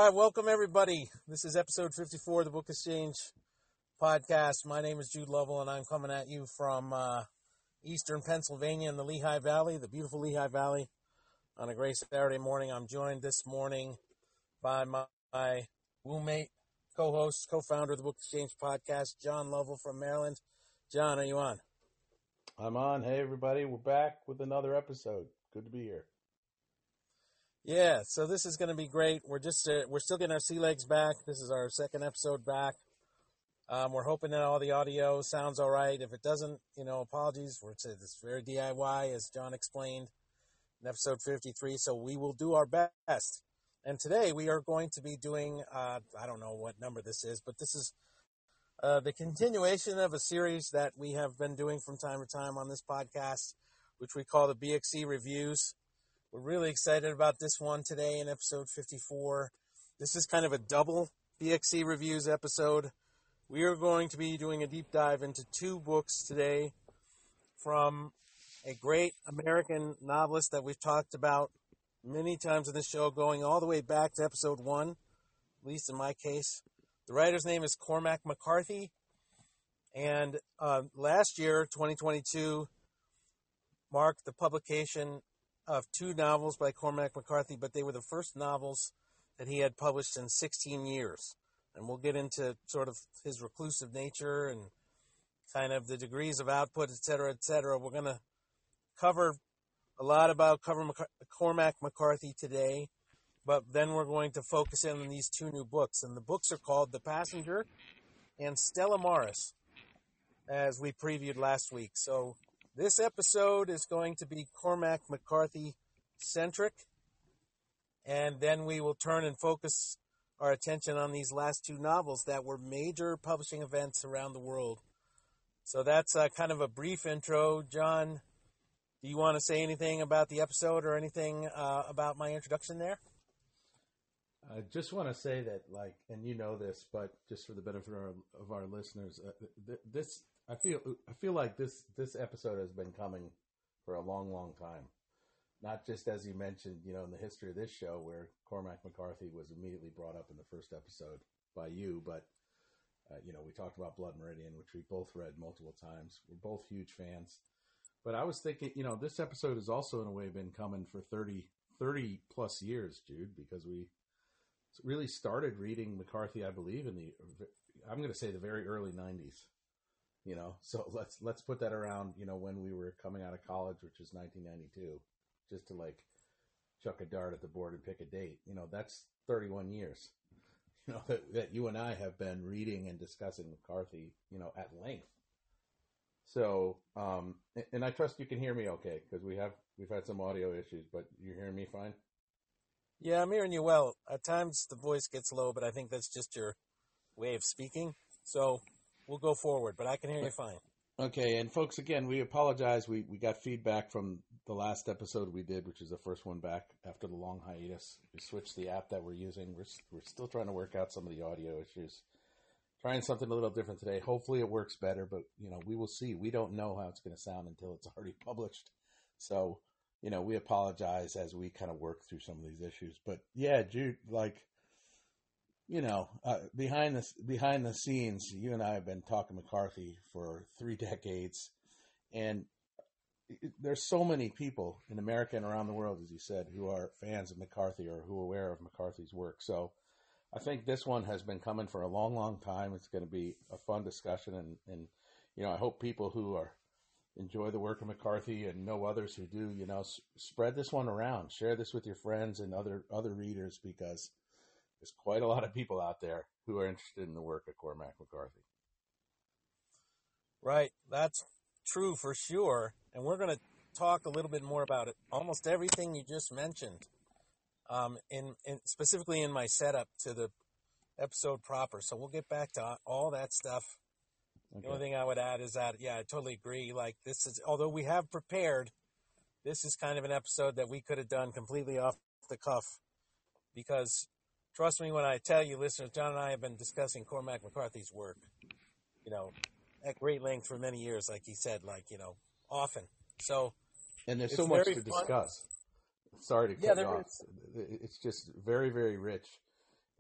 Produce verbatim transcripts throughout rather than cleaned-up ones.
right, welcome everybody. This is episode fifty-four of the Book Exchange podcast. My name is Jude Lovell, and I'm coming at you from uh, eastern Pennsylvania in the Lehigh Valley, the beautiful Lehigh Valley, on a great Saturday morning. I'm joined this morning by my, my roommate, co-host, co-founder of the Book Exchange podcast, John Lovell from Maryland. John, are you on? I'm on. Hey, everybody. We're back with another episode. Good to be here. Yeah, so this is going to be great. We're just uh, we're still getting our sea legs back. This is our second episode back. Um, we're hoping that all the audio sounds all right. If it doesn't, you know, apologies. We're it's, it's very D I Y, as John explained in episode fifty-three. So we will do our best. And today we are going to be doing uh, I don't know what number this is, but this is uh, the continuation of a series that we have been doing from time to time on this podcast, which we call the B X C Reviews. We're really excited about this one today in episode fifty-four. This is kind of a double B X C Reviews episode. We are going to be doing a deep dive into two books today from a great American novelist that we've talked about many times in this show, going all the way back to episode one, at least in my case. The writer's name is Cormac McCarthy. And uh, last year, twenty twenty-two, marked the publication of two novels by Cormac McCarthy, but they were the first novels that he had published in sixteen years. And we'll get into sort of his reclusive nature and kind of the degrees of output, et cetera, et cetera. We're going to cover a lot about cover Cormac McCarthy today, but then we're going to focus in on these two new books. And the books are called The Passenger and Stella Maris, as we previewed last week. So this episode is going to be Cormac McCarthy-centric, and then we will turn and focus our attention on these last two novels that were major publishing events around the world. So that's uh, kind of a brief intro. John, do you want to say anything about the episode or anything uh, about my introduction there? I just want to say that, like, and you know this, but just for the benefit of our, of our listeners, uh, th- this I feel I feel like this this episode has been coming for a long, long time. Not just as you mentioned, you know, in the history of this show, where Cormac McCarthy was immediately brought up in the first episode by you, but uh, you know, we talked about Blood Meridian, which we both read multiple times. We're both huge fans. But I was thinking, you know, this episode has also in a way been coming for thirty, thirty plus years, Jude, because we really started reading McCarthy, I believe, in the, I'm going to say the very early nineties, you know, so let's, let's put that around, you know, when we were coming out of college, which is nineteen ninety-two, just to like chuck a dart at the board and pick a date, you know, that's thirty-one years, you know, that, that you and I have been reading and discussing McCarthy, you know, at length. So, um, and I trust you can hear me okay, because we have, we've had some audio issues, but you're hearing me fine? Yeah, I'm hearing you well. At times the voice gets low, but I think that's just your way of speaking. So we'll go forward, but I can hear you fine. Okay, and folks, again, we apologize. We we got feedback from the last episode we did, which is the first one back after the long hiatus. We switched the app that we're using. We're we're still trying to work out some of the audio issues. Trying something a little different today. Hopefully it works better, but, you know, we will see. We don't know how it's going to sound until it's already published. So, you know, we apologize as we kind of work through some of these issues. But yeah, Jude, like, you know, uh, behind the behind the scenes, you and I have been talking McCarthy for three decades, and it, there's so many people in America and around the world, as you said, who are fans of McCarthy or who are aware of McCarthy's work. So I think this one has been coming for a long, long time. It's going to be a fun discussion, and, and you know, I hope people who are enjoy the work of McCarthy and know others who do, you know, s- spread this one around. Share this with your friends and other other readers, because there's quite a lot of people out there who are interested in the work of Cormac McCarthy. Right, that's true for sure. And we're going to talk a little bit more about it. Almost everything you just mentioned, um, in, in specifically in my setup to the episode proper. So we'll get back to all that stuff. Okay. The only thing I would add is that, yeah, I totally agree. Like, this is, although we have prepared, this is kind of an episode that we could have done completely off the cuff, because trust me when I tell you, listeners, John and I have been discussing Cormac McCarthy's work, you know, at great length for many years, like he said, like, you know, often. So, and there's so much to fun. discuss. Sorry to cut yeah, you off. Is. It's just very, very rich.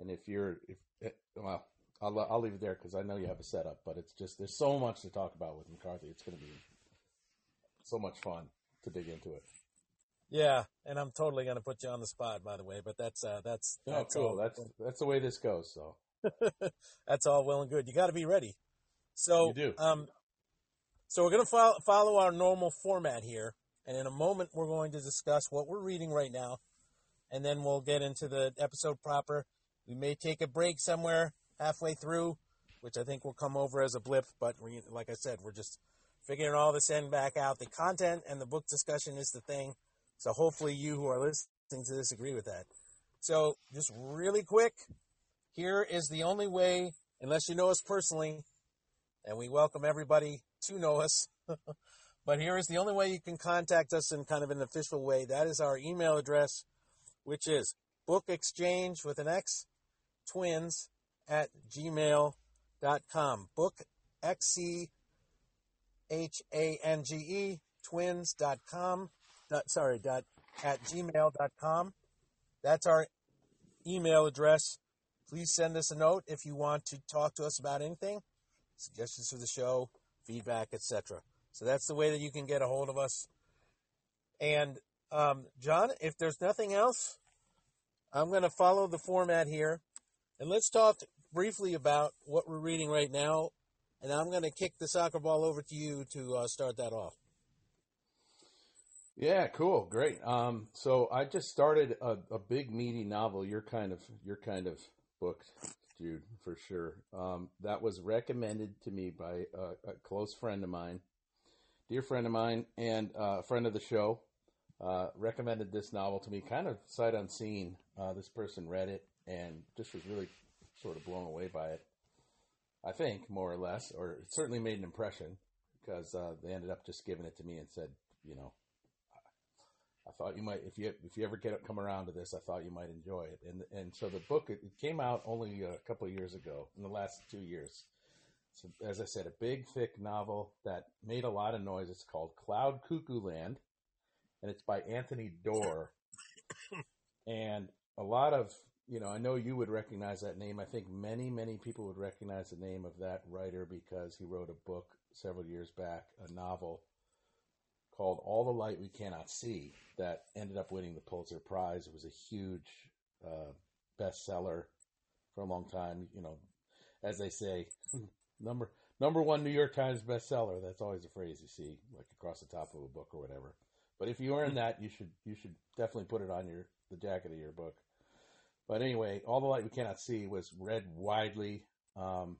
And if you're, if well, I'll I'll leave it there because I know you have a setup, but it's just there's so much to talk about with McCarthy. It's going to be so much fun to dig into it. Yeah, and I'm totally going to put you on the spot, by the way, but that's uh, that's Oh, that's cool. all. That's that's the way this goes. So That's all well and good. You got to be ready. So, you do. um, so we're going to follow, follow our normal format here, and in a moment we're going to discuss what we're reading right now, and then we'll get into the episode proper. We may take a break somewhere halfway through, which I think will come over as a blip, but we, like I said, we're just figuring all this in back out. The content and the book discussion is the thing, so hopefully you who are listening to this agree with that. So just really quick, here is the only way, unless you know us personally, and we welcome everybody to know us, but here is the only way you can contact us in kind of an official way. That is our email address, which is bookexchange with an X, twins at gmail dot com. Book, X C H A N G E, twins dot com, dot, sorry, dot, at gmail dot com. That's our email address. Please send us a note if you want to talk to us about anything, suggestions for the show, feedback, et cetera. So that's the way that you can get a hold of us. And, um, John, if there's nothing else, I'm going to follow the format here. And let's talk briefly about what we're reading right now. And I'm going to kick the soccer ball over to you to uh, start that off. Yeah, cool, great. Um, so I just started a, a big meaty novel. You're kind of you're kind of booked, Jude, for sure. Um, that was recommended to me by a, a close friend of mine, dear friend of mine, and uh, a friend of the show. Uh, recommended this novel to me, kind of sight unseen. Uh, this person read it and just was really sort of blown away by it. I think more or less, or it certainly made an impression because uh, they ended up just giving it to me and said, you know. I thought you might, if you if you ever get come around to this, I thought you might enjoy it. And and so the book, it came out only a couple of years ago, in the last two years. So as I said, a big, thick novel that made a lot of noise. It's called Cloud Cuckoo Land, and it's by Anthony Doerr. And a lot of, you know, I know you would recognize that name. I think many, many people would recognize the name of that writer because he wrote a book several years back, a novel called All the Light We Cannot See, that ended up winning the Pulitzer Prize. It was a huge uh, bestseller for a long time. You know, as they say, number number one New York Times bestseller. That's always a phrase you see, like across the top of a book or whatever. But if you earn that, you should you should definitely put it on your the jacket of your book. But anyway, All the Light We Cannot See was read widely. Um,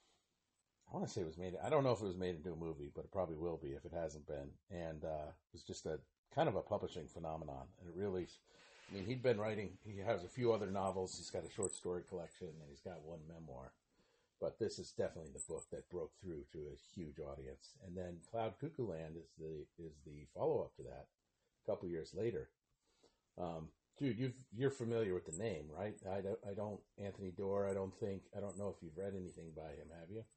I want to say it was made. I don't know if it was made into a movie, but it probably will be if it hasn't been. And uh, it was just a kind of a publishing phenomenon. And it really, I mean, he'd been writing. He has a few other novels. He's got a short story collection, and he's got one memoir. But this is definitely the book that broke through to a huge audience. And then Cloud Cuckoo Land is the is the follow up to that. A couple years later. Um, Dude, you've, you're familiar with the name, right? I don't. I don't. Anthony Doerr. I don't think. I don't know if you've read anything by him. Have you?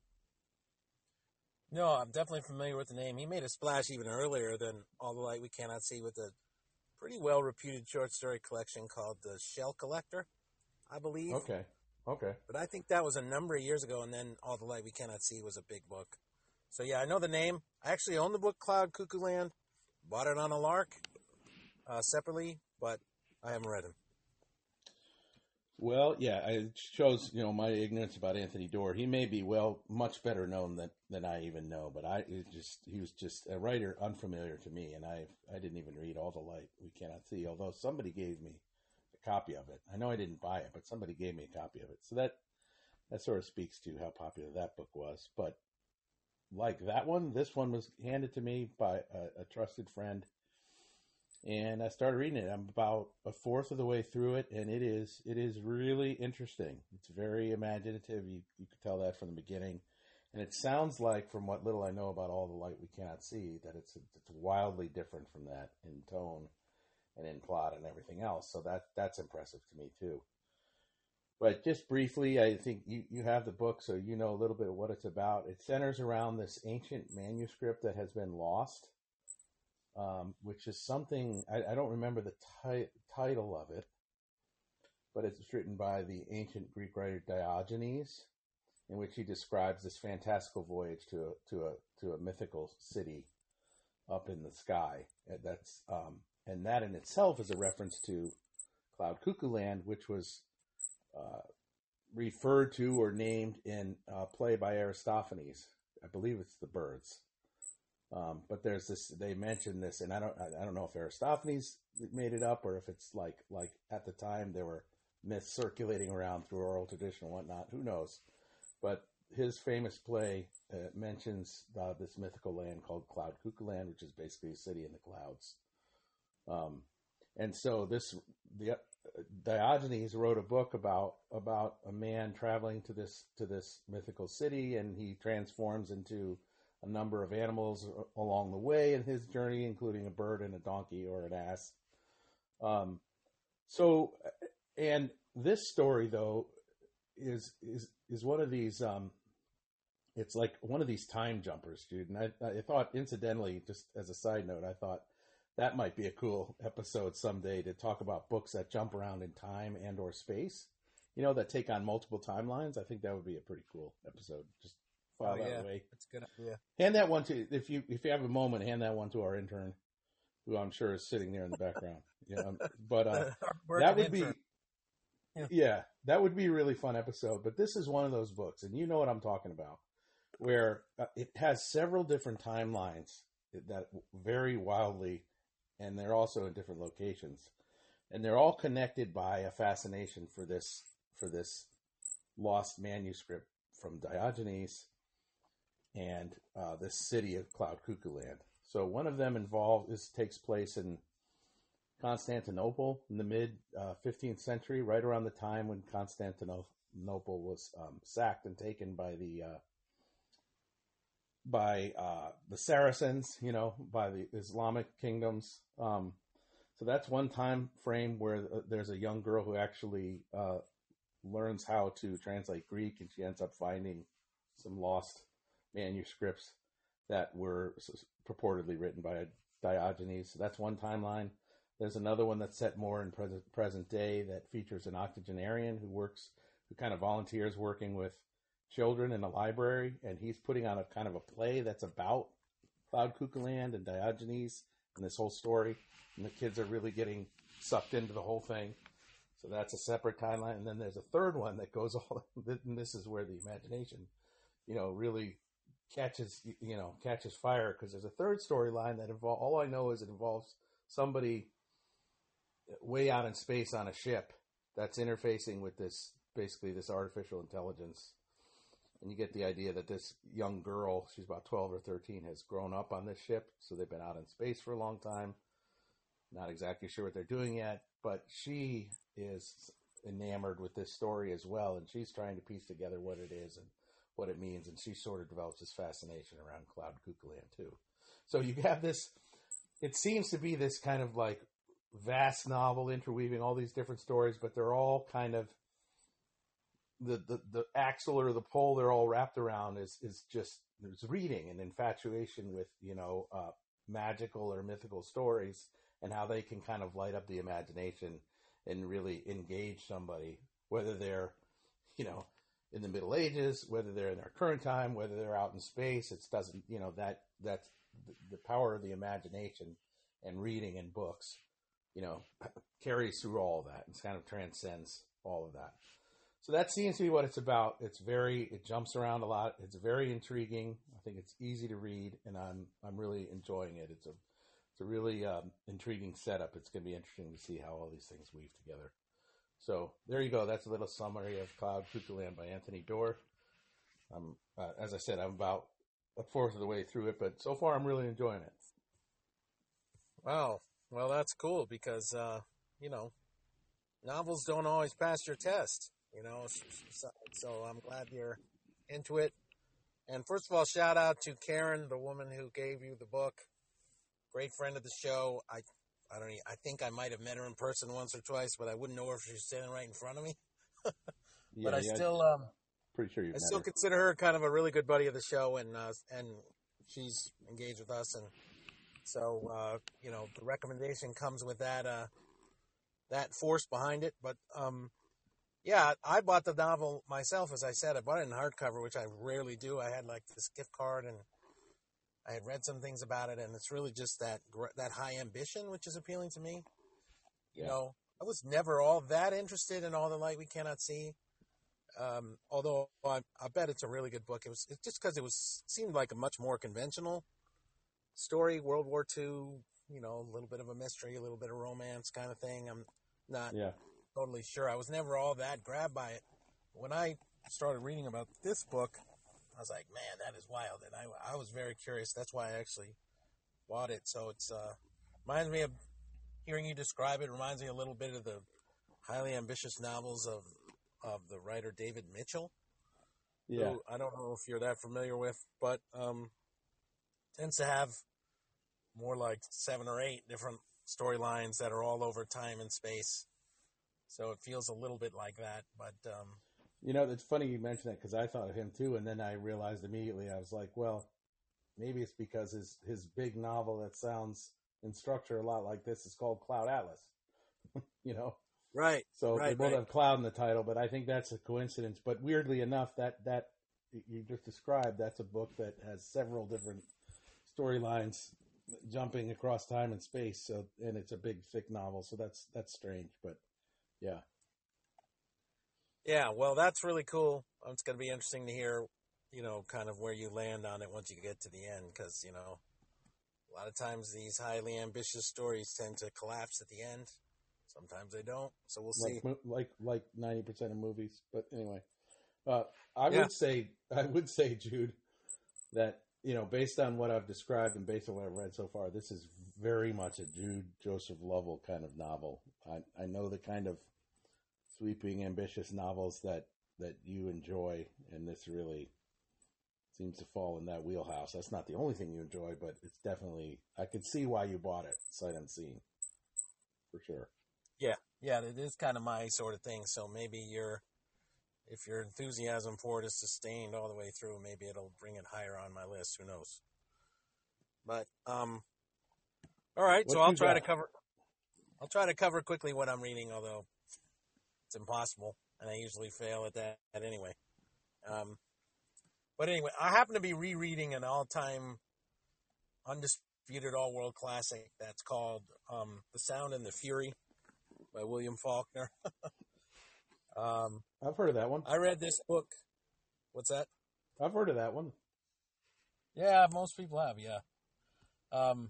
No, I'm definitely familiar with the name. He made a splash even earlier than All the Light We Cannot See with a pretty well-reputed short story collection called The Shell Collector, I believe. Okay, okay. But I think that was a number of years ago, and then All the Light We Cannot See was a big book. So, yeah, I know the name. I actually own the book Cloud Cuckoo Land. Bought it on a lark uh, separately, but I haven't read him. Well, yeah, it shows, you know, my ignorance about Anthony Doerr. He may be well, much better known than, than I even know, but I it just he was just a writer unfamiliar to me, and I I didn't even read All the Light We Cannot See, although somebody gave me a copy of it. I know I didn't buy it, but somebody gave me a copy of it. So that that sort of speaks to how popular that book was. But like that one, this one was handed to me by a, a trusted friend. And I started reading it. I'm about a fourth of the way through it, and it is it is really interesting. It's very imaginative. You you could tell that from the beginning, and it sounds like, from what little I know about All the Light We Cannot See, that it's it's wildly different from that in tone and in plot and everything else. So that that's impressive to me too. But just briefly, I think you, you have the book, so you know a little bit of what it's about. It centers around this ancient manuscript that has been lost. Um, which is something, I, I don't remember the ti- title of it, but it's written by the ancient Greek writer Diogenes, in which he describes this fantastical voyage to a, to a to a mythical city up in the sky. That's um, and that in itself is a reference to Cloud Cuckoo Land, which was uh, referred to or named in a play by Aristophanes. I believe it's The Birds. Um, but there's this. They mention this, and I don't. I don't know if Aristophanes made it up or if it's like like at the time there were myths circulating around through oral tradition and whatnot. Who knows? But his famous play uh, mentions uh, this mythical land called Cloud Cuckoo Land, which is basically a city in the clouds. Um, and so this the uh, Diogenes wrote a book about about a man traveling to this to this mythical city, and he transforms into a number of animals along the way in his journey, including a bird and a donkey or an ass. Um, so, and this story though is is is one of these. Um, it's like one of these time jumpers, dude. And I, I thought, incidentally, just as a side note, I thought that might be a cool episode someday to talk about books that jump around in time and or space. You know, that take on multiple timelines. I think that would be a pretty cool episode. Just file Oh that yeah, away. that's a good idea. Hand that one to if you if you have a moment. Hand that one to our intern, who I'm sure is sitting there in the background. You know, but uh, that would be Yeah. yeah, that would be a really fun episode. But this is one of those books, and you know what I'm talking about, where uh, it has several different timelines that vary wildly, and they're also in different locations, and they're all connected by a fascination for this for this lost manuscript from Diogenes and uh, this city of Cloud Cuckoo Land. So one of them involved this takes place in Constantinople in the mid uh, fifteenth century, right around the time when Constantinople was um, sacked and taken by the uh, by uh, the Saracens, you know, by the Islamic kingdoms. Um, so that's one time frame where uh, there's a young girl who actually uh, learns how to translate Greek, and she ends up finding some lost manuscripts that were purportedly written by Diogenes. So that's one timeline. There's another one that's set more in present present day that features an octogenarian who works, who kind of volunteers working with children in a library, and he's putting on a kind of a play that's about Cloud Cuckoo Land and Diogenes and this whole story, and the kids are really getting sucked into the whole thing. So that's a separate timeline. And then there's a third one that goes all, and this is where the imagination, you know, really catches, you know, catches fire, because there's a third storyline that involves, all I know is it involves somebody way out in space on a ship that's interfacing with this, basically this artificial intelligence. And you get the idea that this young girl, she's about twelve or thirteen, has grown up on this ship. So they've been out in space for a long time. Not exactly sure what they're doing yet, but she is enamored with this story as well. And she's trying to piece together what it is and what it means. And she sort of develops this fascination around Cloud Cuckoo Land too. So you have this, it seems to be this kind of like vast novel interweaving all these different stories, but they're all kind of, the, the, the axle or the pole they're all wrapped around is, is just, there's reading and infatuation with, you know, uh, magical or mythical stories, and how they can kind of light up the imagination and really engage somebody, whether they're, you know, in the Middle Ages, whether they're in their current time, whether they're out in space. It doesn't, you know, that, that's the, the power of the imagination and reading and books, you know, carries through all of that and kind of transcends all of that. So that seems to be what it's about. It's very, it jumps around a lot. It's very intriguing. I think it's easy to read, and I'm, I'm really enjoying it. It's a, it's a really um, intriguing setup. It's going to be interesting to see how all these things weave together. So there you go. That's a little summary of Cloud Cuckoo Land by Anthony Doerr. Um, uh, as I said, I'm about a fourth of the way through it, but so far I'm really enjoying it. Wow. Well, that's cool because, uh, you know, novels don't always pass your test, you know, so, so I'm glad you're into it. And first of all, shout out to Karen, the woman who gave you the book. Great friend of the show. I I don't. Even, I think I might have met her in person once or twice, but I wouldn't know her if she was standing right in front of me. but yeah, I yeah, still, um, pretty sure you. I still her. consider her kind of a really good buddy of the show, and uh, and she's engaged with us, and so uh, you know the recommendation comes with that uh, that force behind it. But um, Yeah, I bought the novel myself. As I said, I bought it in hardcover, which I rarely do. I had like this gift card, and I had read some things about it, and it's really just that that high ambition, which is appealing to me. You Yeah. know, I was never all that interested in All the Light We Cannot See. Um, although I, I bet it's a really good book. It was it's just because it was seemed like a much more conventional story, World War Two. You know, a little bit of a mystery, a little bit of romance kind of thing. I'm not Yeah. totally sure. I was never all that grabbed by it. When I started reading about this book, I was like, man, that is wild, and I I was very curious. That's why I actually bought it. So it's uh reminds me of hearing you describe it. Reminds me a little bit of the highly ambitious novels of of the writer David Mitchell. Yeah. Who I don't know if you're that familiar with, but um, tends to have more like seven or eight different storylines that are all over time and space. So it feels a little bit like that, but um, You know, it's funny you mention that because I thought of him too, and then I realized immediately I was like, well, maybe it's because his his big novel that sounds in structure a lot like this is called Cloud Atlas. You know, right, so right, they both right. have cloud in the title, but I think that's a coincidence. But weirdly enough, that that you just described, that's a book that has several different storylines jumping across time and space. So, and it's a big thick novel, so that's that's strange. But yeah, Yeah, well, that's really cool. It's going to be interesting to hear, you know, kind of where you land on it once you get to the end, because, you know, a lot of times these highly ambitious stories tend to collapse at the end. Sometimes they don't. So we'll see. like like like ninety percent of movies. But anyway, uh, I Yeah. would say I would say Jude that you know based on what I've described and based on what I've read so far, this is very much a Jude Joseph Lovell kind of novel. I I know the kind of sweeping, ambitious novels that that you enjoy, and this really seems to fall in that wheelhouse. That's not the only thing you enjoy, but it's definitely I could see why you bought it sight unseen for sure. Yeah. Yeah, it is kind of my sort of thing. So maybe your if your enthusiasm for it is sustained all the way through, maybe it'll bring it higher on my list. Who knows? But um, all right. What So I'll you try got? to cover. I'll try to cover quickly what I'm reading, although it's impossible, and I usually fail at that anyway. Um, but anyway, I happen to be rereading an all-time, undisputed all-world classic that's called um, "The Sound and the Fury" by William Faulkner. um, I've heard of that one. I read this book. What's that? I've heard of that one. Yeah, most people have. Yeah. Um,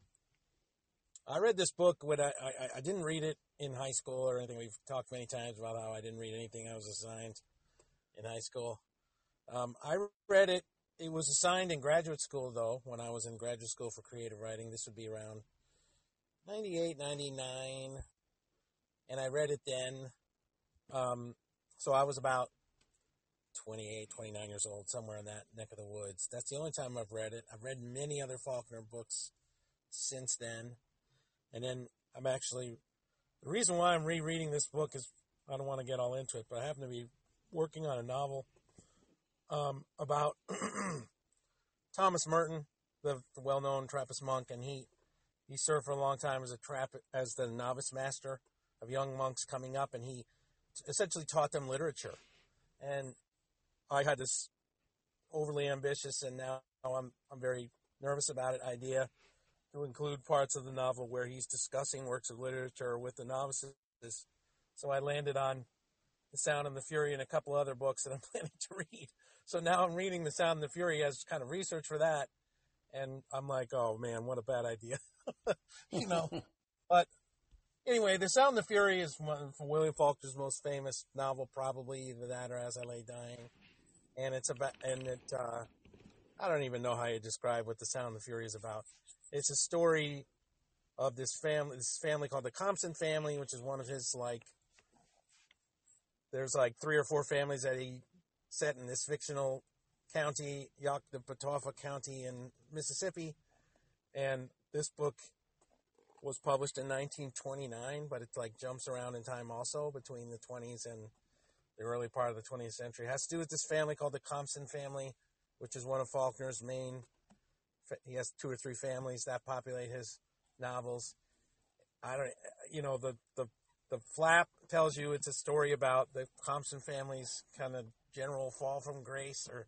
I read this book when I, I I didn't read it in high school or anything. We've talked many times about how I didn't read anything I was assigned in high school. Um, I read it. It was assigned in graduate school, though, when I was in graduate school for creative writing. This would be around ninety-eight, ninety-nine, and I read it then. Um, so I was about twenty-eight, twenty-nine years old, somewhere in that neck of the woods. That's the only time I've read it. I've read many other Faulkner books since then. And then I'm actually, the reason why I'm rereading this book is, I don't want to get all into it, but I happen to be working on a novel um, about Thomas Merton, the, the well-known Trappist monk, and he, he served for a long time as a trap as the novice master of young monks coming up, and he essentially taught them literature. And I had this overly ambitious, and now I'm I'm very nervous about it, idea to include parts of the novel where he's discussing works of literature with the novices. So I landed on The Sound and the Fury and a couple other books that I'm planning to read. So now I'm reading The Sound and the Fury as kind of research for that, and I'm like, oh man, what a bad idea. you know. But anyway, The Sound and the Fury is one of William Faulkner's most famous novel, probably, either that or As I Lay Dying. And it's about, and it, uh, I don't even know how you describe what The Sound and the Fury is about. It's a story of this family, this family called the Compson family, which is one of his, like, there's like three or four families that he set in this fictional county, Yoknapatawpha County in Mississippi. And this book was published in nineteen twenty-nine, but it like jumps around in time also between the twenties and the early part of the twentieth century. It has to do with this family called the Compson family, which is one of Faulkner's main, he has two or three families that populate his novels. I don't, you know, the, the, the flap tells you it's a story about the Thompson family's kind of general fall from grace or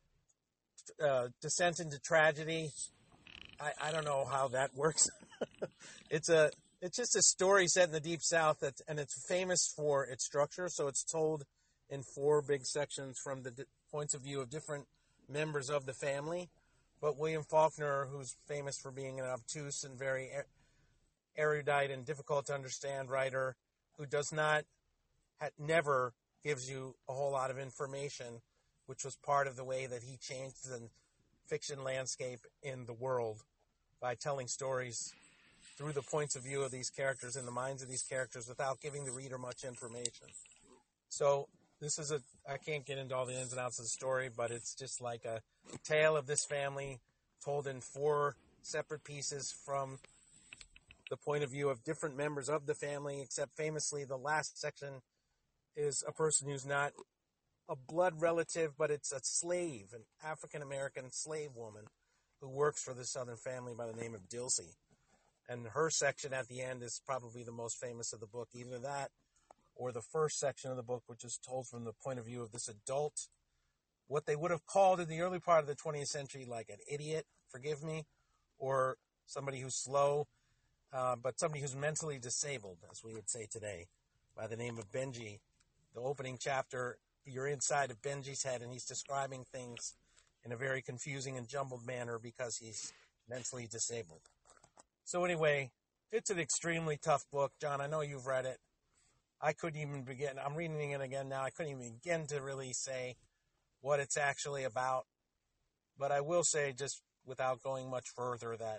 uh, descent into tragedy. I, I don't know how that works. it's a it's just a story set in the Deep South, that, and it's famous for its structure. So it's told in four big sections from the di- points of view of different members of the family. But William Faulkner, who's famous for being an obtuse and very er- erudite and difficult to understand writer, who does not, ha- never gives you a whole lot of information, which was part of the way that he changed the fiction landscape in the world by telling stories through the points of view of these characters in the minds of these characters without giving the reader much information. So this is a, I can't get into all the ins and outs of the story, but it's just like a tale of this family told in four separate pieces from the point of view of different members of the family, except famously the last section is a person who's not a blood relative, but it's a slave, an African-American slave woman who works for the Southern family by the name of Dilsey. And her section at the end is probably the most famous of the book. Either that or the first section of the book, which is told from the point of view of this adult, what they would have called in the early part of the twentieth century like an idiot, forgive me, or somebody who's slow, uh, but somebody who's mentally disabled, as we would say today, by the name of Benji. The opening chapter, you're inside of Benji's head, and he's describing things in a very confusing and jumbled manner because he's mentally disabled. So anyway, it's an extremely tough book. John, I know you've read it. I couldn't even begin. I'm reading it again now. I couldn't even begin to really say what it's actually about. But I will say, just without going much further, that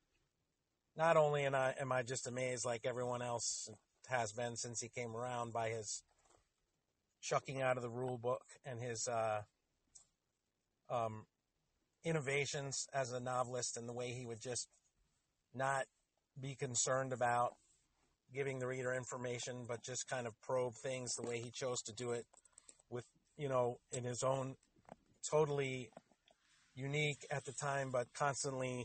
not only am I, am I just amazed like everyone else has been since he came around by his chucking out of the rule book and his uh, um, innovations as a novelist, and the way he would just not be concerned about giving the reader information, but just kind of probe things the way he chose to do it with, you know, in his own totally unique at the time, but constantly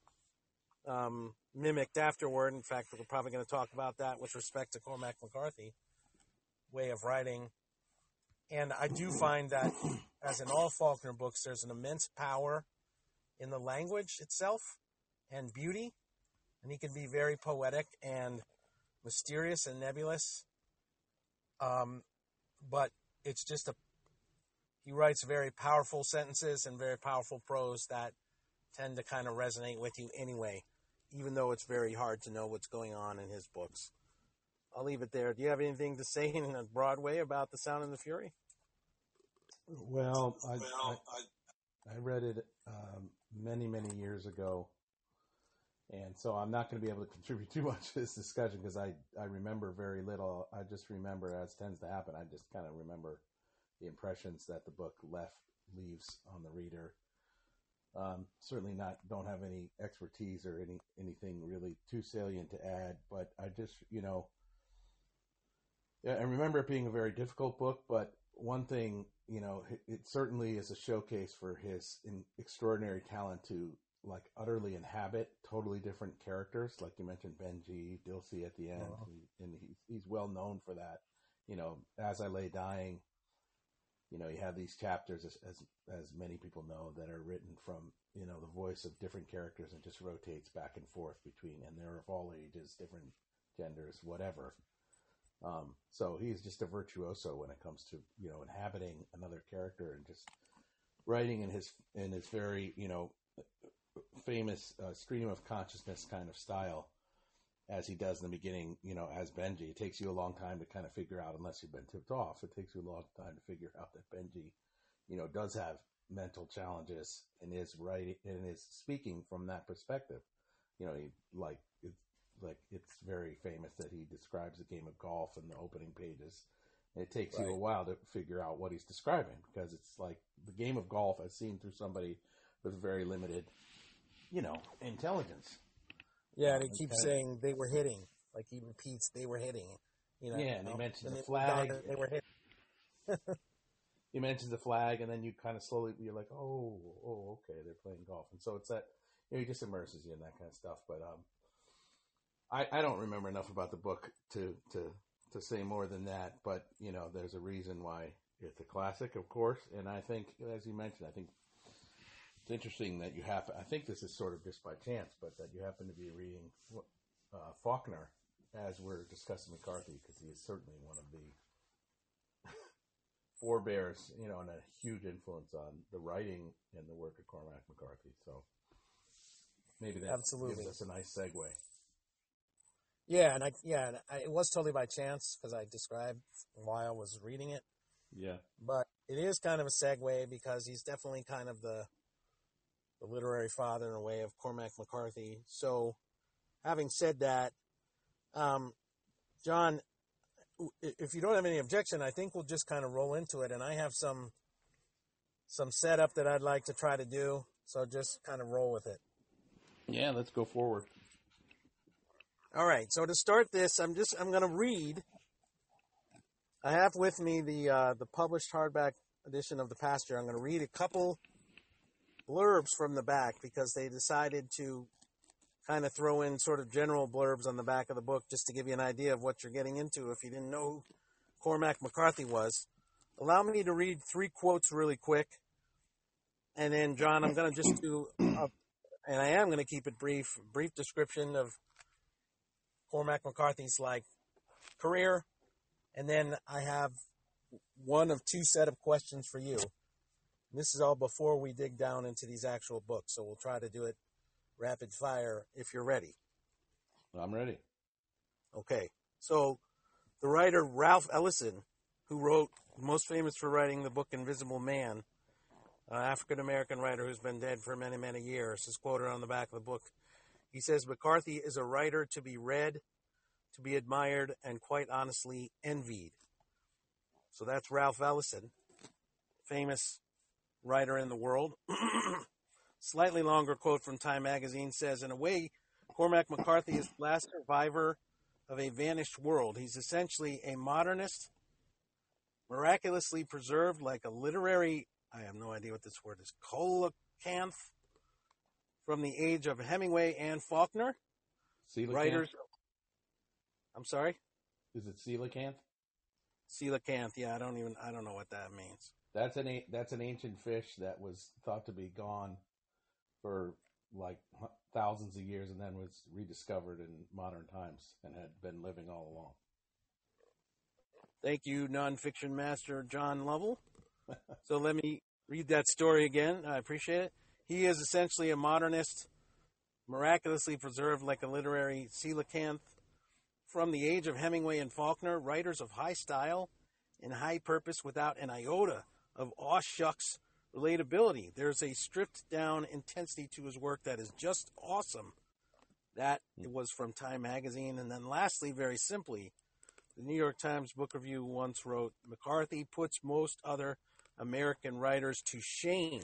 um, mimicked afterward. In fact, we're probably going to talk about that with respect to Cormac McCarthy way of writing. And I do find that, as in all Faulkner books, there's an immense power in the language itself and beauty. And he can be very poetic and mysterious and nebulous. Um, but it's just a, he writes very powerful sentences and very powerful prose that tend to kind of resonate with you anyway, even though it's very hard to know what's going on in his books. I'll leave it there. Do you have anything to say in a broad way about The Sound and the Fury? Well, I, I, I read it um, many, many years ago. And so I'm not going to be able to contribute too much to this discussion because I, I remember very little. I just remember, as tends to happen, I just kind of remember the impressions that the book left leaves on the reader. Um, certainly not, don't have any expertise or any anything really too salient to add, but I just, you know, I remember it being a very difficult book, but one thing, you know, it, it certainly is a showcase for his in, extraordinary talent to like utterly inhabit totally different characters. Like you mentioned, Benji, Dilsey at the end, oh. he, and he's, he's well known for that. You know, As I Lay Dying, you know, you have these chapters, as, as, as many people know, that are written from, you know, the voice of different characters and just rotates back and forth between, and they're of all ages, different genders, whatever. Um, so he's just a virtuoso when it comes to, you know, inhabiting another character and just writing in his, in his very, you know, famous uh, stream of consciousness kind of style, as he does in the beginning, you know, as Benji. It takes you a long time to kind of figure out, unless you've been tipped off, it takes you a long time to figure out that Benji, you know, does have mental challenges and is writing and is speaking from that perspective. You know, he like it's like it's very famous that he describes a game of golf in the opening pages. And it takes right. you a while to figure out what he's describing, because it's like the game of golf as seen through somebody with very limited, you know, intelligence. Yeah, and he keeps saying they were hitting. Like he repeats, they were hitting. You know, yeah, and he mentions the flag. They were hitting. He mentions the flag, and then you kind of slowly, you're like, oh, oh, okay, they're playing golf. And so it's that, you know, he just immerses you in that kind of stuff. But um, I, I don't remember enough about the book to, to, to say more than that, but you know, there's a reason why it's a classic, of course. And I think, as you mentioned, I think it's interesting that you have. I think this is sort of just by chance, but that you happen to be reading uh, Faulkner as we're discussing McCarthy, because he is certainly one of the forebears, you know, and a huge influence on the writing and the work of Cormac McCarthy. So maybe that Absolutely. gives us a nice segue. Yeah, and I yeah, and I, it was totally by chance because I described why I was reading it. Yeah, But it is kind of a segue because he's definitely kind of the the literary father in a way of Cormac McCarthy. So, having said that, um, John, if you don't have any objection, I think we'll just kind of roll into it. And I have some some setup that I'd like to try to do. So just kind of roll with it. yeah. Let's go forward. All right. So to start this, I'm just I'm going to read. I have with me the uh, the published hardback edition of The Pasture. I'm going to read a couple blurbs from the back because they decided to kind of throw in sort of general blurbs on the back of the book just to give you an idea of what you're getting into if you didn't know who Cormac McCarthy was. Allow me to read three quotes really quick. And then, John, I'm going to just do, a, and I am going to keep it brief, brief description of Cormac McCarthy's, like, career. And then I have one of two set of questions for you. This is all before we dig down into these actual books, so we'll try to do it rapid fire if you're ready. I'm ready. Okay. So the writer Ralph Ellison, who wrote, most famous for writing the book Invisible Man, an African-American writer who's been dead for many, many years, is quoted on the back of the book. He says, McCarthy is a writer to be read, to be admired, and quite honestly envied. So that's Ralph Ellison, famous writer in the world. Slightly longer quote from Time magazine says, in a way, Cormac McCarthy is the last survivor of a vanished world. He's essentially a modernist, miraculously preserved like a literary, I have no idea what this word is, coelacanth from the age of Hemingway and Faulkner. Coelacanth? Writers. I'm sorry? Is it coelacanth? Coelacanth, yeah, I don't even, I don't know what that means. That's an that's an ancient fish that was thought to be gone for like thousands of years and then was rediscovered in modern times and had been living all along. Thank you, nonfiction master John Lovell. So let me read that story again. I appreciate it. He is essentially a modernist, miraculously preserved like a literary coelacanth from the age of Hemingway and Faulkner, writers of high style and high purpose without an iota of aw shucks relatability. There's a stripped down intensity to his work that is just awesome. That it was from Time magazine. And then lastly, very simply, the New York Times Book Review once wrote, McCarthy puts most other American writers to shame.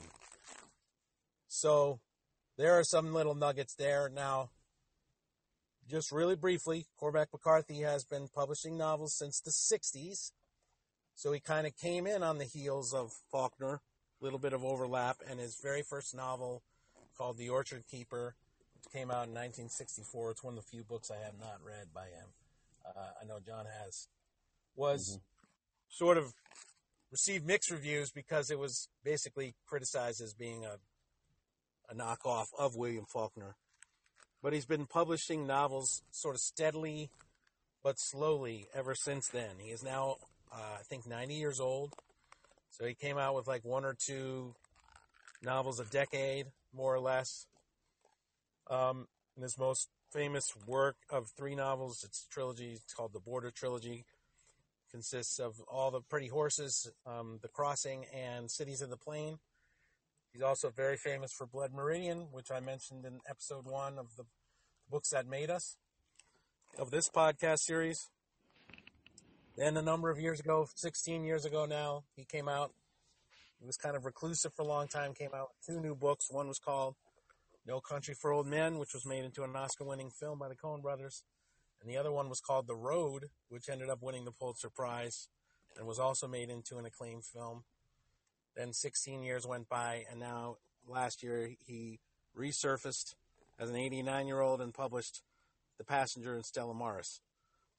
So there are some little nuggets there. Now, just really briefly, Cormac McCarthy has been publishing novels since the sixties. So he kind of came in on the heels of Faulkner, a little bit of overlap, and his very first novel called The Orchard Keeper, which came out in nineteen sixty-four. It's one of the few books I have not read by him. Uh, I know John has. Was mm-hmm. sort of received mixed reviews because it was basically criticized as being a, a knockoff of William Faulkner. But he's been publishing novels sort of steadily but slowly ever since then. He is now, uh, I think, ninety years old. So he came out with like one or two novels a decade, more or less. Um, and his most famous work of three novels, it's a trilogy, it's called the Border Trilogy. Consists of All the Pretty Horses, um, The Crossing, and Cities of the Plain. He's also very famous for Blood Meridian, which I mentioned in episode one of the Books That Made Us, of this podcast series. Then a number of years ago, sixteen years ago now, he came out. He was kind of reclusive for a long time, came out with two new books. One was called No Country for Old Men, which was made into an Oscar-winning film by the Coen brothers. And the other one was called The Road, which ended up winning the Pulitzer Prize and was also made into an acclaimed film. Then sixteen years went by, and now last year he resurfaced as an eighty-nine-year-old and published The Passenger and Stella Maris.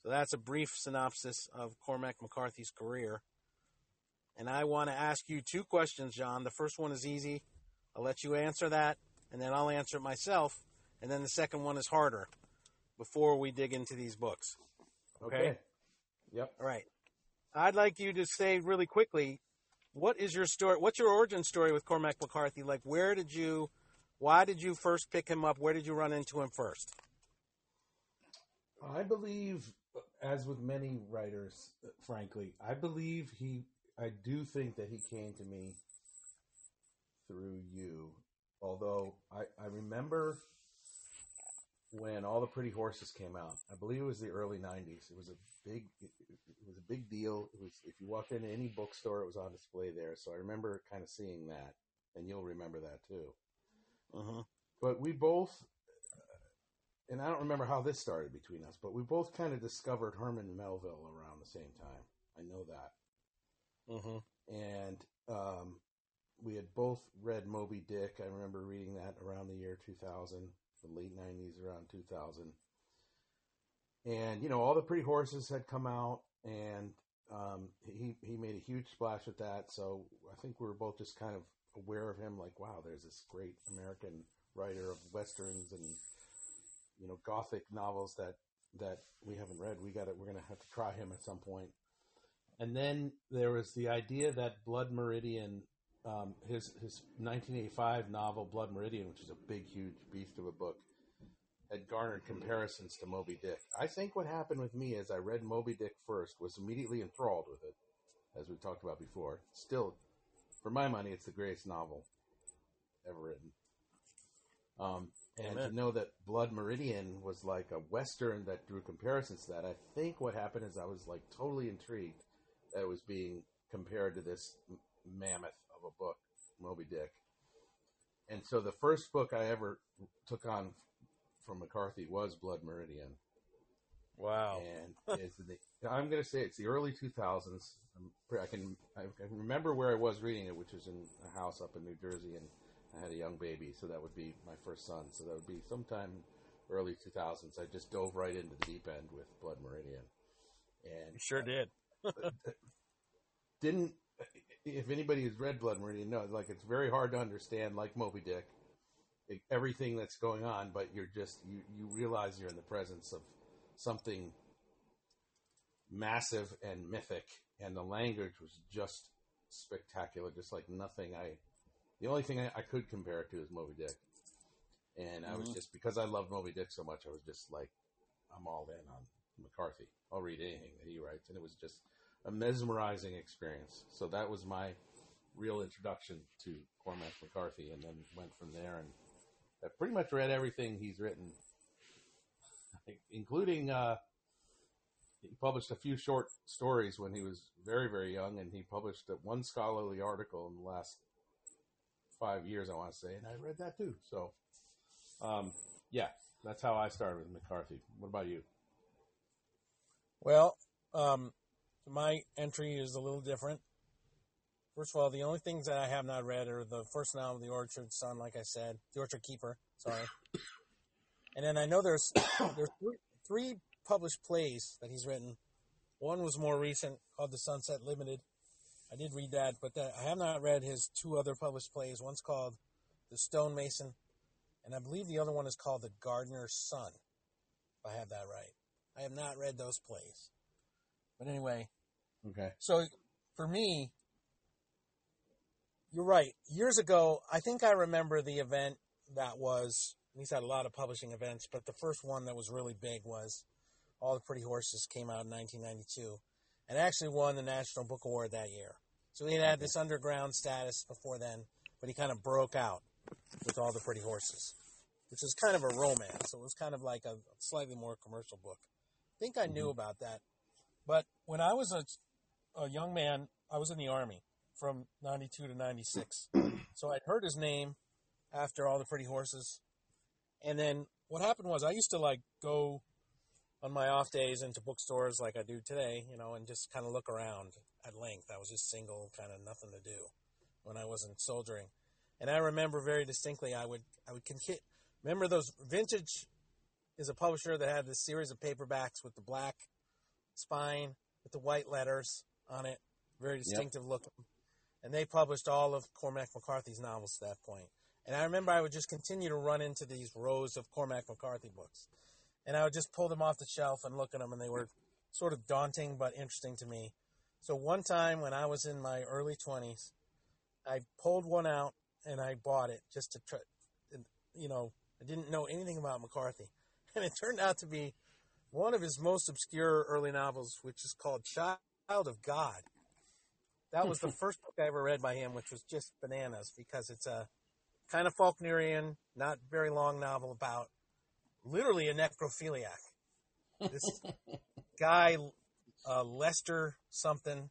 So that's a brief synopsis of Cormac McCarthy's career. And I want to ask you two questions, John. The first one is easy. I'll let you answer that, and then I'll answer it myself. And then the second one is harder before we dig into these books. Okay? Okay. Yep. All right. I'd like you to say really quickly, what is your story? What's your origin story with Cormac McCarthy? Like, where did you, why did you first pick him up? Where did you run into him first? I believe, as with many writers, frankly, I believe he, I do think that he came to me through you. Although I, I remember when All the Pretty Horses came out. I believe it was the early nineties. It was a big, it, it was a big deal. It was, if you walked into any bookstore, it was on display there. So I remember kind of seeing that, and you'll remember that too. Uh-huh. But we both, and I don't remember how this started between us, but we both kind of discovered Herman Melville around the same time. I know that. Uh-huh. And um, we had both read Moby Dick. I remember reading that around the year two thousand, the late nineties, around two thousand. And, you know, All the Pretty Horses had come out, and um, he, he made a huge splash with that. So I think we were both just kind of aware of him, like, wow, there's this great American writer of Westerns and, you know, Gothic novels that, that we haven't read. We got it. We're going to have to try him at some point. And then there was the idea that Blood Meridian, um, his his nineteen eighty-five novel Blood Meridian, which is a big, huge beast of a book, had garnered comparisons to Moby Dick. I think what happened with me as I read Moby Dick first was immediately enthralled with it, as we talked about before. Still, for my money, it's the greatest novel ever written. Um, and Amen. to know that Blood Meridian was like a Western that drew comparisons to that, I think what happened is I was like totally intrigued that it was being compared to this mammoth of a book, Moby Dick. And so the first book I ever took on from McCarthy was Blood Meridian. Wow. And it's the, I'm going to say it's the early two thousands. I'm, I can I can remember where I was reading it, which was in a house up in New Jersey, and I had a young baby, so that would be my first son. So that would be sometime early two thousands. I just dove right into the deep end with Blood Meridian. And You sure did. didn't, if anybody has read Blood Meridian, no, like it's very hard to understand, like Moby Dick, it, everything that's going on, but you're just, you, you realize you're in the presence of something massive and mythic, and the language was just spectacular, just like nothing I, the only thing I, I could compare it to is Moby Dick. And I was Mhm. just, because I love Moby Dick so much, I was just like, I'm all in on McCarthy. I'll read anything that he writes. And it was just a mesmerizing experience. So that was my real introduction to Cormac McCarthy, and then went from there. And I pretty much read everything he's written, including, uh, he published a few short stories when he was very, very young, and he published one scholarly article in the last five years, I want to say, and I read that too. So, um, yeah, that's how I started with McCarthy. What about you? Well, um, my entry is a little different. First of all, the only things that I have not read are the first novel, The Orchard Son, like I said, The Orchard Keeper, sorry. And then I know there's there's three, three published plays that he's written. One was more recent, called The Sunset Limited. I did read that, but that, I have not read his two other published plays. One's called The Stonemason, and I believe the other one is called The Gardener's Son, if I have that right. I have not read those plays. But anyway, Okay. so for me, you're right. Years ago, I think I remember the event that was, he's had a lot of publishing events, but the first one that was really big was All the Pretty Horses came out in nineteen ninety-two, and actually won the National Book Award that year. So he had had this underground status before then, but he kind of broke out with All the Pretty Horses, which is kind of a romance. So it was kind of like a slightly more commercial book. I think I knew about that. But when I was a, a young man, I was in the Army from ninety-two to ninety-six. So I'd heard his name after All the Pretty Horses. And then what happened was I used to like go on my off days into bookstores like I do today, you know, and just kind of look around at length. I was just single, kind of nothing to do when I wasn't soldiering. And I remember very distinctly, I would, I would con- remember those Vintage is a publisher that had this series of paperbacks with the black spine with the white letters on it, very distinctive yep. looking. And they published all of Cormac McCarthy's novels to that point. And I remember I would just continue to run into these rows of Cormac McCarthy books. And I would just pull them off the shelf and look at them, and they were sort of daunting but interesting to me. So one time when I was in my early twenties, I pulled one out and I bought it just to try, you know, I didn't know anything about McCarthy. And it turned out to be one of his most obscure early novels, which is called Child of God. That was the first book I ever read by him, which was just bananas because it's a kind of Faulknerian, not very long novel about literally a necrophiliac. This guy, uh, Lester something,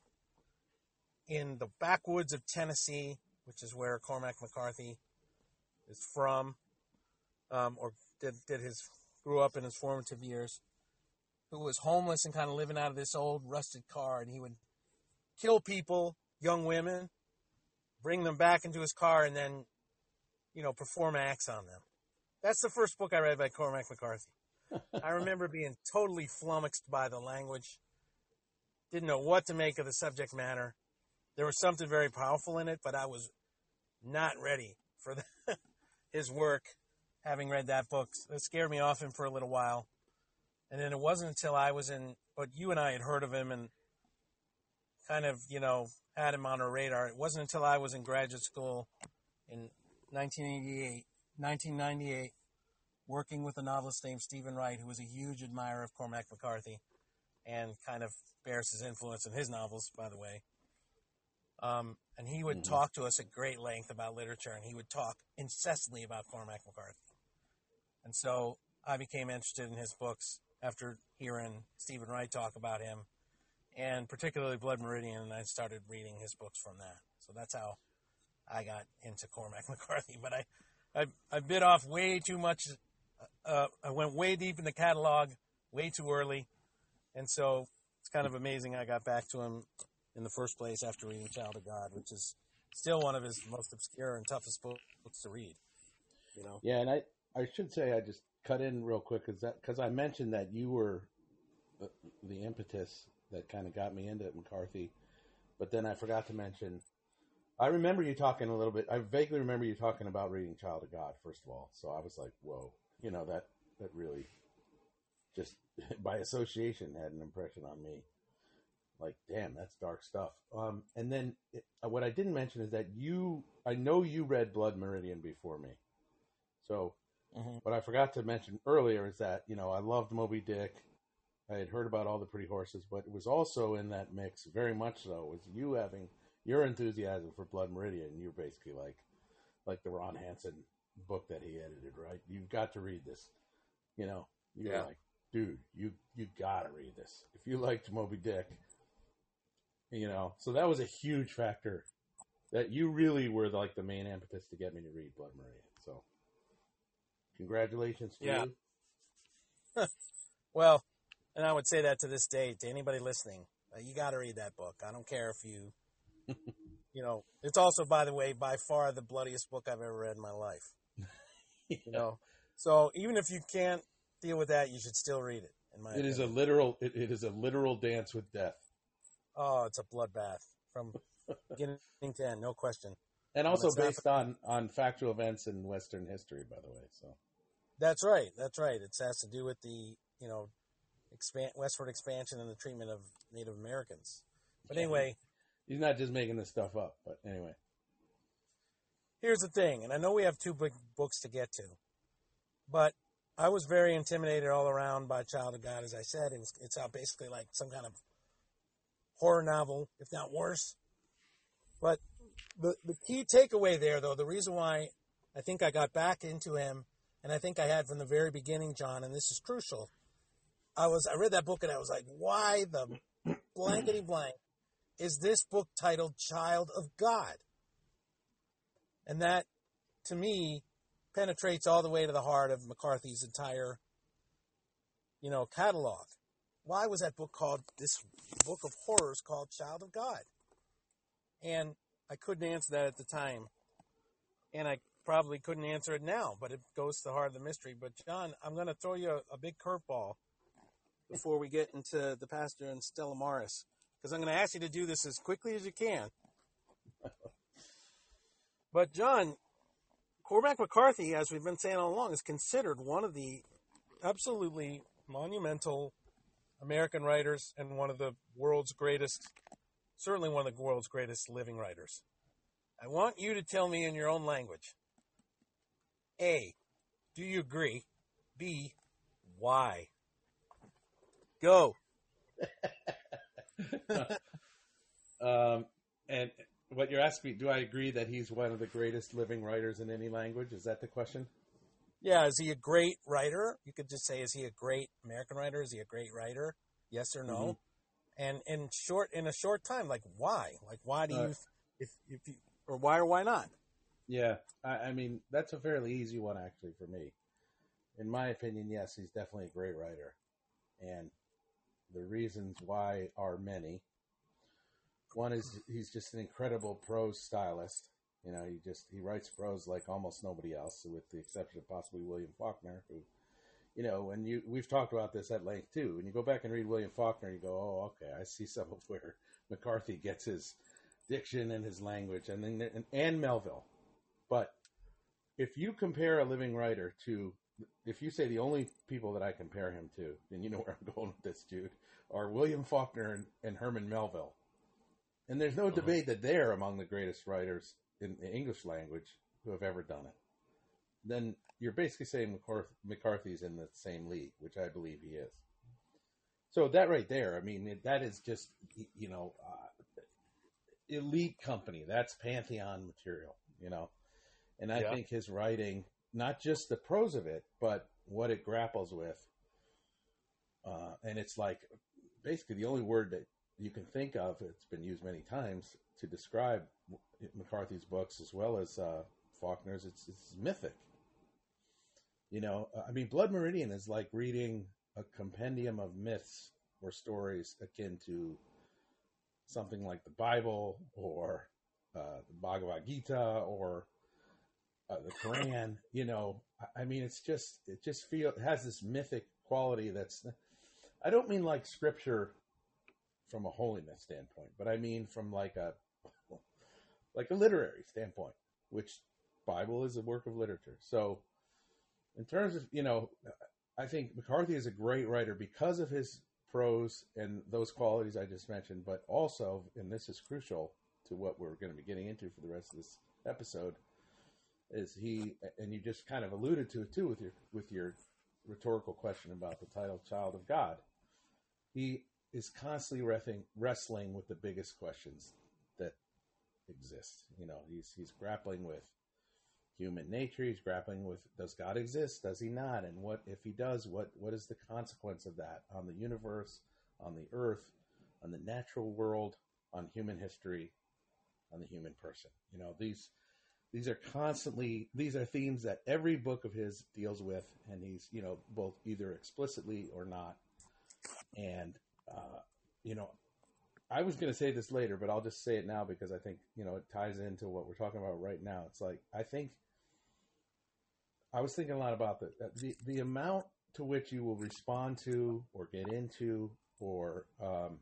in the backwoods of Tennessee, which is where Cormac McCarthy is from, um, or did, did his, grew up in his formative years, who was homeless and kind of living out of this old rusted car, and he would kill people, young women, bring them back into his car, and then, you know, perform acts on them. That's the first book I read by Cormac McCarthy. I remember being totally flummoxed by the language, didn't know what to make of the subject matter. There was something very powerful in it, but I was not ready for the, his work, having read that book. It scared me off him for a little while. And then it wasn't until I was in, but you and I had heard of him and kind of, you know, had him on our radar. It wasn't until I was in graduate school in nineteen eighty-eight, nineteen ninety-eight, working with a novelist named Stephen Wright, who was a huge admirer of Cormac McCarthy and kind of bears his influence in his novels, by the way. Um, and he would mm-hmm. talk to us at great length about literature, and he would talk incessantly about Cormac McCarthy. And so I became interested in his books after hearing Stephen Wright talk about him, and particularly Blood Meridian, and I started reading his books from that. So that's how I got into Cormac McCarthy. But I, I, I bit off way too much. Uh, I went way deep in the catalog, way too early, and so it's kind of amazing I got back to him in the first place after reading Child of God, which is still one of his most obscure and toughest books to read. You know? Yeah, and I, I should say I just cut in real quick because that because I mentioned that you were the, the impetus that kind of got me into McCarthy, but then I forgot to mention. I remember you talking a little bit. I vaguely remember you talking about reading Child of God, first of all. So I was like, whoa, you know, that, that really just by association had an impression on me. Like, damn, that's dark stuff. Um, and then it, what I didn't mention is that you, I know you read Blood Meridian before me. So mm-hmm. what I forgot to mention earlier is that, you know, I loved Moby Dick. I had heard about All the Pretty Horses, but it was also in that mix, very much so, was you having your enthusiasm for Blood Meridian. You're basically like, like the Ron Hansen book that he edited, right? You've got to read this. You know, you're yeah. like, dude, you, you gotta read this. If you liked Moby Dick, you know, so that was a huge factor that you really were like the main impetus to get me to read Blood Meridian. So congratulations to yeah. you. Well, and I would say that to this day, to anybody listening, uh, you got to read that book. I don't care if you, you know, it's also, by the way, by far the bloodiest book I've ever read in my life. yeah. You know, so even if you can't deal with that, you should still read it. In my it opinion. is a literal, it, it is a literal dance with death. Oh, it's a bloodbath from beginning to end, no question. And also um, based not... on, on factual events in Western history, by the way. So that's right. That's right. It has to do with the, you know, expand, westward expansion and the treatment of Native Americans. But anyway, he's not just making this stuff up. But anyway, here's the thing, and I know we have two big books to get to, but I was very intimidated all around by Child of God. As I said, it was, it's out basically like some kind of horror novel, if not worse. But the the key takeaway there, though, the reason why I think I got back into him, and I think I had from the very beginning, John, and this is crucial. I was I read that book and I was like, why the blankety blank is this book titled Child of God? And that, to me, penetrates all the way to the heart of McCarthy's entire, you know, catalog. Why was that book called, this book of horrors called Child of God? And I couldn't answer that at the time. And I probably couldn't answer it now, but it goes to the heart of the mystery. But, John, I'm going to throw you a, a big curveball. before we get into the pastor and Stella Maris, because I'm going to ask you to do this as quickly as you can. But John, Cormac McCarthy, as we've been saying all along, is considered one of the absolutely monumental American writers and one of the world's greatest, certainly one of the world's greatest living writers. I want you to tell me in your own language. A, do you agree? B, why? Go. um, and what you're asking me, do I agree that he's one of the greatest living writers in any language? Is that the question? Yeah, is he a great writer? You could just say, is he a great American writer? Is he a great writer? Yes or no? Mm-hmm. And in short, in a short time, like why? Like why do you, uh, if if you, or why or why not? Yeah, I, I mean that's a fairly easy one actually for me. In my opinion, yes, he's definitely a great writer, and the reasons why are many. One is he's just an incredible prose stylist. You know, he just he writes prose like almost nobody else, with the exception of possibly William Faulkner, who, you know, and you we've talked about this at length too. When you go back and read William Faulkner, you go, oh, okay, I see some of where McCarthy gets his diction and his language, and then and, and Melville. But if you compare a living writer to, if you say the only people that I compare him to, then you know where I'm going with this, Jude, are William Faulkner and, and Herman Melville. And there's no uh-huh. debate that they're among the greatest writers in the English language who have ever done it. Then you're basically saying McCarthy, McCarthy's in the same league, which I believe he is. So that right there, I mean, that is just, you know, uh, elite company. That's Pantheon material, you know. And I yeah. think his writing, not just the prose of it, but what it grapples with. Uh, and it's like basically the only word that you can think of, it's been used many times to describe McCarthy's books as well as uh, Faulkner's, it's, it's mythic. You know, I mean, Blood Meridian is like reading a compendium of myths or stories akin to something like the Bible or uh, the Bhagavad Gita or uh, the Quran. You know, I mean, it's just, it just feel it has this mythic quality that's, I don't mean like scripture from a holiness standpoint, but I mean from like a, like a literary standpoint, which Bible is a work of literature. So in terms of, you know, I think McCarthy is a great writer because of his prose and those qualities I just mentioned, but also, and this is crucial to what we're going to be getting into for the rest of this episode, is he, and you just kind of alluded to it too with your, with your rhetorical question about the title Child of God. He is constantly wrestling, wrestling with the biggest questions that exist. You know, he's, he's grappling with human nature. He's grappling with, does God exist? Does he not? And what, if he does, what, what is the consequence of that on the universe, on the earth, on the natural world, on human history, on the human person? You know, these, these are constantly, these are themes that every book of his deals with, and he's, you know, both either explicitly or not. And, uh, you know, I was going to say this later, but I'll just say it now because I think, you know, it ties into what we're talking about right now. It's like, I think, I was thinking a lot about the, the, the amount to which you will respond to or get into or um,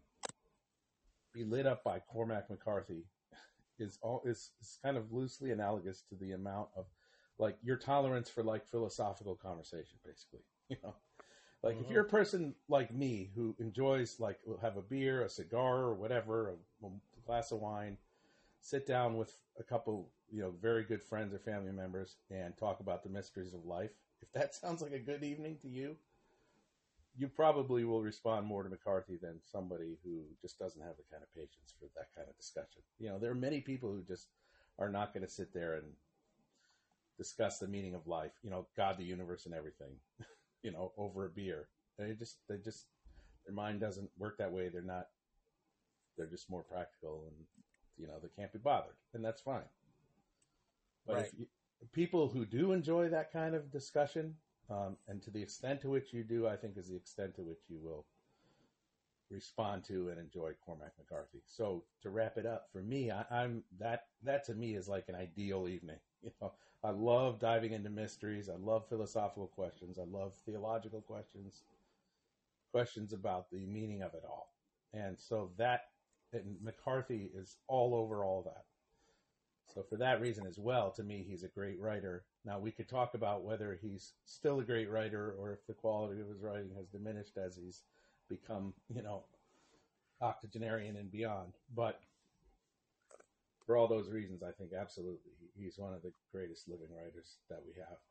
be lit up by Cormac McCarthy is all is, is kind of loosely analogous to the amount of like your tolerance for like philosophical conversation, basically, you know. Like, mm-hmm. if you're a person like me who enjoys, like, will have a beer, a cigar, or whatever, a, a glass of wine, sit down with a couple, you know, very good friends or family members and talk about the mysteries of life, if that sounds like a good evening to you, you probably will respond more to McCarthy than somebody who just doesn't have the kind of patience for that kind of discussion. You know, there are many people who just are not going to sit there and discuss the meaning of life, you know, God, the universe, and everything. You know, over a beer. They just, they just, their mind doesn't work that way. They're not, they're just more practical and, you know, they can't be bothered. And that's fine. But right. if you, people who do enjoy that kind of discussion, um, and to the extent to which you do, I think is the extent to which you will respond to and enjoy Cormac McCarthy. So to wrap it up, for me, I, I'm, that, that to me is like an ideal evening, you know. I love diving into mysteries. I love philosophical questions. I love theological questions. questions about the meaning of it all. And so that, and McCarthy is all over all that. So for that reason as well, to me, he's a great writer. Now, we could talk about whether he's still a great writer or if the quality of his writing has diminished as he's become, you know, octogenarian and beyond. But for all those reasons, I think absolutely he's one of the greatest living writers that we have.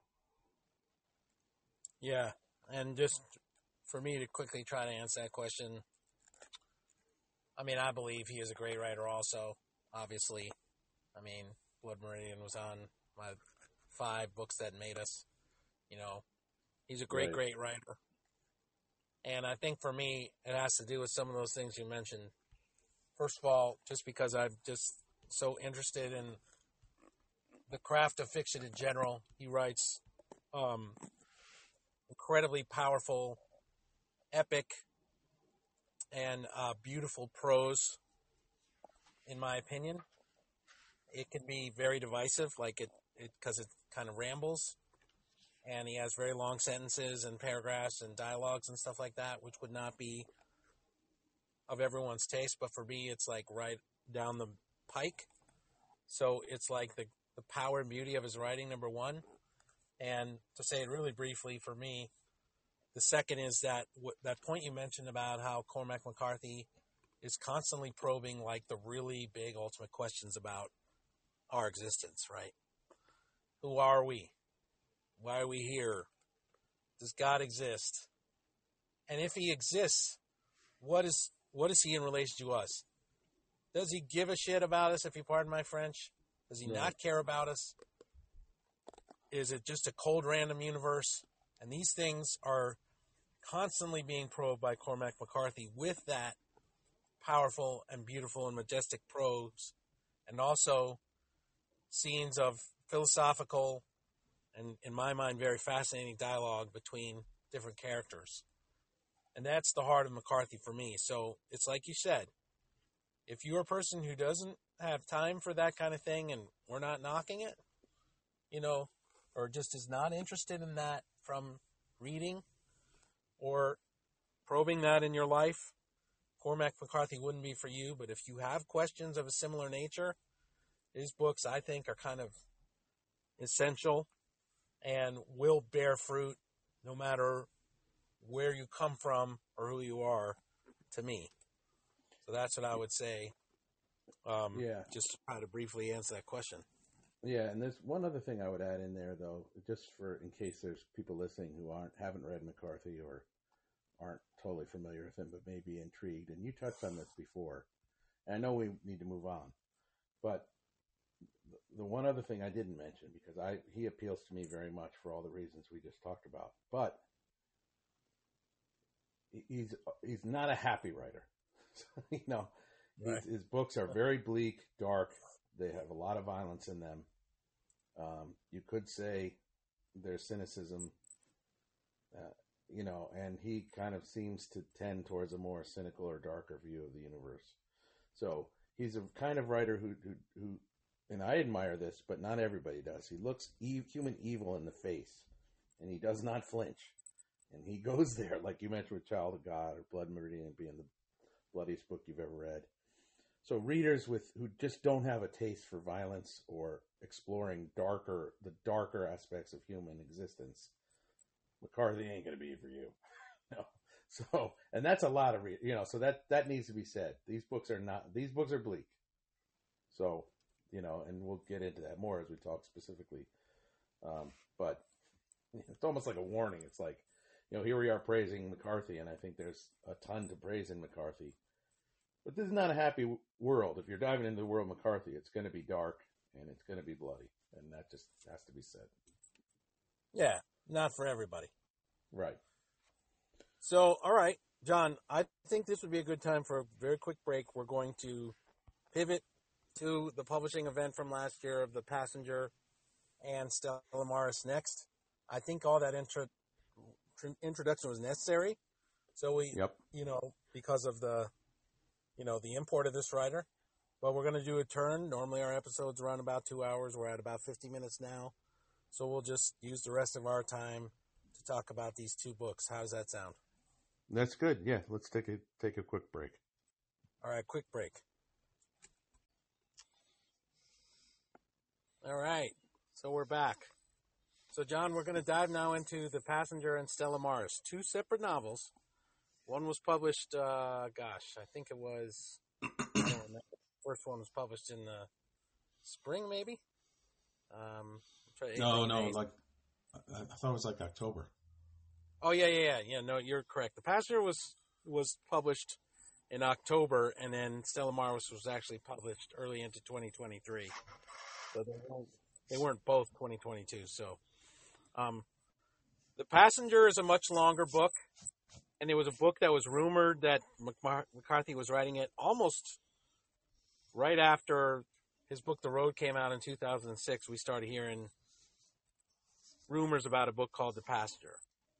Yeah, and just for me to quickly try to answer that question, I mean, I believe he is a great writer also, obviously. I mean, Blood Meridian was on my five books that made us, you know. He's a great, right. great writer. And I think for me, it has to do with some of those things you mentioned. First of all, just because I'm just so interested in the craft of fiction in general. He writes um, incredibly powerful, epic, and uh, beautiful prose, in my opinion. It can be very divisive, like it, because it, it kind of rambles, and he has very long sentences and paragraphs and dialogues and stuff like that, which would not be of everyone's taste, but for me, it's like right down the pike. So it's like the, the power and beauty of his writing, number one. And to say it really briefly for me, the second is that that point you mentioned about how Cormac McCarthy is constantly probing like the really big ultimate questions about our existence, right? Who are we? Why are we here? Does God exist? And if he exists, what is what is he in relation to us? Does he give a shit about us, if you pardon my French? Does he yeah. not care about us? Is it just a cold random universe? And these things are constantly being probed by Cormac McCarthy with that powerful and beautiful and majestic prose, and also scenes of philosophical and, in my mind, very fascinating dialogue between different characters. And that's the heart of McCarthy for me. So it's like you said, if you're a person who doesn't have time for that kind of thing, and we're not knocking it, you know, or just is not interested in that from reading or probing that in your life, Cormac McCarthy wouldn't be for you. But if you have questions of a similar nature, his books, I think, are kind of essential and will bear fruit no matter where you come from or who you are, to me. So that's what I would say. Um, yeah. Just to try to briefly answer that question. Yeah, and there's one other thing I would add in there, though, just for in case there's people listening who aren't haven't read McCarthy or aren't totally familiar with him, but may be intrigued. And you touched on this before, and I know we need to move on, but the one other thing I didn't mention, because I he appeals to me very much for all the reasons we just talked about, but he's he's not a happy writer. you know, right. his, his books are very bleak, dark. They have a lot of violence in them. Um, you could say there's cynicism, uh, you know, and he kind of seems to tend towards a more cynical or darker view of the universe. So he's a kind of writer who, who, who and I admire this, but not everybody does. He looks e- human evil in the face, and he does not flinch. And he goes there, like you mentioned with Child of God or Blood Meridian being the bloodiest book you've ever read. So readers with who just don't have a taste for violence or exploring darker the darker aspects of human existence, McCarthy ain't going to be for you. no. So, and that's a lot of re- you know. So that that needs to be said. These books are not. These books are bleak. So, you know, and we'll get into that more as we talk specifically. Um, but it's almost like a warning. It's like, you know, here we are praising McCarthy, and I think there's a ton to praise in McCarthy. But this is not a happy w- world. If you're diving into the world of McCarthy, it's going to be dark and it's going to be bloody, and that just has to be said. Yeah, not for everybody. Right. So, all right, John, I think this would be a good time for a very quick break. We're going to pivot to the publishing event from last year of The Passenger and Stella Maris next. I think all that intro, introduction was necessary. So we, yep. you know, because of the, you know, the import of this writer. But we're going to do a turn. Normally our episodes run about two hours. We're at about fifty minutes now. So we'll just use the rest of our time to talk about these two books. How does that sound? That's good. Yeah, let's take a take a quick break. All right, quick break. All right, so we're back. So, John, we're going to dive now into The Passenger and Stella Maris, two separate novels. One was published, uh, gosh, I think it was, I don't remember. The first one was published in the spring, maybe? Um, no, no, May. like, I, I thought it was like October. Oh, yeah, yeah, yeah. Yeah, no, you're correct. The Passenger was, was published in October, and then Stella Maris was actually published early into twenty twenty-three. So they weren't, they weren't both twenty twenty-two, so... Um, The Passenger is a much longer book, and it was a book that was rumored that McCarthy was writing it almost right after his book The Road came out in two thousand six. We started hearing rumors about a book called The Passenger.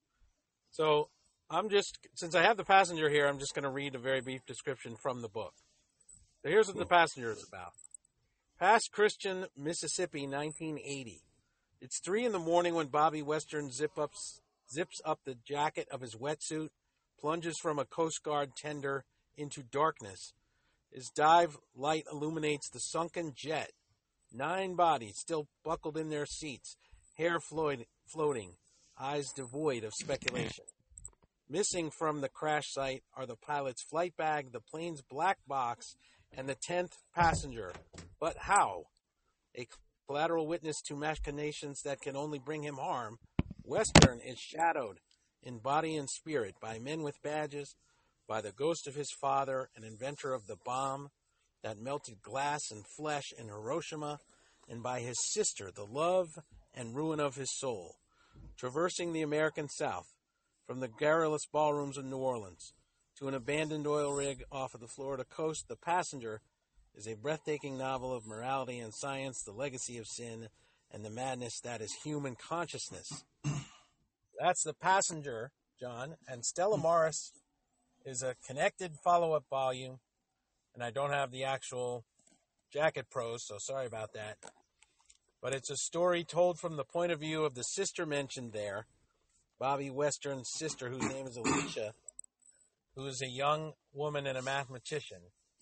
So I'm just, since I have The Passenger here, I'm just going to read a very brief description from the book. So here's what The Passenger is about. Pass Christian, Mississippi, nineteen eighty. It's three in the morning when Bobby Western zip ups, zips up the jacket of his wetsuit, plunges from a Coast Guard tender into darkness. His dive light illuminates the sunken jet. Nine bodies still buckled in their seats, hair floating, floating, eyes devoid of speculation. Missing from the crash site are the pilot's flight bag, the plane's black box, and the tenth passenger. But how? A collateral witness to machinations that can only bring him harm, Western is shadowed in body and spirit by men with badges, by the ghost of his father, an inventor of the bomb that melted glass and flesh in Hiroshima, and by his sister, the love and ruin of his soul. Traversing the American South, from the garrulous ballrooms of New Orleans to an abandoned oil rig off of the Florida coast, The Passenger is a breathtaking novel of morality and science, the legacy of sin, and the madness that is human consciousness. That's The Passenger, John. And Stella Maris is a connected follow-up volume, and I don't have the actual jacket prose, so sorry about that. But it's a story told from the point of view of the sister mentioned there, Bobby Western's sister, whose name is Alicia, who is a young woman and a mathematician.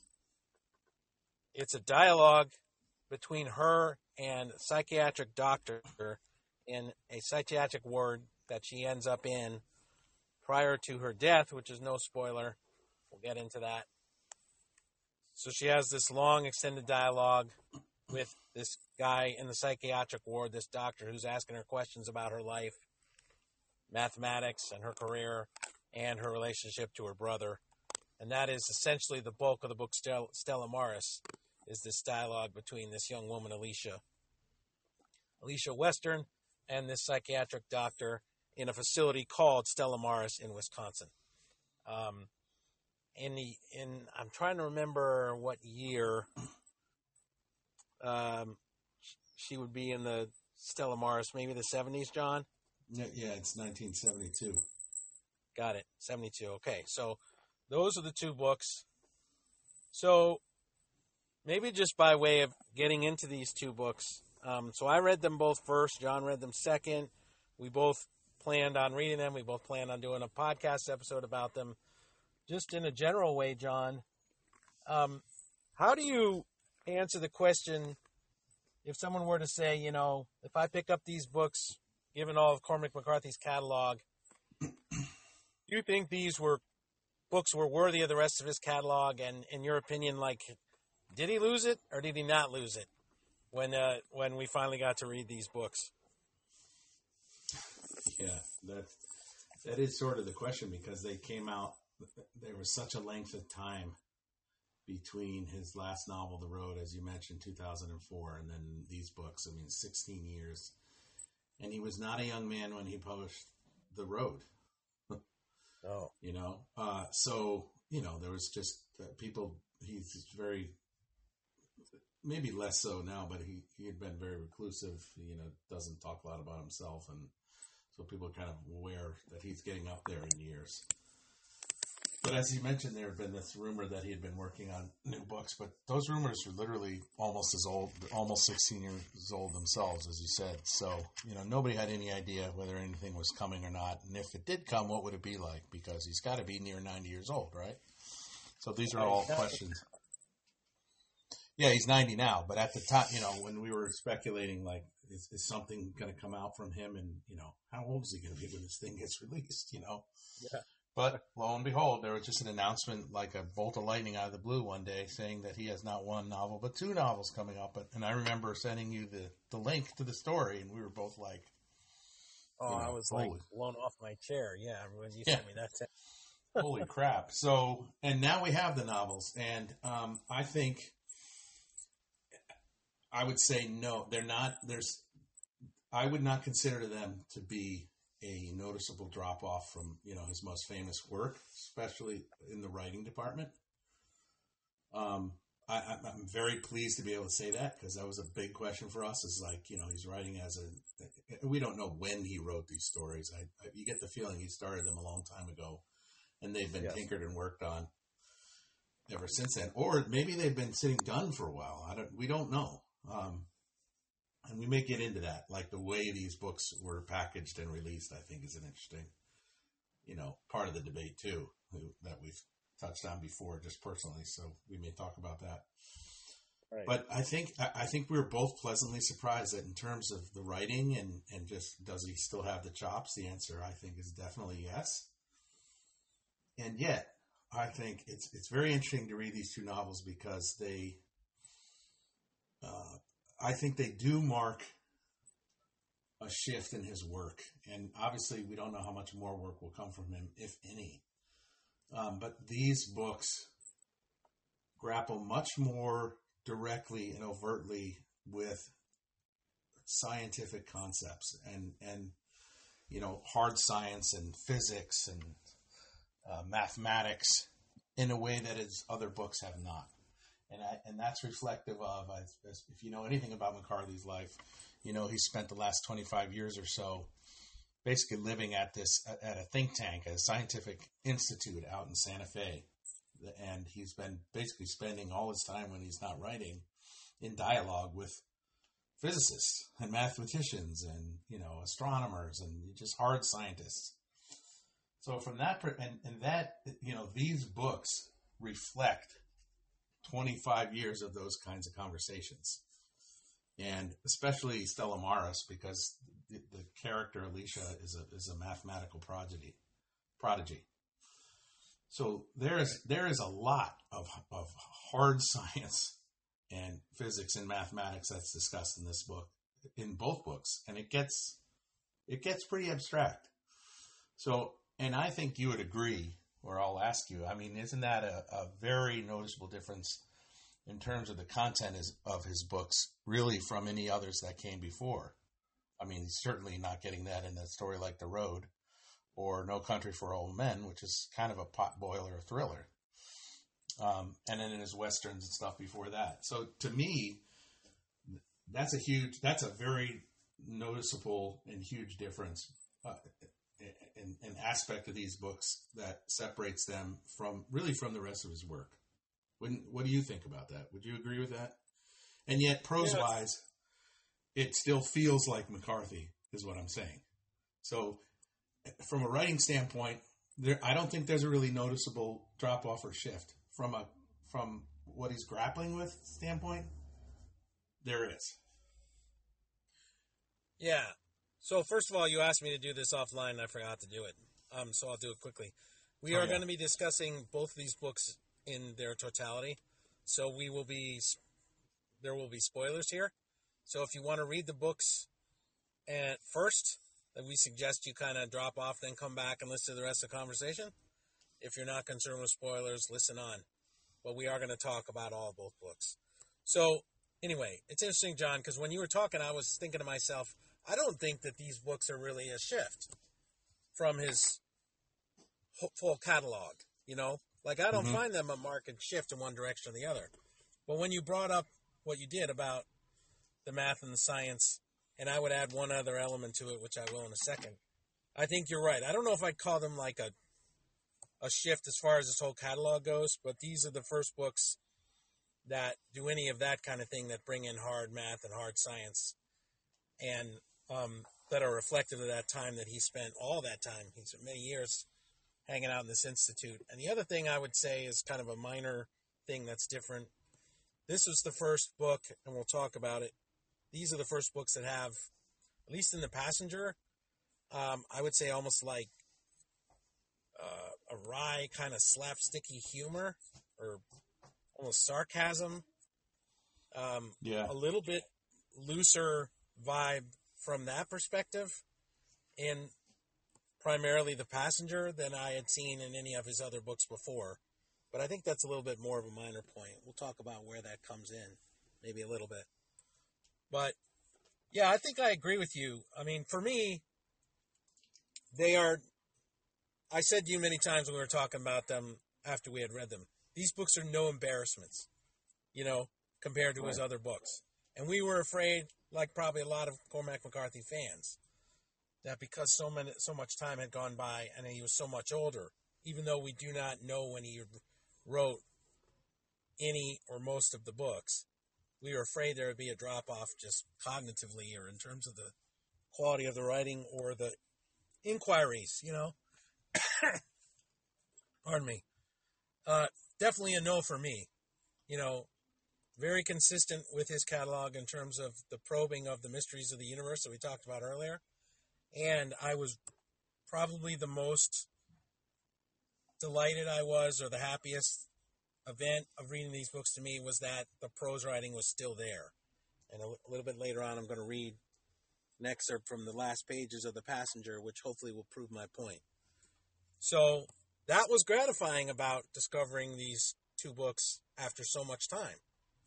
It's a dialogue between her and a psychiatric doctor in a psychiatric ward that she ends up in prior to her death, which is no spoiler. We'll get into that. So she has this long, extended dialogue with this guy in the psychiatric ward, this doctor who's asking her questions about her life, mathematics, and her career, and her relationship to her brother. And that is essentially the bulk of the book Stella, Stella Maris, is this dialogue between this young woman, Alicia, Alicia Western, and this psychiatric doctor in a facility called Stella Maris in Wisconsin. Um, in the in I'm trying to remember what year um, she would be in the Stella Maris, maybe the seventies, John? Yeah, yeah, it's nineteen seventy-two. Got it, seventy-two. Okay, so those are the two books. So maybe just by way of getting into these two books, um, so I read them both first. John read them second. We both planned on reading them. We both planned on doing a podcast episode about them. Just in a general way, John, um, how do you answer the question if someone were to say, you know, if I pick up these books, given all of Cormac McCarthy's catalog, do you think these were books were worthy of the rest of his catalog? And in your opinion, like, did he lose it or did he not lose it when uh, when we finally got to read these books? Yeah, that that is sort of the question, because they came out, there was such a length of time between his last novel, The Road, as you mentioned, two thousand four, and then these books. I mean, sixteen years. And he was not a young man when he published The Road. Oh. You know? Uh, so, you know, there was just uh, people, he's very, maybe less so now, but he, he had been very reclusive, you know, doesn't talk a lot about himself, and so people are kind of aware that he's getting up there in years. But as you mentioned, there had been this rumor that he had been working on new books, but those rumors were literally almost as old, almost sixteen years old themselves, as you said. So, you know, nobody had any idea whether anything was coming or not. And if it did come, what would it be like? Because he's got to be near ninety years old, right? So these are all questions. Yeah, he's ninety now, but at the time, you know, when we were speculating, like, is, is something going to come out from him? And, you know, how old is he going to be when this thing gets released, you know? Yeah. But lo and behold, there was just an announcement, like a bolt of lightning out of the blue one day, saying that he has not one novel, but two novels coming up. And I remember sending you the, the link to the story, and we were both like, oh, you know, I was holy. like blown off my chair. Yeah, when you sent yeah. me that. T- holy crap. So, and now we have the novels, and um, I think, I would say no, they're not, there's, I would not consider them to be a noticeable drop off from, you know, his most famous work, especially in the writing department. Um, I, I'm very pleased to be able to say that, because that was a big question for us. Is like, you know, he's writing as a, we don't know when he wrote these stories. I, I you get the feeling he started them a long time ago, and they've been yes. tinkered and worked on ever since then. Or maybe they've been sitting done for a while. I don't, we don't know. Um, And we may get into that, like the way these books were packaged and released, I think is an interesting, you know, part of the debate too, that we've touched on before just personally. So we may talk about that. Right. But I think, I think we were both pleasantly surprised that in terms of the writing and, and just, does he still have the chops? The answer, I think, is definitely yes. And yet I think it's, it's very interesting to read these two novels, because they, uh, I think they do mark a shift in his work. And obviously we don't know how much more work will come from him, if any. Um, but these books grapple much more directly and overtly with scientific concepts and, and, you know, hard science and physics and uh, mathematics in a way that his other books have not. And I, and that's reflective of, as, as if you know anything about McCarthy's life, you know, he spent the last twenty-five years or so basically living at this, at a think tank, a scientific institute out in Santa Fe. And he's been basically spending all his time when he's not writing in dialogue with physicists and mathematicians and, you know, astronomers and just hard scientists. So from that, and, and that, you know, these books reflect twenty-five years of those kinds of conversations. And especially Stella Maris, because the, the character Alicia is a is a mathematical prodigy. Prodigy. So there is there is a lot of of hard science and physics and mathematics that's discussed in this book, in both books, and it gets it gets pretty abstract. So, and I think you would agree, or I'll ask you, I mean, isn't that a, a very noticeable difference in terms of the content is, of his books, really from any others that came before? I mean, he's certainly not getting that in a story like The Road or No Country for Old Men, which is kind of a potboiler thriller. Um, and then in his Westerns and stuff before that. So to me, that's a huge, that's a very noticeable and huge difference. Uh, An, an aspect of these books that separates them from really from the rest of his work. Wouldn't, what do you think about that? Would you agree with that? And yet, prose-wise, yes. It still feels like McCarthy, is what I'm saying. So, from a writing standpoint, there I don't think there's a really noticeable drop-off or shift. From a from what he's grappling with standpoint, there is. Yeah. So first of all, you asked me to do this offline, and I forgot to do it. Um, so I'll do it quickly. We oh, are yeah. going to be discussing both of these books in their totality. So we will be, there will be spoilers here. So if you want to read the books at first, then we suggest you kind of drop off, then come back and listen to the rest of the conversation. If you're not concerned with spoilers, listen on. But we are going to talk about all both books. So anyway, it's interesting, John, because when you were talking, I was thinking to myself, I don't think that these books are really a shift from his full catalog, you know? Like, I don't mm-hmm. find them a marked shift in one direction or the other. But when you brought up what you did about the math and the science, and I would add one other element to it, which I will in a second, I think you're right. I don't know if I'd call them like a a shift as far as this whole catalog goes, but these are the first books that do any of that kind of thing, that bring in hard math and hard science, and um, that are reflective of that time that he spent, all that time, he spent many years hanging out in this institute. And the other thing I would say is kind of a minor thing that's different. This was the first book, and we'll talk about it. These are the first books that have, at least in The Passenger, um, I would say almost like uh, a wry kind of slapsticky humor, or almost sarcasm. Um, Yeah. A little bit looser vibe from that perspective, and primarily The Passenger, than I had seen in any of his other books before. But I think that's a little bit more of a minor point. We'll talk about where that comes in, maybe a little bit. But, yeah, I think I agree with you. I mean, for me, they are, I said to you many times when we were talking about them after we had read them, these books are no embarrassments, you know, compared to his Right. other books. And we were afraid, like probably a lot of Cormac McCarthy fans, that because so many, so much time had gone by and he was so much older, even though we do not know when he wrote any or most of the books, we were afraid there would be a drop-off just cognitively or in terms of the quality of the writing or the inquiries, you know. Pardon me. Uh, definitely a no for me. You know, very consistent with his catalog in terms of the probing of the mysteries of the universe that we talked about earlier. And I was probably the most delighted I was, or the happiest event of reading these books to me, was that the prose writing was still there. And a, a little bit later on, I'm going to read an excerpt from the last pages of The Passenger, which hopefully will prove my point. So that was gratifying about discovering these two books after so much time.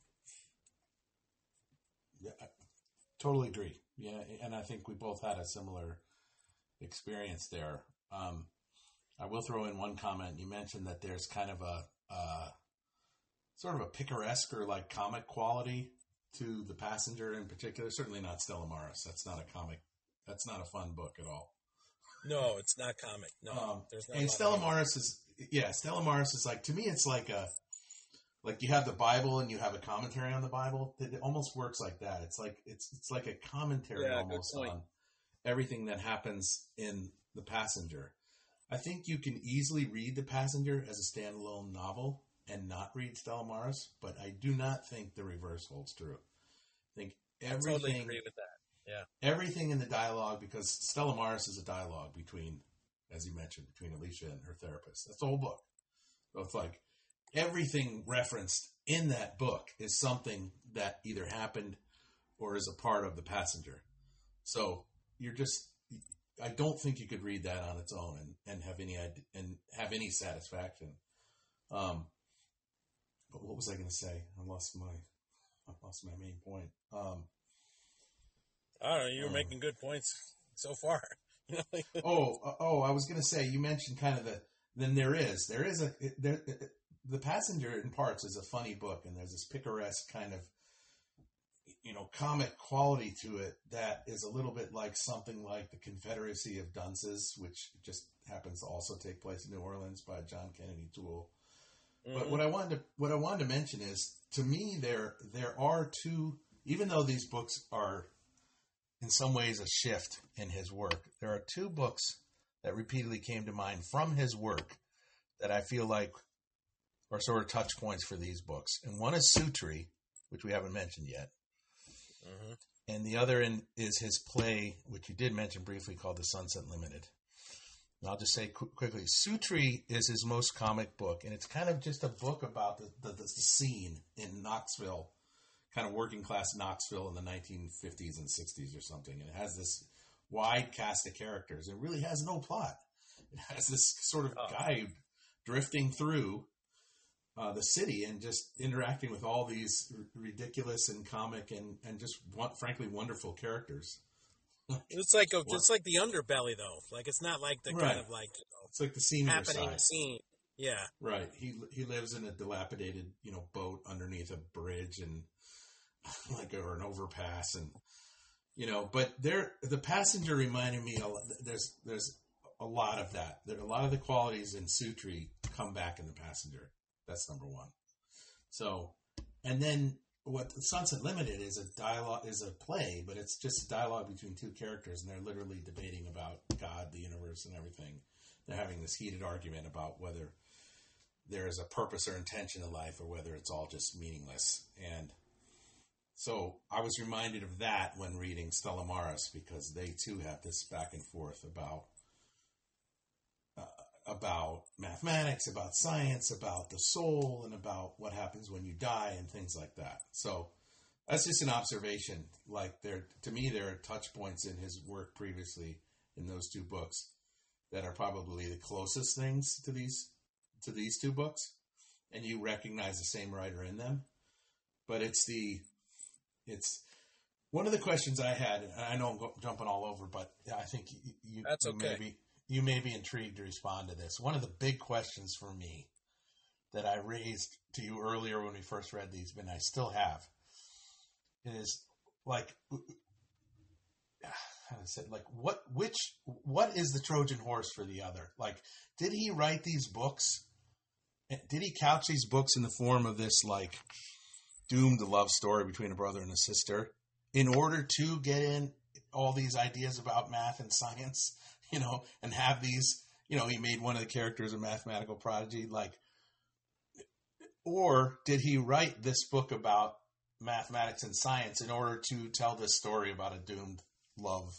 Yeah, I totally agree. Yeah, and I think we both had a similar experience there. Um, I will throw in one comment. You mentioned that there's kind of a uh, sort of a picaresque or like comic quality to The Passenger in particular. Certainly not Stella Maris. That's not a comic. That's not a fun book at all. No, it's not comic. No, Um, there's not. and Stella Maris is, yeah, Stella Maris is like, to me, it's like a, like you have the Bible and you have a commentary on the Bible. It almost works like that. It's like, it's, it's like a commentary Yeah, good almost point. on everything that happens in The Passenger. I think you can easily read The Passenger as a standalone novel and not read Stella Maris, but I do not think the reverse holds true. I think everything, I totally agree with that. Yeah. everything in the dialogue, because Stella Maris is a dialogue between, as you mentioned, between Alicia and her therapist. That's the whole book. So it's like everything referenced in that book is something that either happened or is a part of The Passenger. So you're just, I don't think you could read that on its own and, and have any and have any satisfaction. Um, but what was I going to say? I lost my, I lost my main point. Um, I don't know. You were Um, making good points so far. oh, uh, oh, I was going to say, you mentioned kind of the, then there is, there is a, there, The Passenger in parts is a funny book, and there's this picaresque kind of, you know, comic quality to it that is a little bit like something like The Confederacy of Dunces, which just happens to also take place in New Orleans by John Kennedy Toole. Mm-hmm. But what I wanted to, what I wanted to mention is, to me, there, there are two, even though these books are in some ways a shift in his work, there are two books that repeatedly came to mind from his work that I feel like are sort of touch points for these books. And one is Sutri, which we haven't mentioned yet. Mm-hmm. And the other in, is his play, which you did mention briefly, called The Sunset Limited. And I'll just say qu- quickly, Sutri is his most comic book, and it's kind of just a book about the, the, the scene in Knoxville, kind of working class Knoxville in the nineteen fifties and sixties or something. And it has this wide cast of characters. It really has no plot. It has this sort of Oh. guy drifting through uh, the city and just interacting with all these r- ridiculous and comic and, and just want, frankly wonderful characters. It's like a, it's like the underbelly though. Like it's not like the Right. kind of like you know, It's like the seamier happening side. scene. Yeah. Right. He he lives in a dilapidated, you know, boat underneath a bridge and like or an overpass, and you know. But there, The Passenger reminded me. A lot, there's there's a lot of that. There, a lot of the qualities in Sutri come back in The Passenger. That's number one. So, and then what Sunset Limited is a dialogue, is a play, but it's just a dialogue between two characters, and they're literally debating about God, the universe, and everything. They're having this heated argument about whether there is a purpose or intention in life, or whether it's all just meaningless. And so I was reminded of that when reading Stella Maris, because they too have this back and forth about uh, about mathematics, about science, about the soul, and about what happens when you die, and things like that. So that's just an observation. Like, there, to me, there are touch points in his work previously in those two books that are probably the closest things to these to these two books, and you recognize the same writer in them. But it's the it's one of the questions I had, and I know I'm go- jumping all over, but I think you, you, That's you okay. may be you may be intrigued to respond to this. One of the big questions for me that I raised to you earlier when we first read these, and I still have, is like, how to say, like what which what is the Trojan horse for the other? Like, did he write these books? Did he couch these books in the form of this like doomed love story between a brother and a sister in order to get in all these ideas about math and science, you know, and have these, you know, he made one of the characters a mathematical prodigy, like, or did he write this book about mathematics and science in order to tell this story about a doomed love,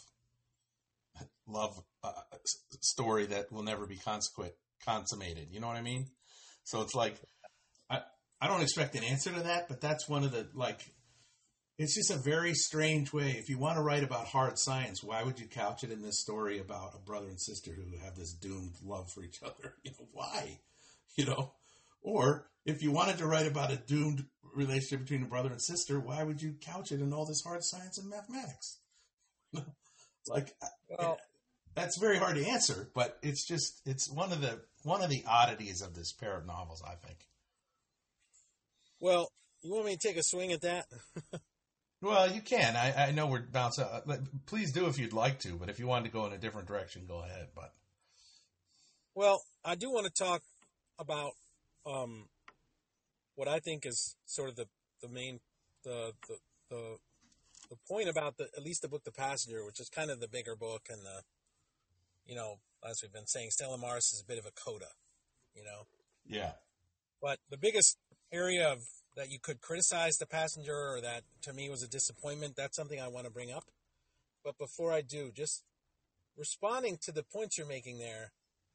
love uh, story that will never be consequent, consummated? You know what I mean? So it's like, I, I don't expect an answer to that, but that's one of the, like, it's just a very strange way. If you want to write about hard science, why would you couch it in this story about a brother and sister who have this doomed love for each other? You know, why? You know? Or if you wanted to write about a doomed relationship between a brother and sister, why would you couch it in all this hard science and mathematics? Like, Well, that's very hard to answer, but it's just, it's one of the, one of the oddities of this pair of novels, I think. well, you want me to take a swing at that? Well, you can. I, I know we're bouncing. Please do if you'd like to, but if you wanted to go in a different direction, go ahead. But Well, I do want to talk about um, what I think is sort of the, the main the, the the the point about the at least the book The Passenger, which is kind of the bigger book, and the, you know, as we've been saying, Stella Maris is a bit of a coda, you know. yeah, But the biggest area of that you could criticize The Passenger, or that to me was a disappointment, that's something I want to bring up. But before I do, just responding to the points you're making there,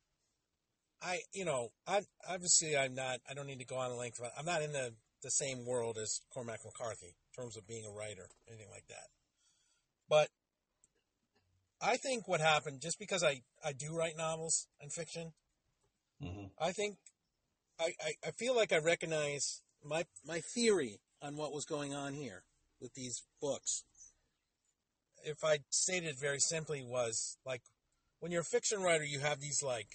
I, you know, I obviously I'm not, I don't need to go on a length about, I'm not in the, the same world as Cormac McCarthy in terms of being a writer, anything like that. But I think what happened, just because I, I do write novels and fiction, mm-hmm. I think, I, I, I feel like I recognize my my theory on what was going on here with these books. If I stated it very simply, was like, when you're a fiction writer, you have these like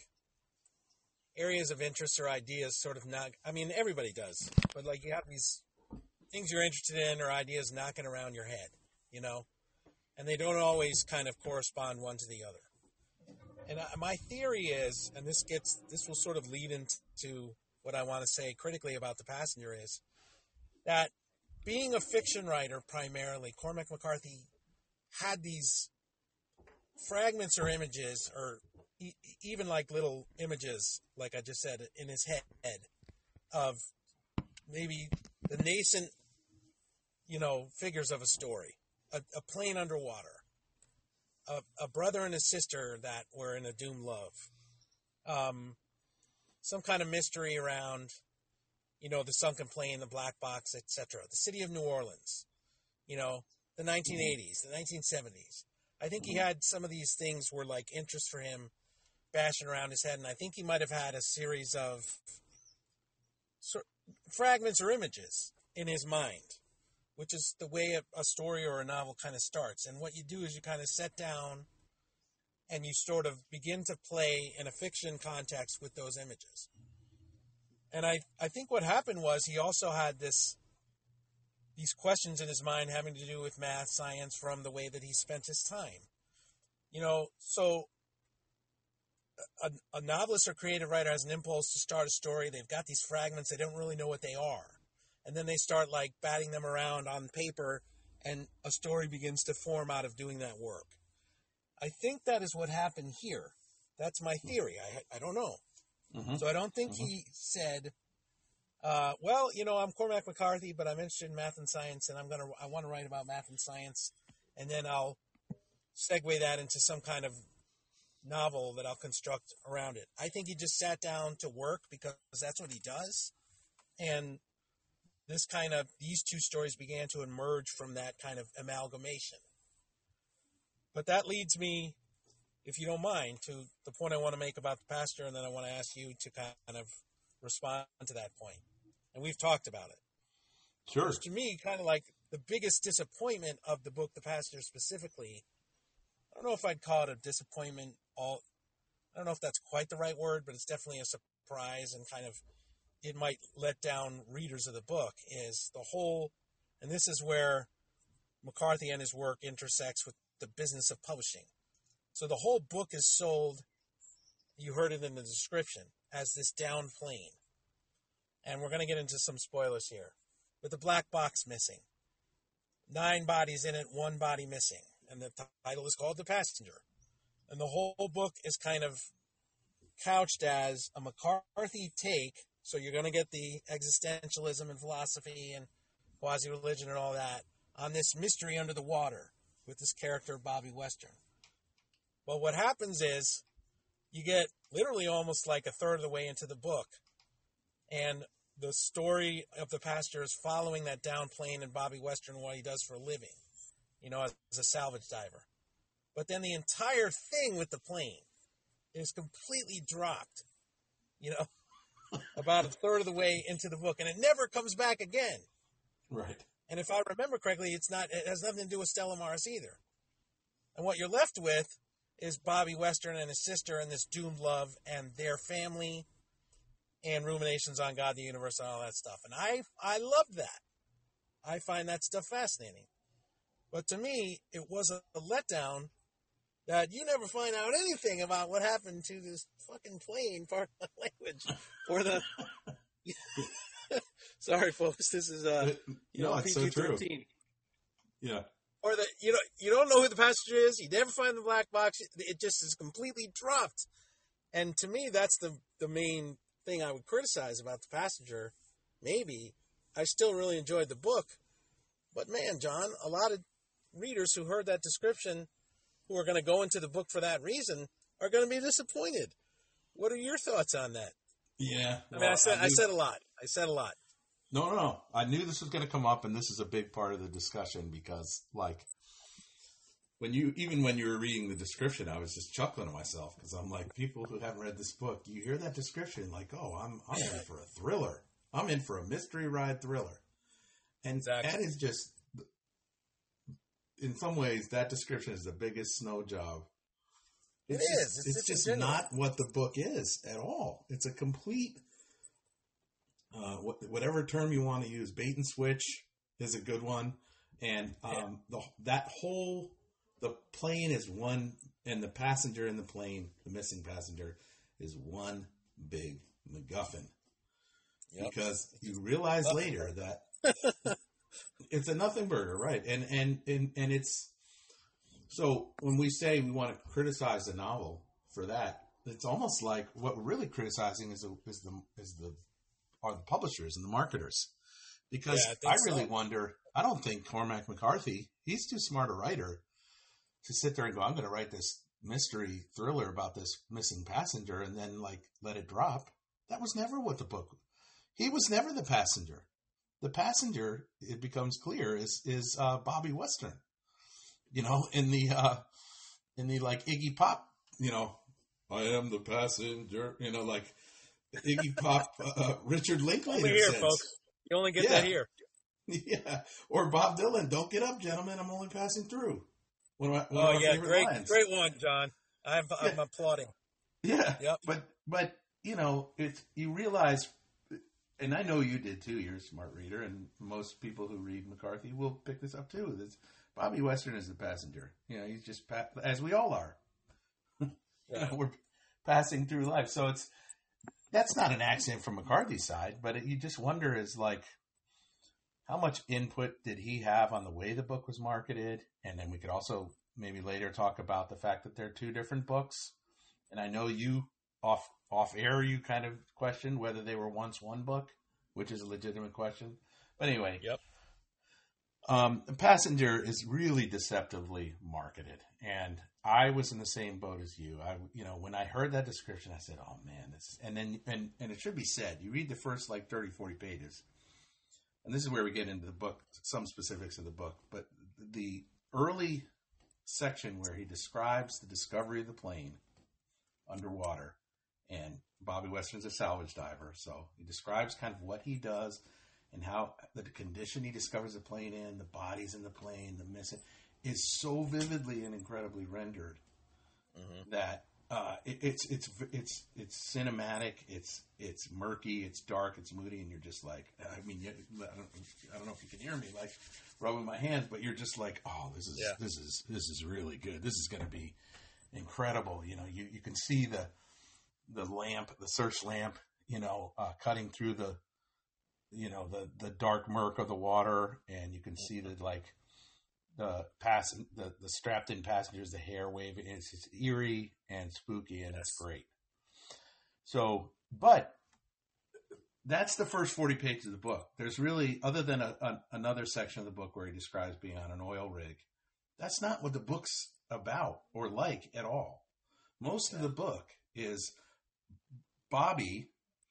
areas of interest or ideas sort of not, I mean, everybody does, but like you have these things you're interested in or ideas knocking around your head, you know, and they don't always kind of correspond one to the other. And I, my theory is, and this gets, this will sort of lead into what I want to say critically about The Passenger, is that being a fiction writer primarily, Cormac McCarthy had these fragments or images, or e- even like little images, like I just said, in his head of maybe the nascent, you know, figures of a story, a, a plane underwater, a, a brother and a sister that were in a doomed love, um, some kind of mystery around, you know, the sunken plane, the black box, et cetera. The city of New Orleans, you know, the nineteen eighties, the nineteen seventies. I think he had some of these things were like interest for him bashing around his head, and I think he might have had a series of sort fragments or images in his mind, which is the way a, a story or a novel kind of starts. And what you do is you kind of sit down and you sort of begin to play in a fiction context with those images. And I, I think what happened was he also had this these questions in his mind having to do with math, science, from the way that he spent his time. You know, so a, a novelist or creative writer has an impulse to start a story. They've got these fragments. They don't really know what they are. And then they start like batting them around on paper, and a story begins to form out of doing that work. I think that is what happened here. That's my theory. I I don't know. Mm-hmm. So I don't think mm-hmm. he said, uh, well, you know, I'm Cormac McCarthy, but I'm interested in math and science, and I'm gonna I want to write about math and science, and then I'll segue that into some kind of novel that I'll construct around it. I think he just sat down to work because that's what he does, and this kind of these two stories began to emerge from that kind of amalgamation. But that leads me, if you don't mind, to the point I want to make about the pastor, and then I want to ask you to kind of respond to that point. And we've talked about it. Sure. Which to me, kind of like the biggest disappointment of the book, The Pastor specifically, I don't know if I'd call it a disappointment. All I don't know if that's quite the right word, but it's definitely a surprise, and kind of it might let down readers of the book, is the whole, and this is where McCarthy and his work intersects with the business of publishing. So the whole book is sold, you heard it in the description, as this down plane. And we're going to get into some spoilers here. With the black box missing. Nine bodies in it, one body missing. And the title is called The Passenger. And the whole book is kind of couched as a McCarthy take. So you're going to get the existentialism and philosophy and quasi-religion and all that on this mystery under the water with this character, Bobby Western. Well, what happens is you get literally almost like a third of the way into the book, and the story of the pastor is following that down plane and Bobby Western and what he does for a living, you know, as, as a salvage diver. But then the entire thing with the plane is completely dropped, you know, about a third of the way into the book, and it never comes back again. Right. And if I remember correctly, it's not. It has nothing to do with Stella Maris either. And what you're left with is Bobby Western and his sister and this doomed love and their family and ruminations on God, the universe, and all that stuff. And I I love that. I find that stuff fascinating. But to me, it was a, a letdown that you never find out anything about what happened to this fucking plane, part of the language, or the... Sorry, folks. This is uh, you no, know, it's P G so true. thirteen. Yeah. Or the you know you don't know who the passenger is. You never find the black box. It just is completely dropped. And to me, that's the the main thing I would criticize about the passenger. Maybe I still really enjoyed the book, but man, John, a lot of readers who heard that description, who are going to go into the book for that reason, are going to be disappointed. What are your thoughts on that? Yeah. I mean, I said I, I said a lot. I said a lot. No, no, no. I knew this was going to come up, and this is a big part of the discussion because, like, when you, even when you were reading the description, I was just chuckling to myself because I'm like, people who haven't read this book, you hear that description, like, oh, I'm, I'm in for a thriller. I'm in for a mystery ride thriller. And exactly. That is just, in some ways, that description is the biggest snow job. It's it just, is. It's, it's just not what the book is at all. It's a complete... Uh, whatever term you want to use, bait and switch is a good one. And um, yeah. the, that whole, the plane is one, and the passenger in the plane, the missing passenger, is one big MacGuffin. Yep. Because you realize nothing later burger. that it's a nothing burger, right? And, and, and, and it's, so when we say we want to criticize the novel for that, it's almost like what we're really criticizing is, the, is the, is the, are the publishers and the marketers. Because yeah, I, I really so. wonder, I don't think Cormac McCarthy, he's too smart a writer to sit there and go, I'm going to write this mystery thriller about this missing passenger and then like let it drop. That was never what the book, he was never the passenger. The passenger, it becomes clear, is, is uh, Bobby Western, you know, in the, uh, in the like Iggy Pop, you know, I am the passenger, you know, like, Iggy Pop, uh, Richard Linklater only here, says. Folks. You only get yeah. that here. Yeah. Or Bob Dylan, don't get up, gentlemen. I'm only passing through. One of my, one oh, of my yeah. favorite Great, lines. great one, John. I'm, yeah. I'm applauding. Yeah. Yep. But, but, you know, it's, you realize, and I know you did too, you're a smart reader, and most people who read McCarthy will pick this up too. This, Bobby Western is the passenger. You know, he's just, as we all are. Yeah. You know, we're, passing through life. So it's that's not an accident from McCarthy's side, but it, you just wonder is like how much input did he have on the way the book was marketed? And then we could also maybe later talk about the fact that they're two different books. And I know you off off air you kind of questioned whether they were once one book, which is a legitimate question. But anyway, Yep. Um, the Passenger is really deceptively marketed, and I was in the same boat as you. I, you know, when I heard that description, I said, "Oh man!" This," and then, and and it should be said, you read the first like thirty, forty pages, and this is where we get into the book, some specifics of the book. But the early section where he describes the discovery of the plane underwater, and Bobby Western's a salvage diver, so he describes kind of what he does. And how the condition he discovers the plane in, the bodies in the plane, the missing, is so vividly and incredibly rendered mm-hmm. that uh, it, it's it's it's it's cinematic. It's it's murky. It's dark. It's moody, and you're just like, I mean, I don't, I don't know if you can hear me, like rubbing my hands, but you're just like, oh, this is yeah. this is this is really good. This is going to be incredible. You know, you you can see the the lamp, the search lamp, you know, uh, cutting through the. You know, the, the dark murk of the water, and you can see the, like, the pass, the, the strapped in passengers, the hair waving. It's, it's eerie and spooky, and yes. It's great. So, but that's the first forty pages of the book. There's really, other than a, a, another section of the book where he describes being on an oil rig, that's not what the book's about or like at all. Most yeah. of the book is Bobby,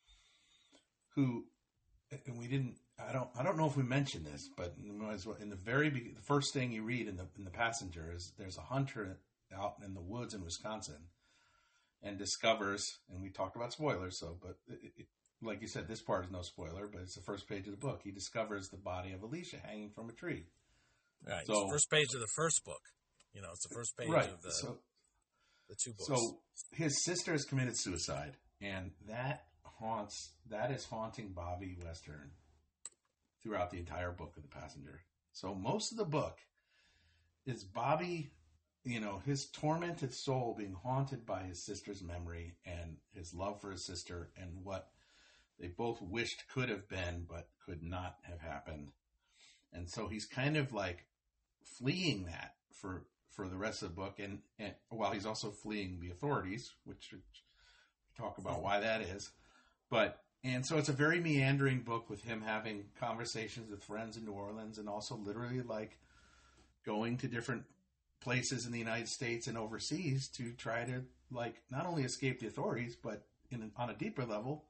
who... And we didn't. I don't. I don't know if we mentioned this, but in the very the first thing you read in the in the Passenger is there's a hunter out in the woods in Wisconsin, and discovers. And we talked about spoilers, so but it, it, like you said, this part is no spoiler, but it's the first page of the book. He discovers the body of Alicia hanging from a tree. Right. So, it's the first page of the first book. You know, it's the first page right, of the so, the two books. So his sister has committed suicide, and that. Haunts that is haunting Bobby Western throughout the entire book of The Passenger. So most of the book is Bobby, you know, his tormented soul being haunted by his sister's memory and his love for his sister and what they both wished could have been but could not have happened. And so he's kind of like fleeing that for for the rest of the book, and, and while he's also fleeing the authorities, which we talk about why that is. But, and so it's a very meandering book with him having conversations with friends in New Orleans and also literally like going to different places in the United States and overseas to try to like not only escape the authorities, but in on a deeper level,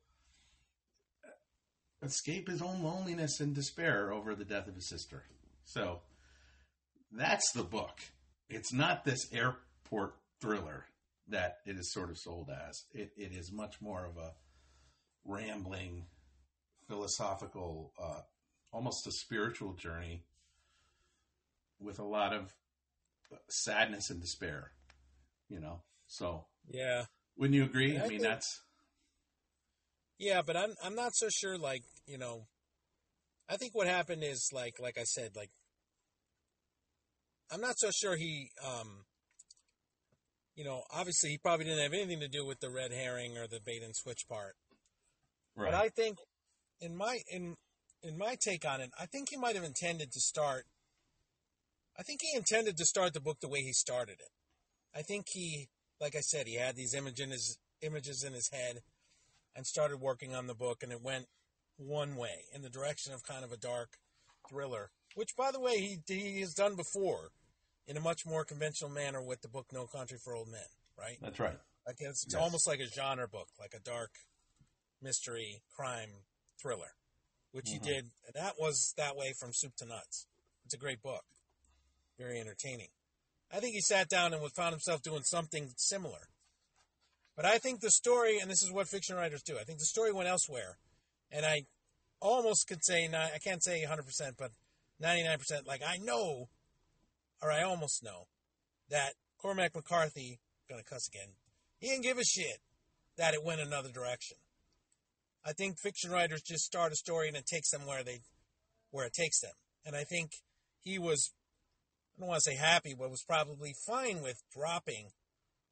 escape his own loneliness and despair over the death of his sister. So that's the book. It's not this airport thriller that it is sort of sold as. It, it is much more of a rambling, philosophical, uh, almost a spiritual journey with a lot of sadness and despair, you know? So, yeah. Wouldn't you agree? I, I mean, think, that's... Yeah, but I'm, I'm not so sure, like, you know, I think what happened is, like, like I said, like, I'm not so sure he, um, you know, obviously he probably didn't have anything to do with the red herring or the bait and switch part. Right. But I think, in my in in my take on it, I think he might have intended to start. I think he intended to start the book the way he started it. I think he, like I said, he had these images in his images in his head, and started working on the book, and it went one way in the direction of kind of a dark thriller, which, by the way, he he has done before, in a much more conventional manner with the book No Country for Old Men. Right. That's right. Like it's, it's yes. almost like a genre book, like a dark mystery crime thriller, which mm-hmm. he did, and that was that way from soup to nuts. It's a great book, very entertaining. I think he sat down and found himself doing something similar. But I think the story, and this is what fiction writers do, I think the story went elsewhere, and I almost could say, I can't say one hundred percent, but ninety-nine percent, like I know, or I almost know, that Cormac McCarthy, gonna cuss again, he didn't give a shit that it went another direction. I think fiction writers just start a story and it takes them where they, where it takes them. And I think he was, I don't want to say happy, but was probably fine with dropping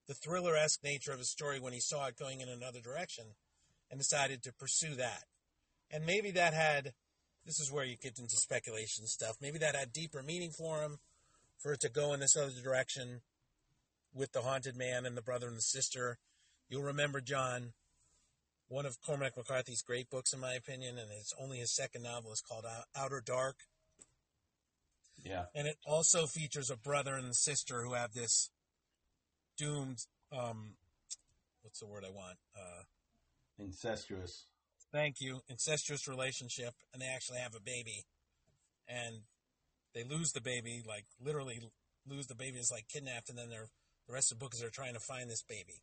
the thriller-esque nature of his story when he saw it going in another direction and decided to pursue that. And maybe that had, this is where you get into speculation stuff, maybe that had deeper meaning for him, for it to go in this other direction with the haunted man and the brother and the sister. You'll remember, John, one of Cormac McCarthy's great books, in my opinion, and it's only his second novel, is called Outer Dark. Yeah. And it also features a brother and sister who have this doomed, um, what's the word I want? Uh, Incestuous. Thank you. Incestuous relationship, and they actually have a baby. And they lose the baby, like literally lose the baby. It's like kidnapped, and then they're, the rest of the book is they're trying to find this baby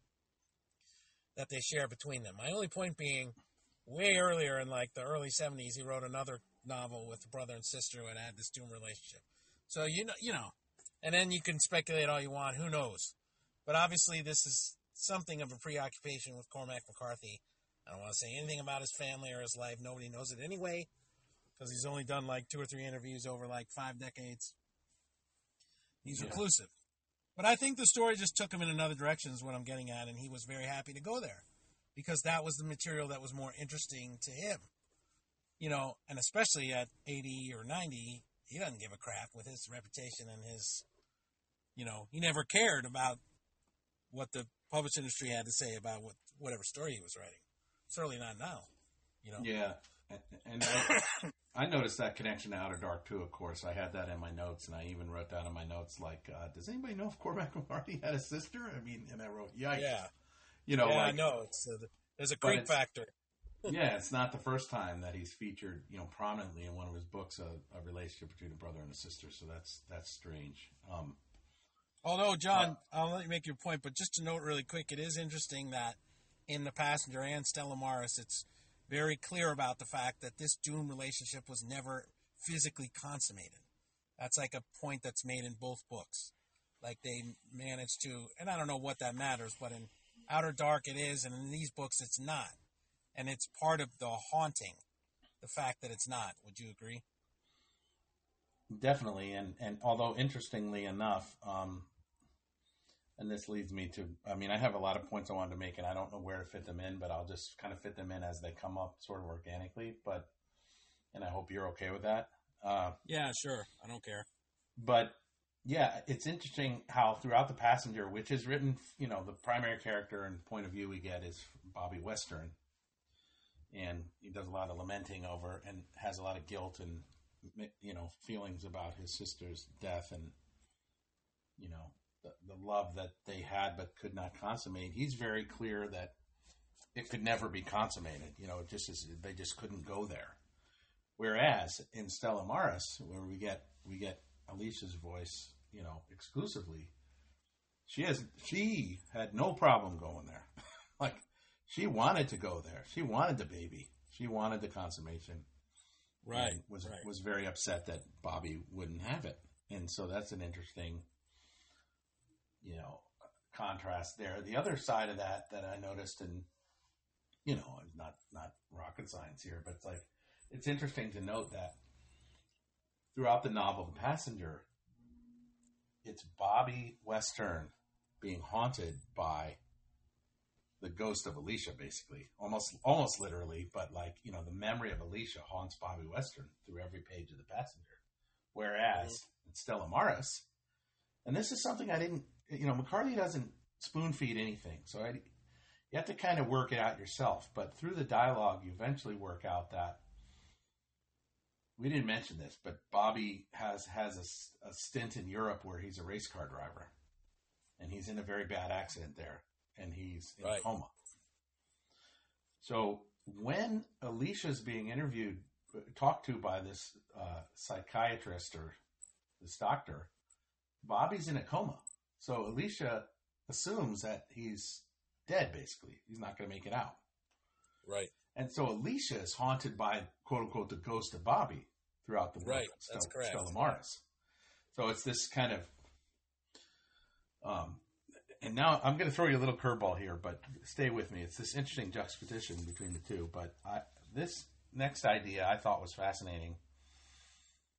that they share between them. My only point being, way earlier in like the early seventies, he wrote another novel with the brother and sister who had had this doomed relationship. So, you know, you know, and then you can speculate all you want. Who knows? But obviously this is something of a preoccupation with Cormac McCarthy. I don't want to say anything about his family or his life. Nobody knows it anyway, because he's only done like two or three interviews over like five decades. He's Yeah. reclusive. But I think the story just took him in another direction is what I'm getting at, and he was very happy to go there because that was the material that was more interesting to him. You know, and especially at eighty or ninety, he doesn't give a crap with his reputation and his, you know, he never cared about what the publishing industry had to say about what whatever story he was writing. Certainly not now, you know. Yeah. And, and I, I noticed that connection to Outer Dark, too, of course. I had that in my notes, and I even wrote down in my notes, like, uh, does anybody know if Cormac McCarthy had a sister? I mean, and I wrote, yikes. Yeah. You know, yeah, like, I know. It's, uh, there's a but creep it's- factor. yeah, it's not the first time that he's featured, you know, prominently in one of his books, a, a relationship between a brother and a sister. So that's that's strange. Um, Although, John, I'll let you make your point, but just to note really quick, it is interesting that in The Passenger and Stella Maris, it's very clear about the fact that this doomed relationship was never physically consummated. That's like a point that's made in both books. Like they managed to, and I don't know what that matters, but in Outer Dark it is, and in these books it's not. And it's part of the haunting, the fact that it's not. Would you agree? Definitely, and, and although interestingly enough, um, and this leads me to, I mean, I have a lot of points I wanted to make, and I don't know where to fit them in, but I'll just kind of fit them in as they come up sort of organically, but, and I hope you're okay with that. Uh, Yeah, sure. I don't care. but, yeah, it's interesting how throughout The Passenger, which is written, you know, the primary character and point of view we get is Bobby Western, and he does a lot of lamenting over and has a lot of guilt and, you know, feelings about his sister's death and, you know, the, the love that they had but could not consummate. He's very clear that it could never be consummated. You know, it just is, they just couldn't go there. Whereas in Stella Maris, where we get we get Alicia's voice, you know, exclusively, she has she had no problem going there. Like, she wanted to go there. She wanted the baby. She wanted the consummation. Right. And was right. was very upset that Bobby wouldn't have it. And so that's an interesting, you know, contrast there. The other side of that that I noticed, and, you know, not not rocket science here, but it's like, it's interesting to note that throughout the novel The Passenger, it's Bobby Western being haunted by the ghost of Alicia, basically, almost almost literally, but like, you know, the memory of Alicia haunts Bobby Western through every page of The Passenger. Whereas mm-hmm. in Stella Maris, and this is something I didn't, you know, McCarthy doesn't spoon feed anything, so I, you have to kind of work it out yourself. But through the dialogue, you eventually work out that, we didn't mention this, but Bobby has has a, a stint in Europe where he's a race car driver, and he's in a very bad accident there, and he's in right. a coma. So when Alicia's being interviewed, talked to by this uh, psychiatrist or this doctor, Bobby's in a coma. So Alicia assumes that he's dead, basically. He's not going to make it out. Right. And so Alicia is haunted by, quote unquote, the ghost of Bobby throughout the book. Right, of that's Stella, correct. Stella Maris. So it's this kind of, um, and now I'm going to throw you a little curveball here, but stay with me. It's this interesting juxtaposition between the two. But I, this next idea I thought was fascinating.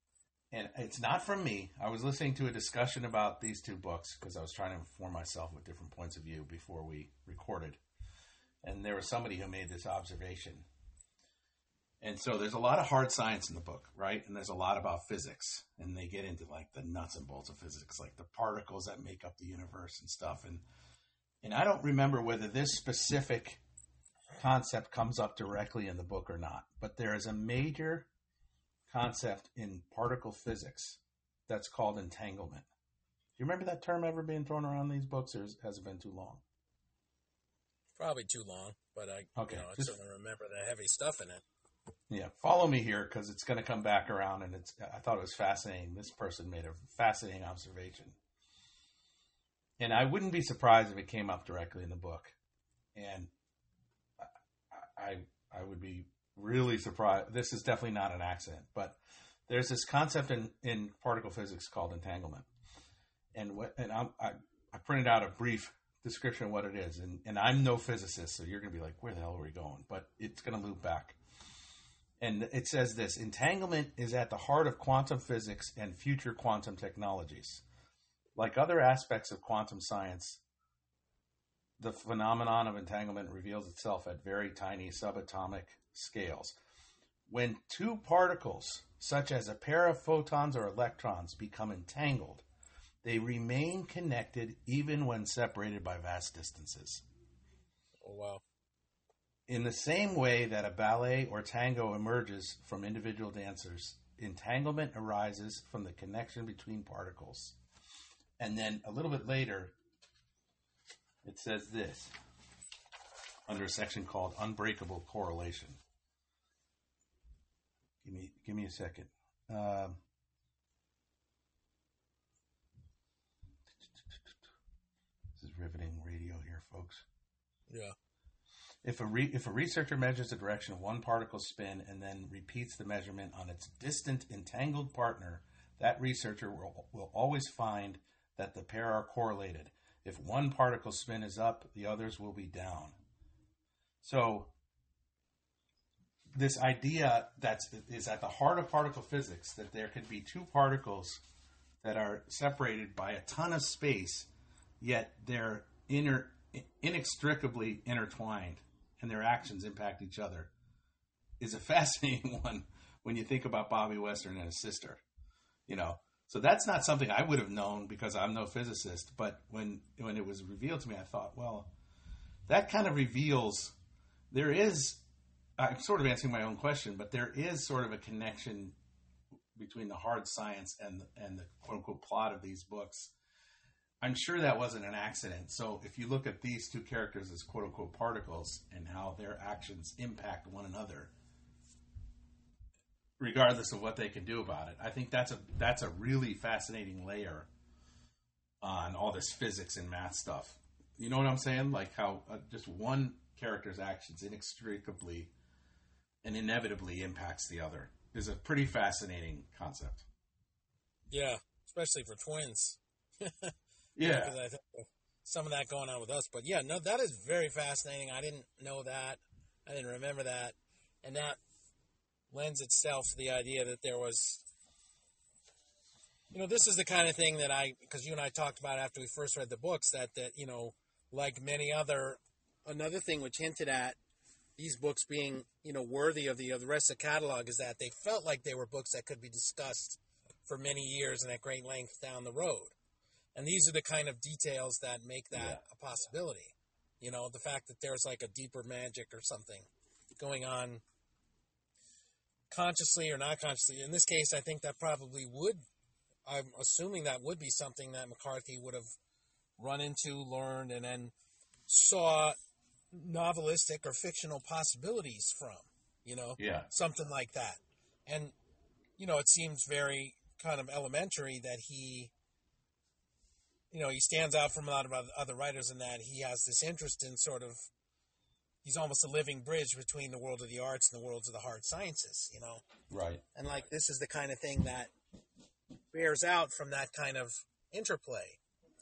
and it's not from me. I was listening to a discussion about these two books because I was trying to inform myself with different points of view before we recorded. And there was somebody who made this observation. And so there's a lot of hard science in the book, right? And there's a lot about physics. And they get into like the nuts and bolts of physics, like the particles that make up the universe and stuff. And and I don't remember whether this specific concept comes up directly in the book or not. But there is a major concept in particle physics that's called entanglement. Do you remember that term ever being thrown around in these books, or has it been too long? Probably too long, but I, okay, you know, I just, certainly remember the heavy stuff in it. Yeah, follow me here because it's going to come back around, and it's. I thought it was fascinating. This person made a fascinating observation, and I wouldn't be surprised if it came up directly in the book, and I, I, I would be really surprised. This is definitely not an accident, but there's this concept in, in particle physics called entanglement, and what and I'm, I I printed out a brief description of what it is, and, and I'm no physicist, so you're going to be like, where the hell are we going? But it's going to loop back. And it says this: entanglement is at the heart of quantum physics and future quantum technologies. Like other aspects of quantum science, the phenomenon of entanglement reveals itself at very tiny subatomic scales. When two particles, such as a pair of photons or electrons, become entangled, they remain connected even when separated by vast distances. Oh, wow. In the same way that a ballet or tango emerges from individual dancers, entanglement arises from the connection between particles. And then a little bit later, it says this, under a section called Unbreakable Correlation. Give me, give me a second. Um, this is riveting radio here, folks. Yeah. If a, re- if a researcher measures the direction of one particle's spin and then repeats the measurement on its distant entangled partner, that researcher will, will always find that the pair are correlated. If one particle's spin is up, the others will be down. So this idea that is at the heart of particle physics, that there could be two particles that are separated by a ton of space, yet they're inter- inextricably intertwined and their actions impact each other, is a fascinating one when you think about Bobby Western and his sister. You know, so that's not something I would have known because I'm no physicist, but when when it was revealed to me, I thought, well, that kind of reveals there is, I'm sort of answering my own question, but there is sort of a connection between the hard science and and the quote-unquote plot of these books. I'm sure that wasn't an accident. So if you look at these two characters as quote-unquote particles and how their actions impact one another, regardless of what they can do about it, I think that's a that's a really fascinating layer on all this physics and math stuff. You know what I'm saying? Like how uh, just one character's actions inextricably and inevitably impacts the other is a pretty fascinating concept. Yeah, especially for twins. Yeah. Because I think some of that going on with us. But yeah, no, that is very fascinating. I didn't know that. I didn't remember that. And that lends itself to the idea that there was, you know, this is the kind of thing that I, because you and I talked about after we first read the books, that, that, you know, like many other, another thing which hinted at these books being, you know, worthy of the, of the rest of the catalog is that they felt like they were books that could be discussed for many years and at great length down the road. And these are the kind of details that make that yeah. a possibility. You know, the fact that there's like a deeper magic or something going on consciously or not consciously. In this case, I think that probably would, I'm assuming that would be something that McCarthy would have run into, learned, and then saw novelistic or fictional possibilities from, you know, yeah. something like that. And, you know, it seems very kind of elementary that he, you know, he stands out from a lot of other writers in that he has this interest in sort of, he's almost a living bridge between the world of the arts and the worlds of the hard sciences, you know? Right. And like, this is the kind of thing that bears out from that kind of interplay.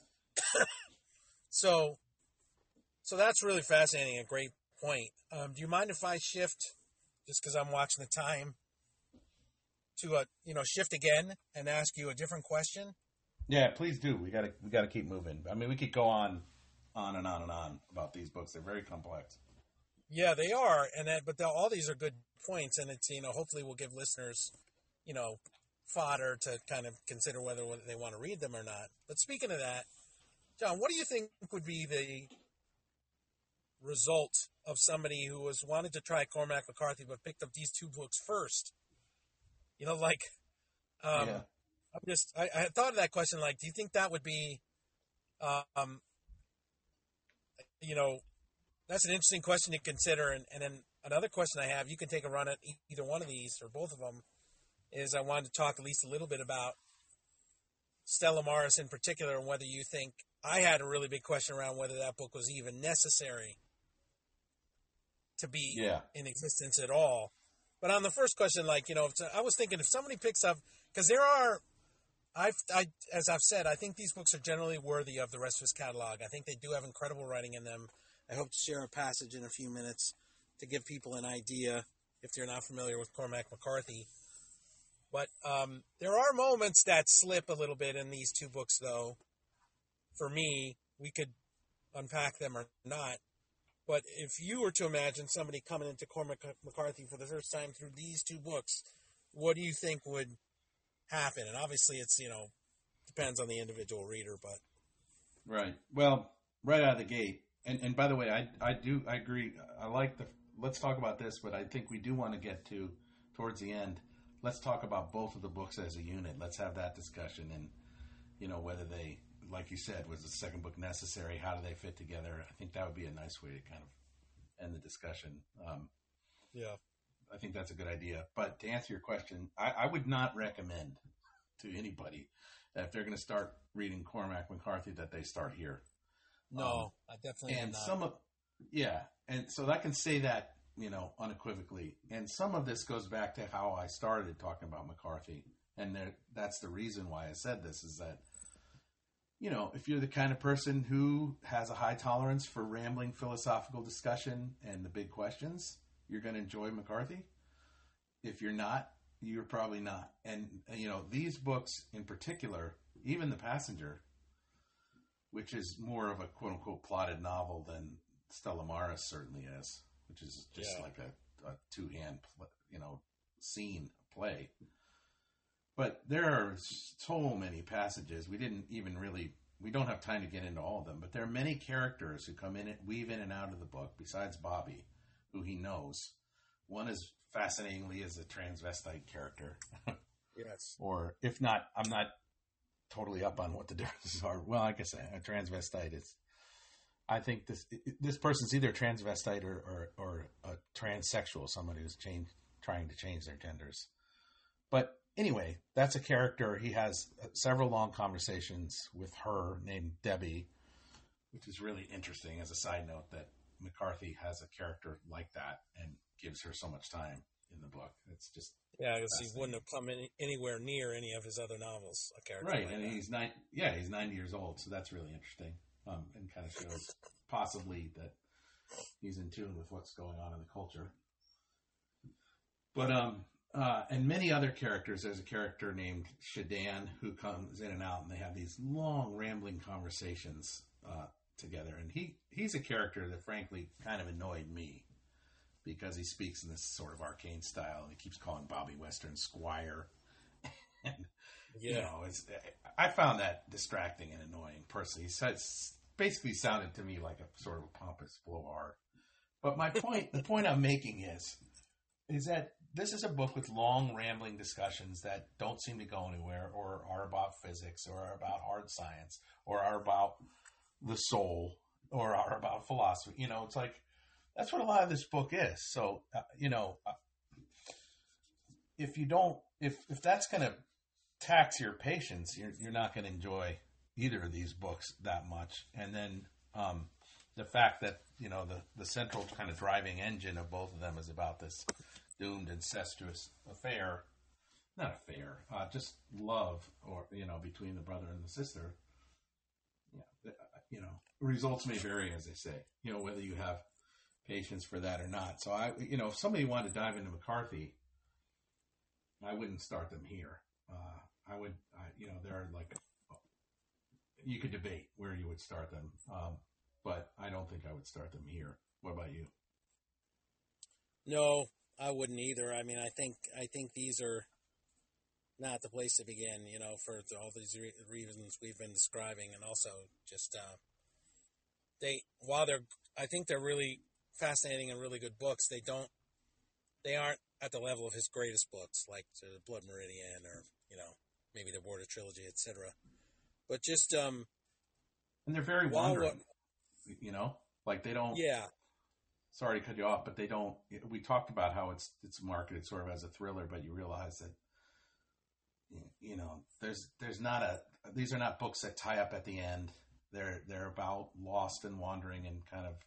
so, so that's really fascinating. A great point. Um, do you mind if I shift just because I'm watching the time? to uh, you know shift again and ask you a different question? Yeah, please do. We gotta we gotta keep moving. I mean, we could go on, on and on and on about these books. They're very complex. Yeah, they are, and that, but all these are good points, and it's you know hopefully we'll give listeners, you know, fodder to kind of consider whether they want to read them or not. But speaking of that, John, what do you think would be the result of somebody who was wanted to try Cormac McCarthy but picked up these two books first? You know, like, um, Yeah. I'm just I, I thought of that question. Like, do you think that would be, um, you know, that's an interesting question to consider. And, and then another question I have, you can take a run at either one of these or both of them, is I wanted to talk at least a little bit about Stella Maris in particular, and whether you think, I had a really big question around whether that book was even necessary to be Yeah. in existence at all. But on the first question, like, you know, if, I was thinking if somebody picks up, because there are, I've, I, as I've said, I think these books are generally worthy of the rest of his catalog. I think they do have incredible writing in them. I hope to share a passage in a few minutes to give people an idea if they're not familiar with Cormac McCarthy. But um, there are moments that slip a little bit in these two books, though. For me, we could unpack them or not. But if you were to imagine somebody coming into Cormac McCarthy for the first time through these two books, what do you think would happen? And obviously it's, you know, depends on the individual reader, but. Right. Well, right out of the gate. And, and by the way, I, I do, I agree. I like the, let's talk about this, but I think we do want to get to, towards the end, let's talk about both of the books as a unit. Let's have that discussion and, you know, whether they, like you said, was the second book necessary? How do they fit together? I think that would be a nice way to kind of end the discussion. Um, yeah. I think that's a good idea. But to answer your question, I, I would not recommend to anybody that if they're going to start reading Cormac McCarthy that they start here. No, um, I definitely and not. some of, yeah, and so I can say that, you know, unequivocally. And some of this goes back to how I started talking about McCarthy, and there, that's the reason why I said this is that, you know, if you're the kind of person who has a high tolerance for rambling philosophical discussion and the big questions, you're going to enjoy McCarthy. If you're not, you're probably not. And, you know, these books in particular, even The Passenger, which is more of a quote-unquote plotted novel than Stella Maris certainly is, which is just Yeah. like a, a two-hand, you know, scene play. But there are so many passages. We didn't even really, we don't have time to get into all of them, but there are many characters who come in and weave in and out of the book besides Bobby, who he knows. One is fascinatingly is a transvestite character. Yes. Or if not, I'm not totally up on what the differences are. Well, like I said, a transvestite is, I think this this person's either a transvestite or, or, or a transsexual, somebody who's change, trying to change their genders. But anyway, that's a character. He has several long conversations with her named Debbie, which is really interesting as a side note that McCarthy has a character like that and gives her so much time in the book. It's just yeah, because he wouldn't have come in anywhere near any of his other novels. A character right, like and that. he's nine. Yeah, he's ninety years old, so that's really interesting, um, and kind of shows possibly that he's in tune with what's going on in the culture. But um, uh, and many other characters. There's a character named Shadan who comes in and out, and they have these long, rambling conversations uh, together. And he he's a character that, frankly, kind of annoyed me because he speaks in this sort of arcane style, and he keeps calling Bobby Western Squire. and Yeah. You know, it's, I found that distracting and annoying personally. He says, basically sounded to me like a sort of a pompous blowhard. But my point, the point I'm making is, is that this is a book with long, rambling discussions that don't seem to go anywhere, or are about physics, or are about hard science, or are about the soul, or are about philosophy. You know, it's like, that's what a lot of this book is. So, uh, you know, uh, if you don't, if if that's going to tax your patience, you're, you're not going to enjoy either of these books that much. And then um, the fact that, you know, the, the central kind of driving engine of both of them is about this doomed incestuous affair, not affair, uh, just love, or, you know, between the brother and the sister. Yeah, you know, results may vary, as they say, you know, whether you have patience for that or not. So I, you know, if somebody wanted to dive into McCarthy, I wouldn't start them here. Uh, I would, I, you know, there are like, you could debate where you would start them, um, but I don't think I would start them here. What about you? No, I wouldn't either. I mean, I think I think these are not the place to begin, you know, for all these re- reasons we've been describing, and also just uh, they while they're I think they're really fascinating and really good books. They don't they aren't at the level of his greatest books, like the Blood Meridian or you know maybe the Border Trilogy, et cetera. But just um, and they're very wandering, you know, like they don't. Yeah. Sorry to cut you off, but they don't. We talked about how it's it's marketed sort of as a thriller, but you realize that you know there's there's not a these are not books that tie up at the end. They're they're about lost and wandering and kind of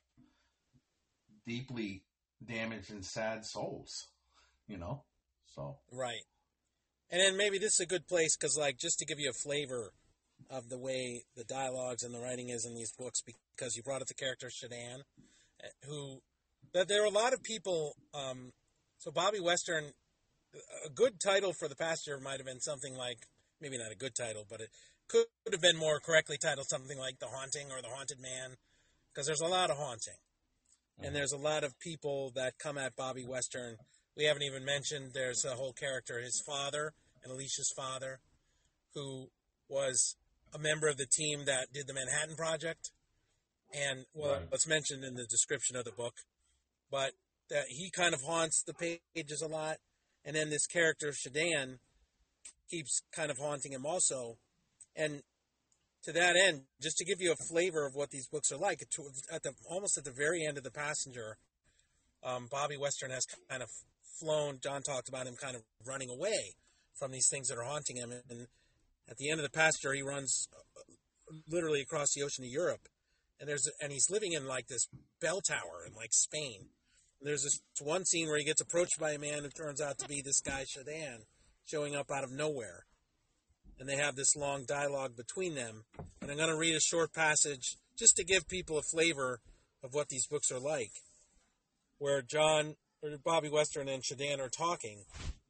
deeply damaged and sad souls, you know. So right, and then maybe this is a good place because, like, just to give you a flavor of the way the dialogues and the writing is in these books, because you brought up the character Shadan, who. That there are a lot of people. Um, so Bobby Western, a good title for The Passenger might have been something like, maybe not a good title, but it could have been more correctly titled something like The Haunting or The Haunted Man, because there's a lot of haunting, mm-hmm. and there's a lot of people that come at Bobby Western. We haven't even mentioned there's a whole character, his father and Alicia's father, who was a member of the team that did the Manhattan Project, and well, right. it's mentioned in the description of the book. But that he kind of haunts the pages a lot. And then this character, Shadan, keeps kind of haunting him also. And to that end, just to give you a flavor of what these books are like, at the almost at the very end of The Passenger, um, Bobby Western has kind of flown. John talked about him kind of running away from these things that are haunting him. And at the end of The Passenger, he runs literally across the ocean to Europe. And there's and he's living in like this bell tower in like Spain. And there's this one scene where he gets approached by a man who turns out to be this guy Shadan, showing up out of nowhere. And they have this long dialogue between them. And I'm going to read a short passage just to give people a flavor of what these books are like, where John or Bobby Western and Shadan are talking.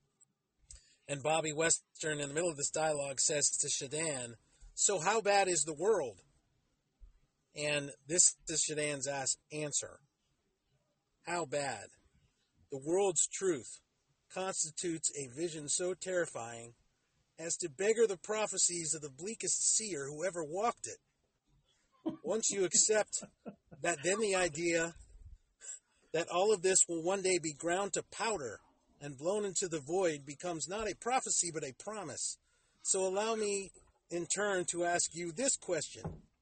And Bobby Western, in the middle of this dialogue, says to Shadan, "So how bad is the world?" And this is Shadan's answer. How bad? The world's truth constitutes a vision so terrifying as to beggar the prophecies of the bleakest seer who ever walked it. Once you accept that, then the idea that all of this will one day be ground to powder and blown into the void becomes not a prophecy but a promise. So allow me in turn to ask you this question.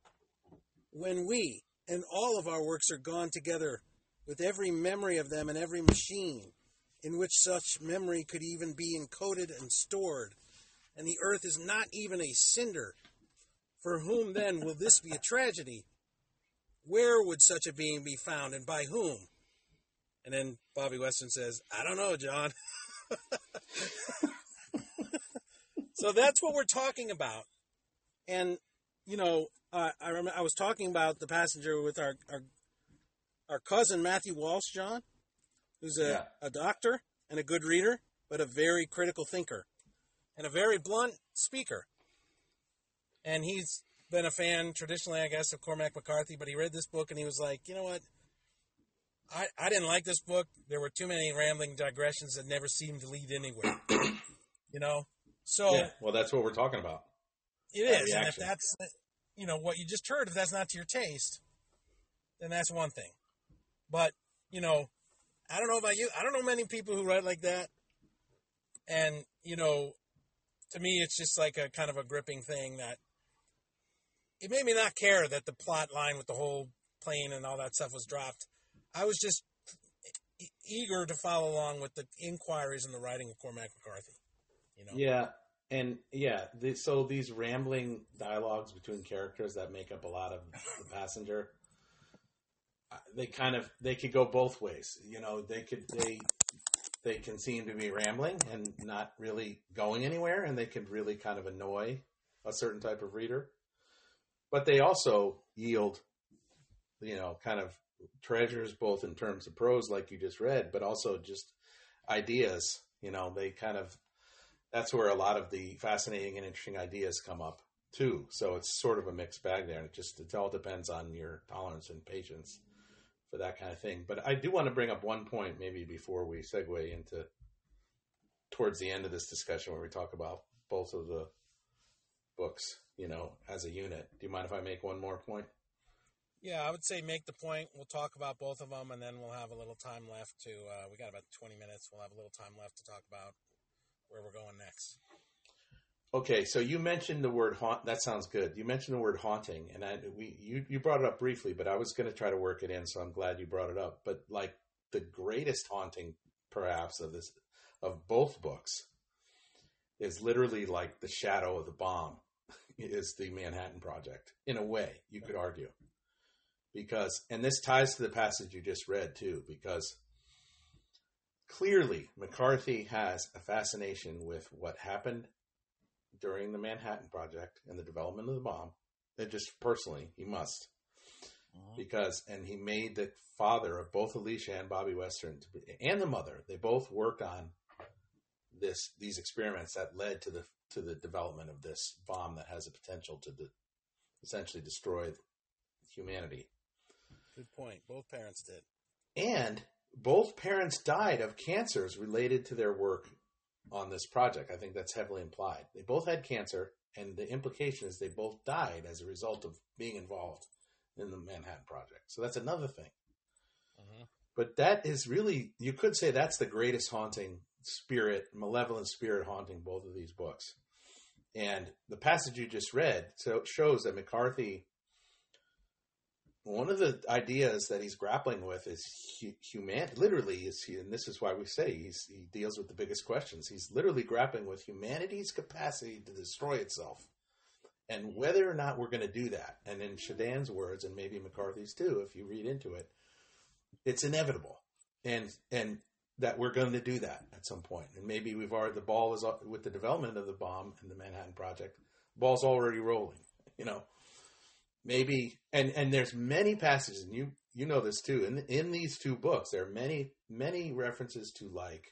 When we and all of our works are gone together, with every memory of them and every machine in which such memory could even be encoded and stored, and the earth is not even a cinder, for whom then will this be a tragedy? Where would such a being be found, and by whom? And then Bobby Western says, "I don't know, John." So that's what we're talking about. And, you know, Uh, I remember I was talking about The Passenger with our our, our cousin Matthew Walsh, John, who's a, yeah. a doctor and a good reader, but a very critical thinker and a very blunt speaker. And he's been a fan traditionally, I guess, of Cormac McCarthy, but he read this book and he was like, you know what? I, I didn't like this book. There were too many rambling digressions that never seemed to lead anywhere. You know? So yeah, well, that's what we're talking about. It is. And if that's... you know, what you just heard, if that's not to your taste, then that's one thing. But, you know, I don't know about you. I don't know many people who write like that. And, you know, to me, it's just like a kind of a gripping thing that it made me not care that the plot line with the whole plane and all that stuff was dropped. I was just e- eager to follow along with the inquiries and the writing of Cormac McCarthy. You know? Yeah. And yeah, the, so these rambling dialogues between characters that make up a lot of The Passenger, they kind of they could go both ways. You know, they could they they can seem to be rambling and not really going anywhere, and they could really kind of annoy a certain type of reader. But they also yield, you know, kind of treasures both in terms of prose, like you just read, but also just ideas. You know, they kind of that's where a lot of the fascinating and interesting ideas come up too. So it's sort of a mixed bag there, and it just it all depends on your tolerance and patience for that kind of thing. But I do want to bring up one point, maybe before we segue into towards the end of this discussion, where we talk about both of the books, you know, as a unit. Do you mind if I make one more point? Yeah, I would say make the point. We'll talk about both of them, and then we'll have a little time left to. Uh, we got about twenty minutes. We'll have a little time left to talk about where we're going next. Okay, so you mentioned the word haunt. That sounds good. You mentioned the word haunting, and I, we you, you brought it up briefly, but I was going to try to work it in, so I'm glad you brought it up. But like the greatest haunting, perhaps, of this of both books is literally like the shadow of the bomb is the Manhattan Project. In a way, you could argue. Because, and this ties to the passage you just read too, because clearly McCarthy has a fascination with what happened during the Manhattan Project and the development of the bomb. And just personally, he must. Uh-huh. Because, and he made the father of both Alicia and Bobby Western, to be, and the mother, they both worked on this these experiments that led to the to the development of this bomb that has a potential to de- essentially destroy humanity. Good point. Both parents did. And both parents died of cancers related to their work on this project. I think that's heavily implied. They both had cancer, and the implication is they both died as a result of being involved in the Manhattan Project. So that's another thing. Uh-huh. But that is really, you could say that's the greatest haunting spirit, malevolent spirit haunting both of these books. And the passage you just read so shows that McCarthy, one of the ideas that he's grappling with is hu- human. Literally, is he, and this is why we say he's, he deals with the biggest questions. He's literally grappling with humanity's capacity to destroy itself, and whether or not we're going to do that. And in Shaddan's words, and maybe McCarthy's too, if you read into it, it's inevitable, and and that we're going to do that at some point. And maybe we've already the ball is with the development of the bomb and the Manhattan Project. The ball's already rolling, you know. Maybe, and, and there's many passages, and you, you know this too, in, in these two books, there are many, many references to like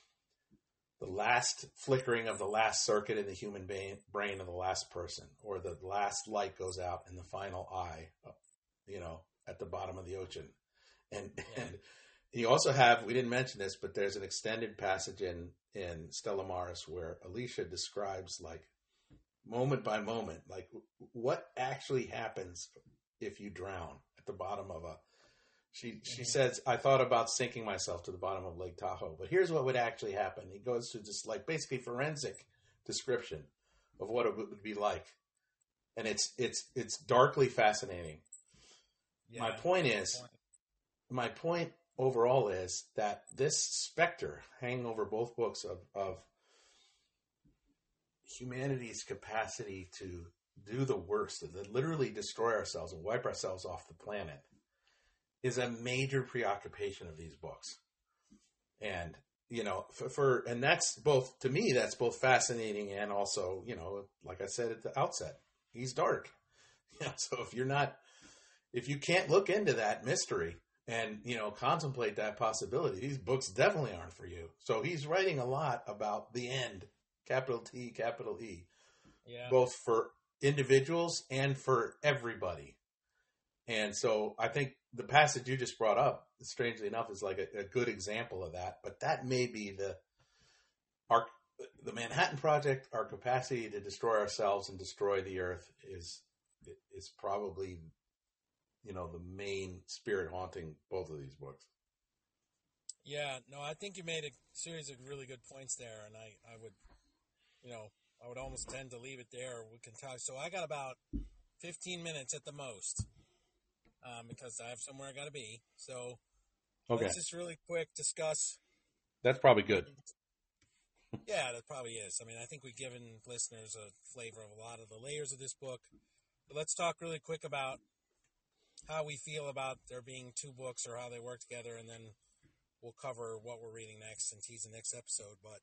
the last flickering of the last circuit in the human brain, brain of the last person, or the last light goes out in the final eye, you know, at the bottom of the ocean. And, yeah. and you also have, we didn't mention this, but there's an extended passage in, in Stella Maris where Alicia describes like, moment by moment, like what actually happens if you drown at the bottom of a, she, she mm-hmm. says, I thought about sinking myself to the bottom of Lake Tahoe, but here's what would actually happen. He goes to just like basically forensic description of what it would be like. And it's, it's, it's darkly fascinating. Yeah, my point is, point. my point overall is that this specter hanging over both books of, of, humanity's capacity to do the worst, to literally destroy ourselves and wipe ourselves off the planet, is a major preoccupation of these books. And, you know, for, for, and that's both, to me, that's both fascinating and also, you know, like I said at the outset, he's dark. Yeah, so if you're not, if you can't look into that mystery and, you know, contemplate that possibility, these books definitely aren't for you. So he's writing a lot about the end. Capital T, capital E, yeah. Both for individuals and for everybody. And so I think the passage you just brought up, strangely enough, is like a, a good example of that. But that may be the our the Manhattan Project, our capacity to destroy ourselves and destroy the earth is is probably, you know, the main spirit haunting both of these books. Yeah, no, I think you made a series of really good points there, and I, I would. You know, I would almost tend to leave it there. We can talk. So I got about fifteen minutes at the most um, because I have somewhere I got to be. So okay. Let's just really quick discuss. That's probably good. Yeah, that probably is. I mean, I think we've given listeners a flavor of a lot of the layers of this book. But let's talk really quick about how we feel about there being two books or how they work together, and then we'll cover what we're reading next and tease the next episode. But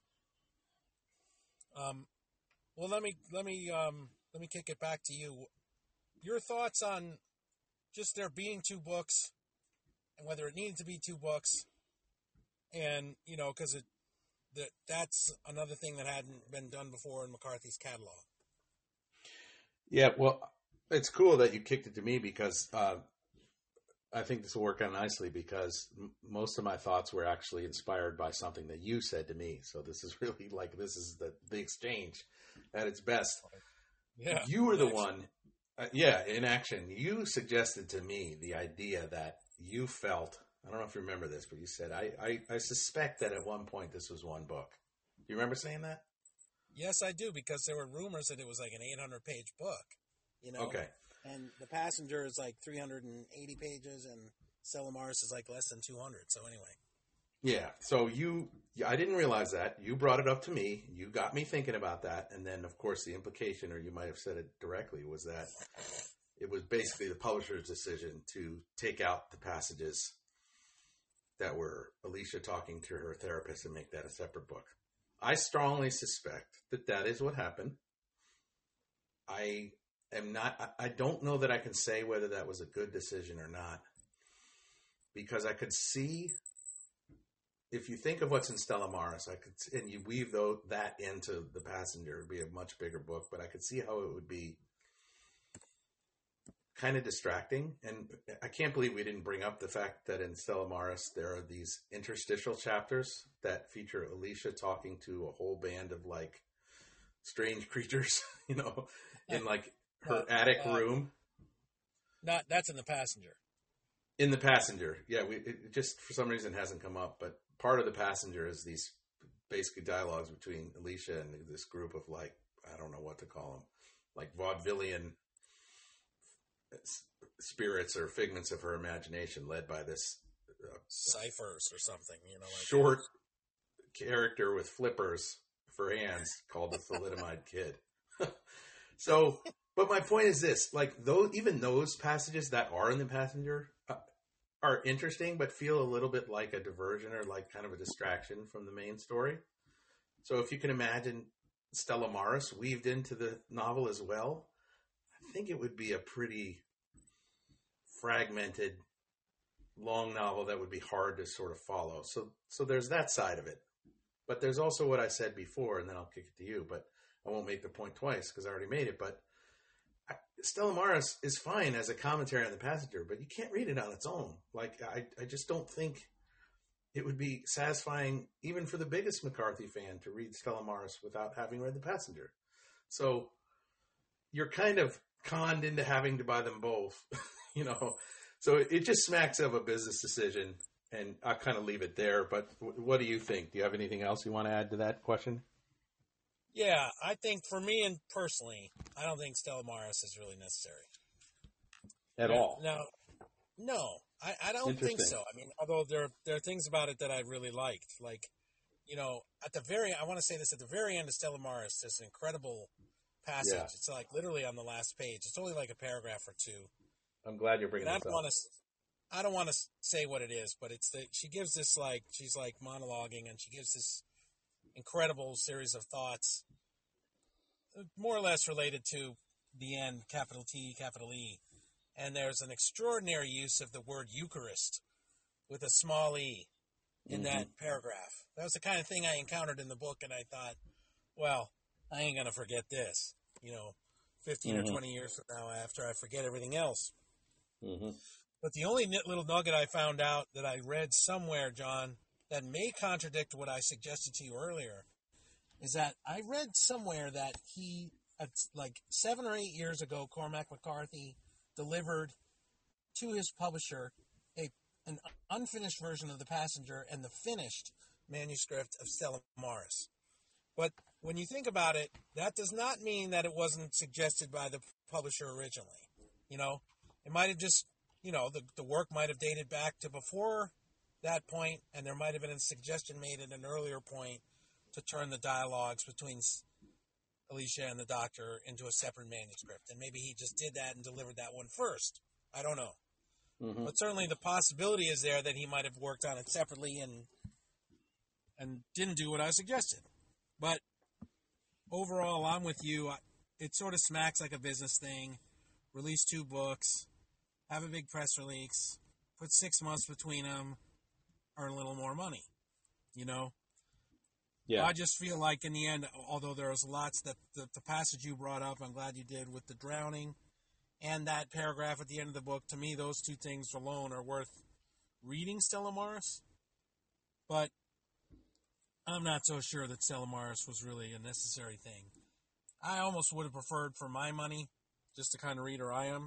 Um, well, let me let me um, let me kick it back to you. Your thoughts on just there being two books, and whether it needed to be two books, and you know, because it that that's another thing that hadn't been done before in McCarthy's catalog. Yeah, well, it's cool that you kicked it to me because uh, I think this will work out nicely because m- most of my thoughts were actually inspired by something that you said to me. So this is really like this is the, the exchange at its best. Yeah, you were the action. one, uh, yeah, in action. You suggested to me the idea that you felt. I don't know if you remember this, but you said I, I, I suspect that at one point this was one book. Do you remember saying that? Yes, I do, because there were rumors that it was like an eight hundred page book. You know. Okay. And The Passenger is like three hundred eighty pages, and Stella Maris is like less than two hundred. So anyway. Yeah. So you, I didn't realize that. You brought it up to me. You got me thinking about that. And then, of course, the implication, or you might have said it directly, was that it was basically the publisher's decision to take out the passages that were Alicia talking to her therapist and make that a separate book. I strongly suspect that that is what happened. I am not, I don't know that I can say whether that was a good decision or not, because I could see, if you think of what's in Stella Maris, I could, and you weave though that into The Passenger, it would be a much bigger book, but I could see how it would be kind of distracting. And I can't believe we didn't bring up the fact that in Stella Maris, there are these interstitial chapters that feature Alicia talking to a whole band of like strange creatures, you know, in like her Uh, attic uh, room. Not that's in The Passenger. In The Passenger. Yeah. We, it just for some reason hasn't come up, but part of The Passenger is these basically dialogues between Alicia and this group of like, I don't know what to call them, like vaudevillian spirits or figments of her imagination, led by this uh, Ciphers or something, you know. Like short character with flippers for hands called the Thalidomide Kid. So, but my point is this: like, those, even those passages that are in The Passenger uh, are interesting, but feel a little bit like a diversion or like kind of a distraction from the main story. So, if you can imagine Stella Maris weaved into the novel as well, I think it would be a pretty fragmented, long novel that would be hard to sort of follow. So, so there's that side of it. But there's also what I said before, and then I'll kick it to you, but I won't make the point twice because I already made it. But I, Stella Maris is fine as a commentary on The Passenger, but you can't read it on its own. Like, I, I just don't think it would be satisfying, even for the biggest McCarthy fan, to read Stella Maris without having read The Passenger. So you're kind of conned into having to buy them both, you know. So it, it just smacks of a business decision, and I'll kind of leave it there. But w- what do you think? Do you have anything else you want to add to that question? Yeah, I think for me and personally, I don't think Stella Maris is really necessary. At Yeah, all? No, no, I, I don't think Interesting. so. I mean, although there there are things about it that I really liked, like, you know, at the very, I want to say this, at the very end of Stella Maris, there's an incredible passage. Yeah. It's like literally on the last page. It's only like a paragraph or two. I'm glad you're bringing And I this don't up. want to, I don't want to say what it is, but it's the she gives this like she's like monologuing, and she gives this incredible series of thoughts, more or less related to the end, capital T, capital E. And there's an extraordinary use of the word Eucharist with a small e in Mhm. that paragraph. That was the kind of thing I encountered in the book, and I thought, well, I ain't going to forget this, you know, fifteen Mhm. or twenty years from now after I forget everything else. Mm-hmm. But the only nit- little nugget I found out that I read somewhere, John, that may contradict what I suggested to you earlier, is that I read somewhere that he, it's like seven or eight years ago, Cormac McCarthy delivered to his publisher a an unfinished version of The Passenger and the finished manuscript of Stella Maris. But when you think about it, that does not mean that it wasn't suggested by the publisher originally. You know, it might have just, you know, the, the work might have dated back to before that point, and there might have been a suggestion made at an earlier point to turn the dialogues between Alicia and the doctor into a separate manuscript. And maybe he just did that and delivered that one first. I don't know. Mm-hmm. But certainly the possibility is there that he might have worked on it separately and and didn't do what I suggested. But overall, I'm with you. It sort of smacks like a business thing. Release two books, have a big press release, put six months between them, earn a little more money. You know? Yeah. I just feel like in the end, although there was lots that the, the passage you brought up, I'm glad you did with the drowning and that paragraph at the end of the book. To me, those two things alone are worth reading Stella Maris. But I'm not so sure that Stella Maris was really a necessary thing. I almost would have preferred for my money, just the kind of reader I am,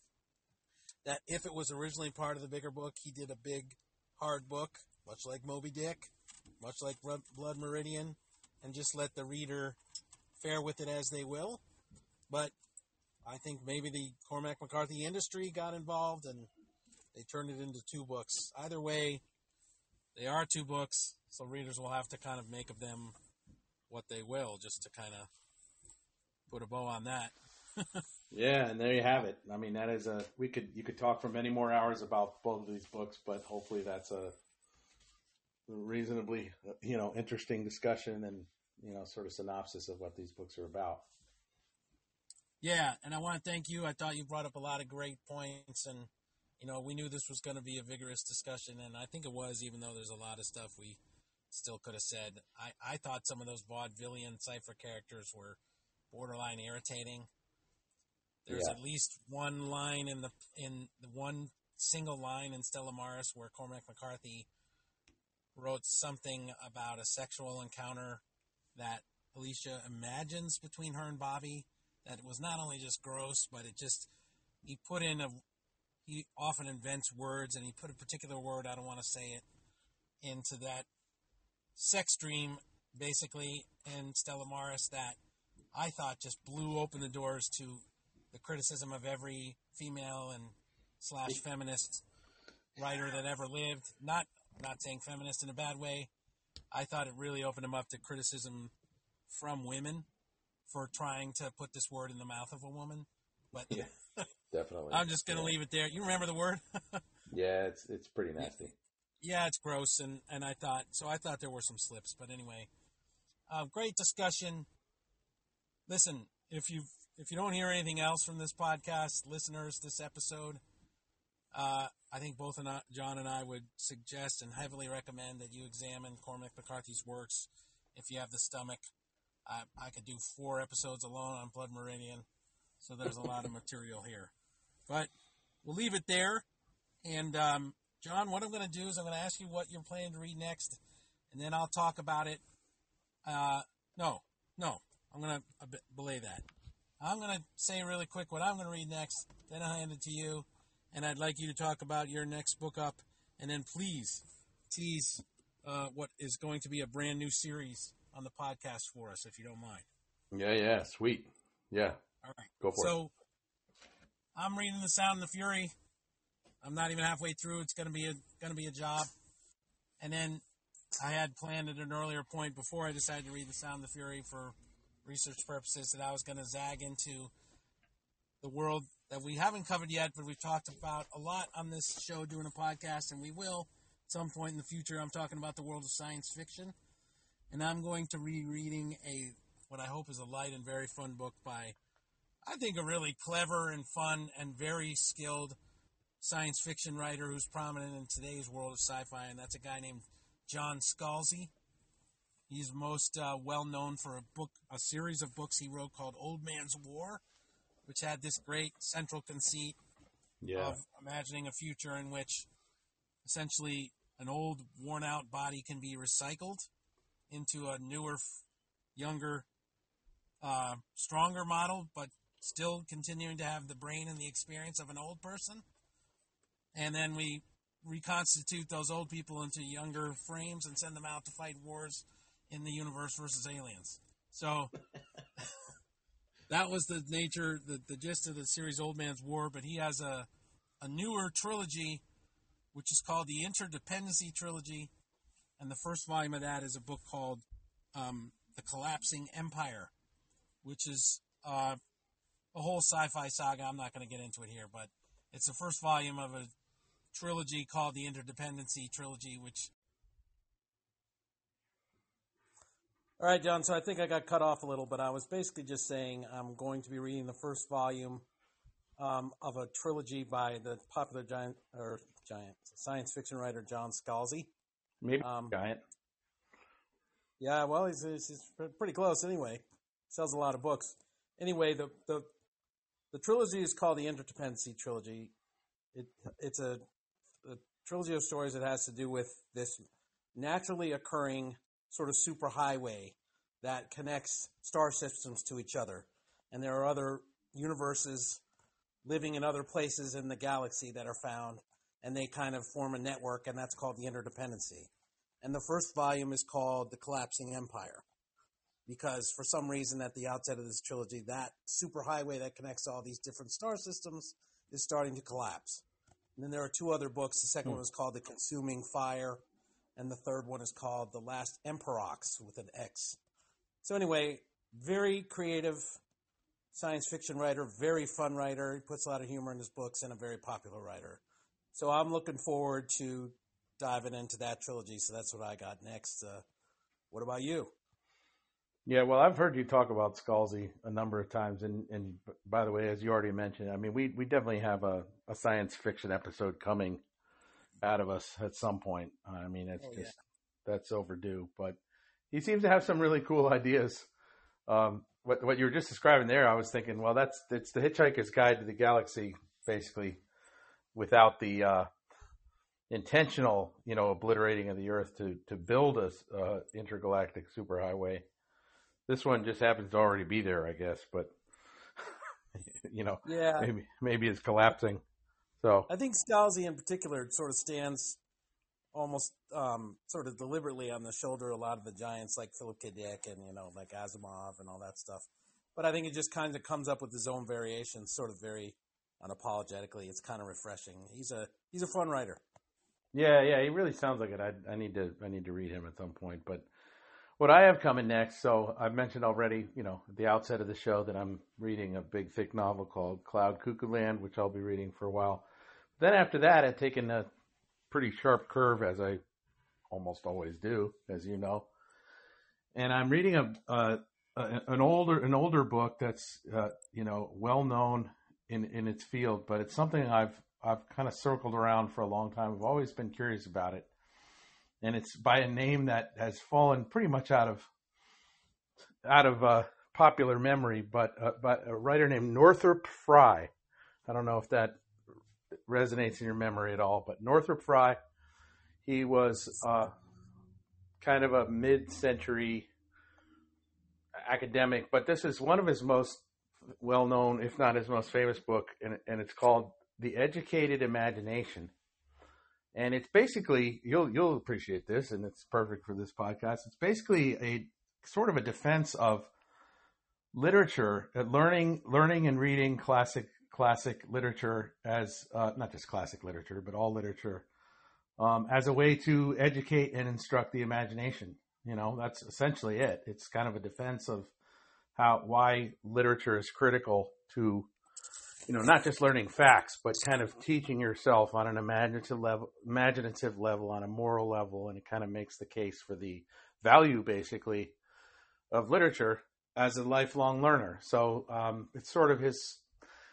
that if it was originally part of the bigger book, he did a big, hard book, much like Moby Dick, much like Blood Meridian, and just let the reader fare with it as they will. But I think maybe the Cormac McCarthy industry got involved and they turned it into two books. Either way, they are two books, so readers will have to kind of make of them what they will, just to kind of put a bow on that. Yeah, and there you have it. I mean, that is a we could you could talk for many more hours about both of these books, but hopefully that's a reasonably, you know, interesting discussion and, you know, sort of synopsis of what these books are about. Yeah, and I want to thank you. I thought you brought up a lot of great points, and, you know, we knew this was going to be a vigorous discussion, and I think it was, even though there's a lot of stuff we still could have said. I, I thought some of those vaudevillian cipher characters were borderline irritating. There's Yeah. at least one line in the in the one single line in Stella Maris where Cormac McCarthy wrote something about a sexual encounter that Alicia imagines between her and Bobby. That was not only just gross, but it just he put in a he often invents words, and he put a particular word, I don't want to say it, into that sex dream basically in Stella Maris that I thought just blew open the doors to the criticism of every female and slash feminist writer that ever lived. Not not saying feminist in a bad way. I thought it really opened them up to criticism from women for trying to put this word in the mouth of a woman. But Yeah, definitely. I'm just going to yeah. leave it there. You remember the word? Yeah, it's it's pretty nasty. Yeah, it's gross, and, and I thought so. I thought there were some slips, but anyway, uh, great discussion. Listen, if you if you don't hear anything else from this podcast, listeners, this episode, uh, I think both and I, John and I would suggest and heavily recommend that you examine Cormac McCarthy's works if you have the stomach. I, I could do four episodes alone on Blood Meridian, so there's a lot of material here. But we'll leave it there. And, um, John, what I'm going to do is I'm going to ask you what you're planning to read next, and then I'll talk about it. Uh, no, no, I'm going to belay that. I'm going to say really quick what I'm going to read next, then I'll hand it to you, and I'd like you to talk about your next book up, and then please tease uh, what is going to be a brand new series on the podcast for us, if you don't mind. Yeah, yeah, sweet. Yeah. All right. Go for so, it. I'm reading The Sound and the Fury. I'm not even halfway through. It's going to be a going to be a job. And then I had planned at an earlier point before I decided to read The Sound and the Fury for research purposes that I was going to zag into the world that we haven't covered yet, but we've talked about a lot on this show doing a podcast, and we will at some point in the future. I'm talking about the world of science fiction. And I'm going to be reading a what I hope is a light and very fun book by, I think, a really clever and fun and very skilled science fiction writer who's prominent in today's world of sci-fi, and that's a guy named John Scalzi. He's most uh, well known for a book, a series of books he wrote called Old Man's War, which had this great central conceit Yeah. of imagining a future in which essentially an old, worn-out body can be recycled into a newer, younger, uh, stronger model, but still continuing to have the brain and the experience of an old person. And then we reconstitute those old people into younger frames and send them out to fight wars in the universe versus aliens. So that was the nature, the, the gist of the series Old Man's War, but he has a, a newer trilogy, which is called the Interdependency Trilogy, and the first volume of that is a book called um, The Collapsing Empire, which is uh, a whole sci-fi saga. I'm not going to get into it here, but it's the first volume of a trilogy called the Interdependency Trilogy, which... All right, John, so I think I got cut off a little, but I was basically just saying I'm going to be reading the first volume um, of a trilogy by the popular giant, or giant science fiction writer John Scalzi. Maybe Um, giant. Yeah, well, he's, he's, he's pretty close anyway. Sells a lot of books. Anyway, the the, the trilogy is called the Interdependency Trilogy. It It's a, a trilogy of stories that has to do with this naturally occurring sort of superhighway that connects star systems to each other. And there are other universes living in other places in the galaxy that are found, and they kind of form a network, and that's called the interdependency. And the first volume is called The Collapsing Empire, because for some reason at the outset of this trilogy, that superhighway that connects all these different star systems is starting to collapse. And then there are two other books. The second hmm. one is called The Consuming Fire, and the third one is called The Last Emperox with an X. So anyway, very creative science fiction writer, very fun writer. He puts a lot of humor in his books, and a very popular writer. So I'm looking forward to diving into that trilogy. So that's what I got next. Uh, what about you? Yeah, well, I've heard you talk about Scalzi a number of times, and, and by the way, as you already mentioned, I mean, we, we definitely have a, a science fiction episode coming out of us at some point. I mean, it's oh, just yeah. that's overdue. But he seems to have some really cool ideas. Um, what what you were just describing there, I was thinking, well, that's it's the Hitchhiker's Guide to the Galaxy, basically, without the uh, intentional, you know, obliterating of the Earth to to build a uh, intergalactic superhighway. This one just happens to already be there, I guess, but you know, yeah, maybe maybe it's collapsing. So I think Scalzi in particular sort of stands almost um, sort of deliberately on the shoulder of a lot of the giants like Philip K. Dick and, you know, like Asimov and all that stuff. But I think it just kind of comes up with his own variations, sort of very unapologetically. It's kind of refreshing. He's a he's a fun writer. Yeah, yeah, he really sounds like it. I, I need to I need to read him at some point. But what I have coming next, so I've mentioned already, you know, at the outset of the show that I'm reading a big, thick novel called Cloud Cuckoo Land, which I'll be reading for a while. Then after that, I've taken a pretty sharp curve, as I almost always do, as you know. And I'm reading a, a, a an older an older book that's uh, you know well known in, in its field, but it's something I've I've kind of circled around for a long time. I've always been curious about it, and it's by a name that has fallen pretty much out of out of uh, popular memory, but uh, by a writer named Northrop Frye. I don't know if that resonates in your memory at all, but Northrop Frye, he was uh, kind of a mid-century academic, but this is one of his most well-known, if not his most famous book, and, and it's called The Educated Imagination. And it's basically, you'll you'll appreciate this, and it's perfect for this podcast. It's basically a sort of a defense of literature, uh, learning learning and reading classic classic literature as uh, not just classic literature, but all literature um, as a way to educate and instruct the imagination. You know, that's essentially it. It's kind of a defense of how why literature is critical to, you know, not just learning facts, but kind of teaching yourself on an imaginative level, imaginative level, on a moral level, and it kind of makes the case for the value, basically, of literature as a lifelong learner. So um, it's sort of his.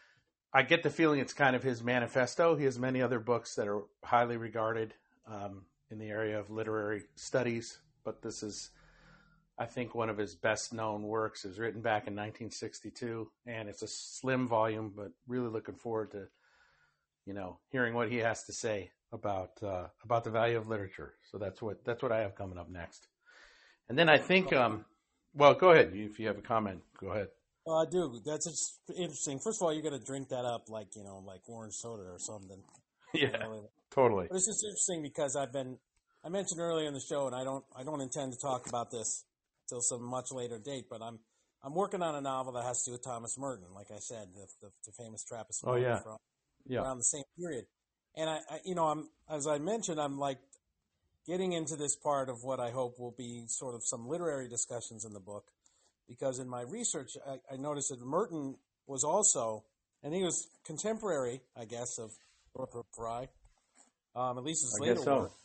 I get the feeling it's kind of his manifesto. He has many other books that are highly regarded um, in the area of literary studies, but this is, I think, one of his best known works. It was written back in nineteen sixty-two, and it's a slim volume, but really looking forward to, you know, hearing what he has to say about uh, about the value of literature. So that's what that's what I have coming up next. And then I think, um, well, go ahead. If you have a comment, go ahead. Well, I do. That's just interesting. First of all, you're going to drink that up like, you know, like orange soda or something. Yeah, you know? Totally. But it's just interesting because I've been, I mentioned earlier in the show, and I don't, I don't intend to talk about this till some much later date, but I'm, I'm working on a novel that has to do with Thomas Merton. Like I said, the, the, the famous Trappist. Oh yeah. From, yeah. Around the same period. And I, I, you know, I'm, as I mentioned, I'm like getting into this part of what I hope will be sort of some literary discussions in the book. Because in my research, I, I noticed that Merton was also, and he was contemporary, I guess, of Northrop Frye, um, at least his I later guess so. work.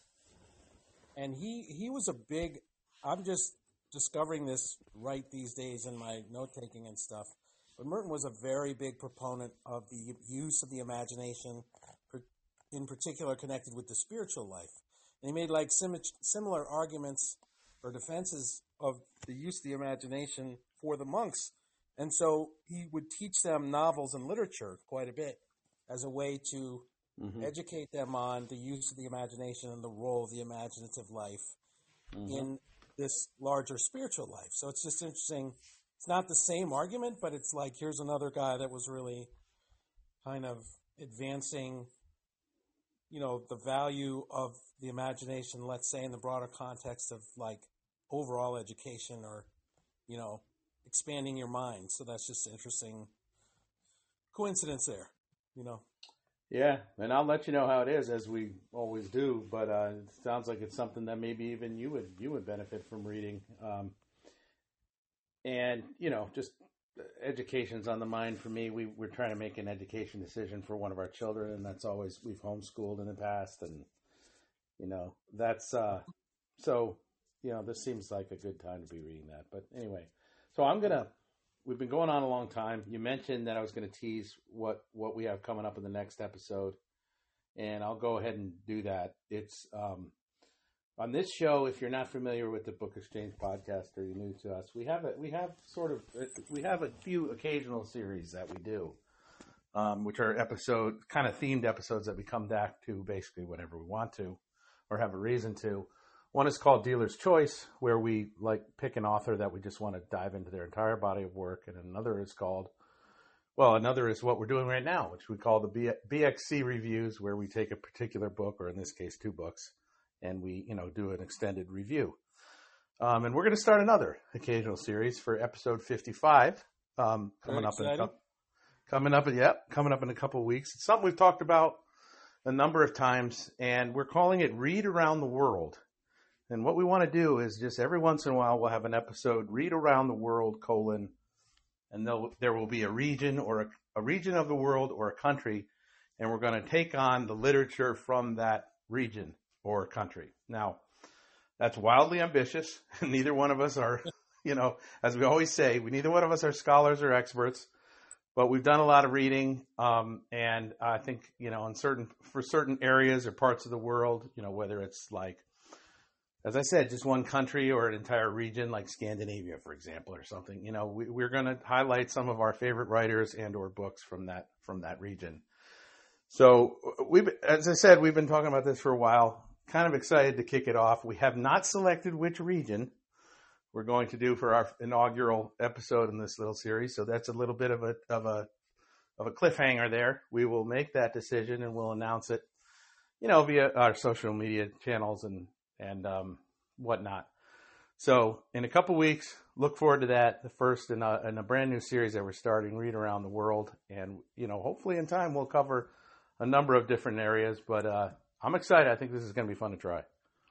And he, he was a big, I'm just discovering this right these days in my note-taking and stuff, but Merton was a very big proponent of the use of the imagination, in particular connected with the spiritual life. And he made like sim- similar arguments or defenses of the use of the imagination for the monks. And so he would teach them novels and literature quite a bit as a way to mm-hmm. educate them on the use of the imagination and the role of the imaginative life mm-hmm. in this larger spiritual life. So it's just interesting. It's not the same argument, but it's like, here's another guy that was really kind of advancing, you know, the value of the imagination, let's say, in the broader context of like overall education or, you know, expanding your mind. So that's just interesting coincidence there, you know. Yeah, and I'll let you know how it is, as we always do. But uh, it sounds like it's something that maybe even you would you would benefit from reading. Um, and you know, just education's on the mind for me. We we're trying to make an education decision for one of our children, and that's always we've homeschooled in the past, and you know that's uh, so you know this seems like a good time to be reading that. But anyway, so I'm gonna. We've been going on a long time. You mentioned that I was going to tease what, what we have coming up in the next episode, and I'll go ahead and do that. It's um, on this show. If you're not familiar with the Book Exchange podcast or you're new to us, we have a, we have sort of we have a few occasional series that we do, um, which are episode kind of themed episodes that we come back to basically whenever we want to or have a reason to. One is called Dealer's Choice, where we like pick an author that we just want to dive into their entire body of work. And another is called, well, another is what we're doing right now, which we call the B X C reviews, where we take a particular book, or in this case, two books, and we, you know, do an extended review. Um, and we're going to start another occasional series for episode fifty-five, um, coming up in a couple, coming up, yeah, coming up in a couple of weeks. It's something we've talked about a number of times, and we're calling it Read Around the World. And what we want to do is just every once in a while, we'll have an episode, Read Around the World, colon, and there will be a region or a, a region of the world or a country, and we're going to take on the literature from that region or country. Now, that's wildly ambitious. Neither one of us are, you know, as we always say, we neither one of us are scholars or experts, but we've done a lot of reading, um, and I think, you know, in certain for certain areas or parts of the world, you know, whether it's like, as I said, just one country or an entire region like Scandinavia, for example, or something. You know, we, we're going to highlight some of our favorite writers and or books from that from that region. So, we've, as I said, we've been talking about this for a while. Kind of excited to kick it off. We have not selected which region we're going to do for our inaugural episode in this little series. So that's a little bit of a of a of a cliffhanger there. We will make that decision and we'll announce it, you know, via our social media channels and. and um, whatnot. So in a couple weeks, look forward to that, the first in a, in a brand new series that we're starting, Read Around the World. And, you know, hopefully in time we'll cover a number of different areas. But uh, I'm excited. I think this is going to be fun to try.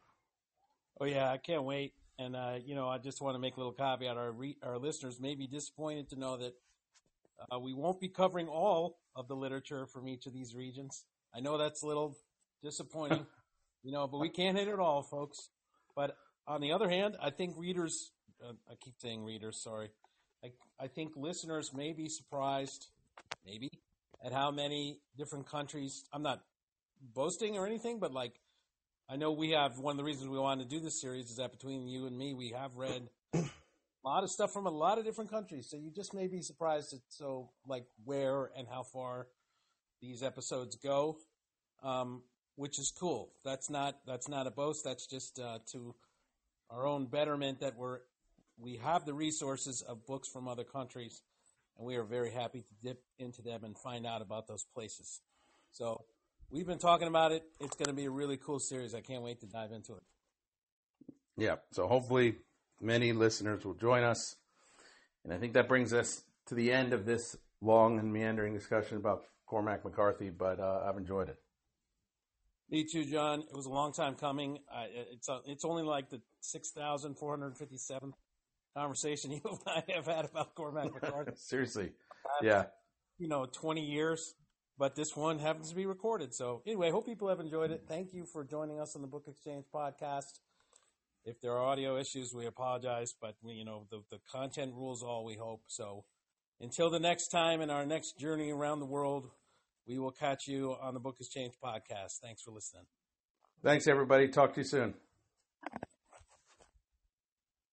Oh, yeah, I can't wait. And, uh, you know, I just want to make a little caveat. Our, re- our listeners may be disappointed to know that uh, we won't be covering all of the literature from each of these regions. I know that's a little disappointing. You know, but we can't hit it all, folks. But on the other hand, I think readers, uh, I keep saying readers, sorry. I, I think listeners may be surprised, maybe, at how many different countries, I'm not boasting or anything, but like, I know we have, one of the reasons we wanted to do this series is that between you and me, we have read a lot of stuff from a lot of different countries. So you just may be surprised at so, like, where and how far these episodes go. Um, Which is cool. That's not that's not a boast. That's just uh, to our own betterment that we're we have the resources of books from other countries, and we are very happy to dip into them and find out about those places. So we've been talking about it. It's going to be a really cool series. I can't wait to dive into it. Yeah. So hopefully many listeners will join us, and I think that brings us to the end of this long and meandering discussion about Cormac McCarthy. But uh, I've enjoyed it. Me too, John. It was a long time coming. Uh, it's uh, it's only like the six thousand four hundred fifty-seventh conversation you and I have had about Cormac McCarthy. Seriously. Had, yeah. You know, twenty years, but this one happens to be recorded. So anyway, hope people have enjoyed it. Thank you for joining us on the Book Exchange podcast. If there are audio issues, we apologize, but we, you know, the, the content rules all, we hope. So until the next time in our next journey around the world, we will catch you on the Book Exchange podcast. Thanks for listening. Thanks, everybody. Talk to you soon.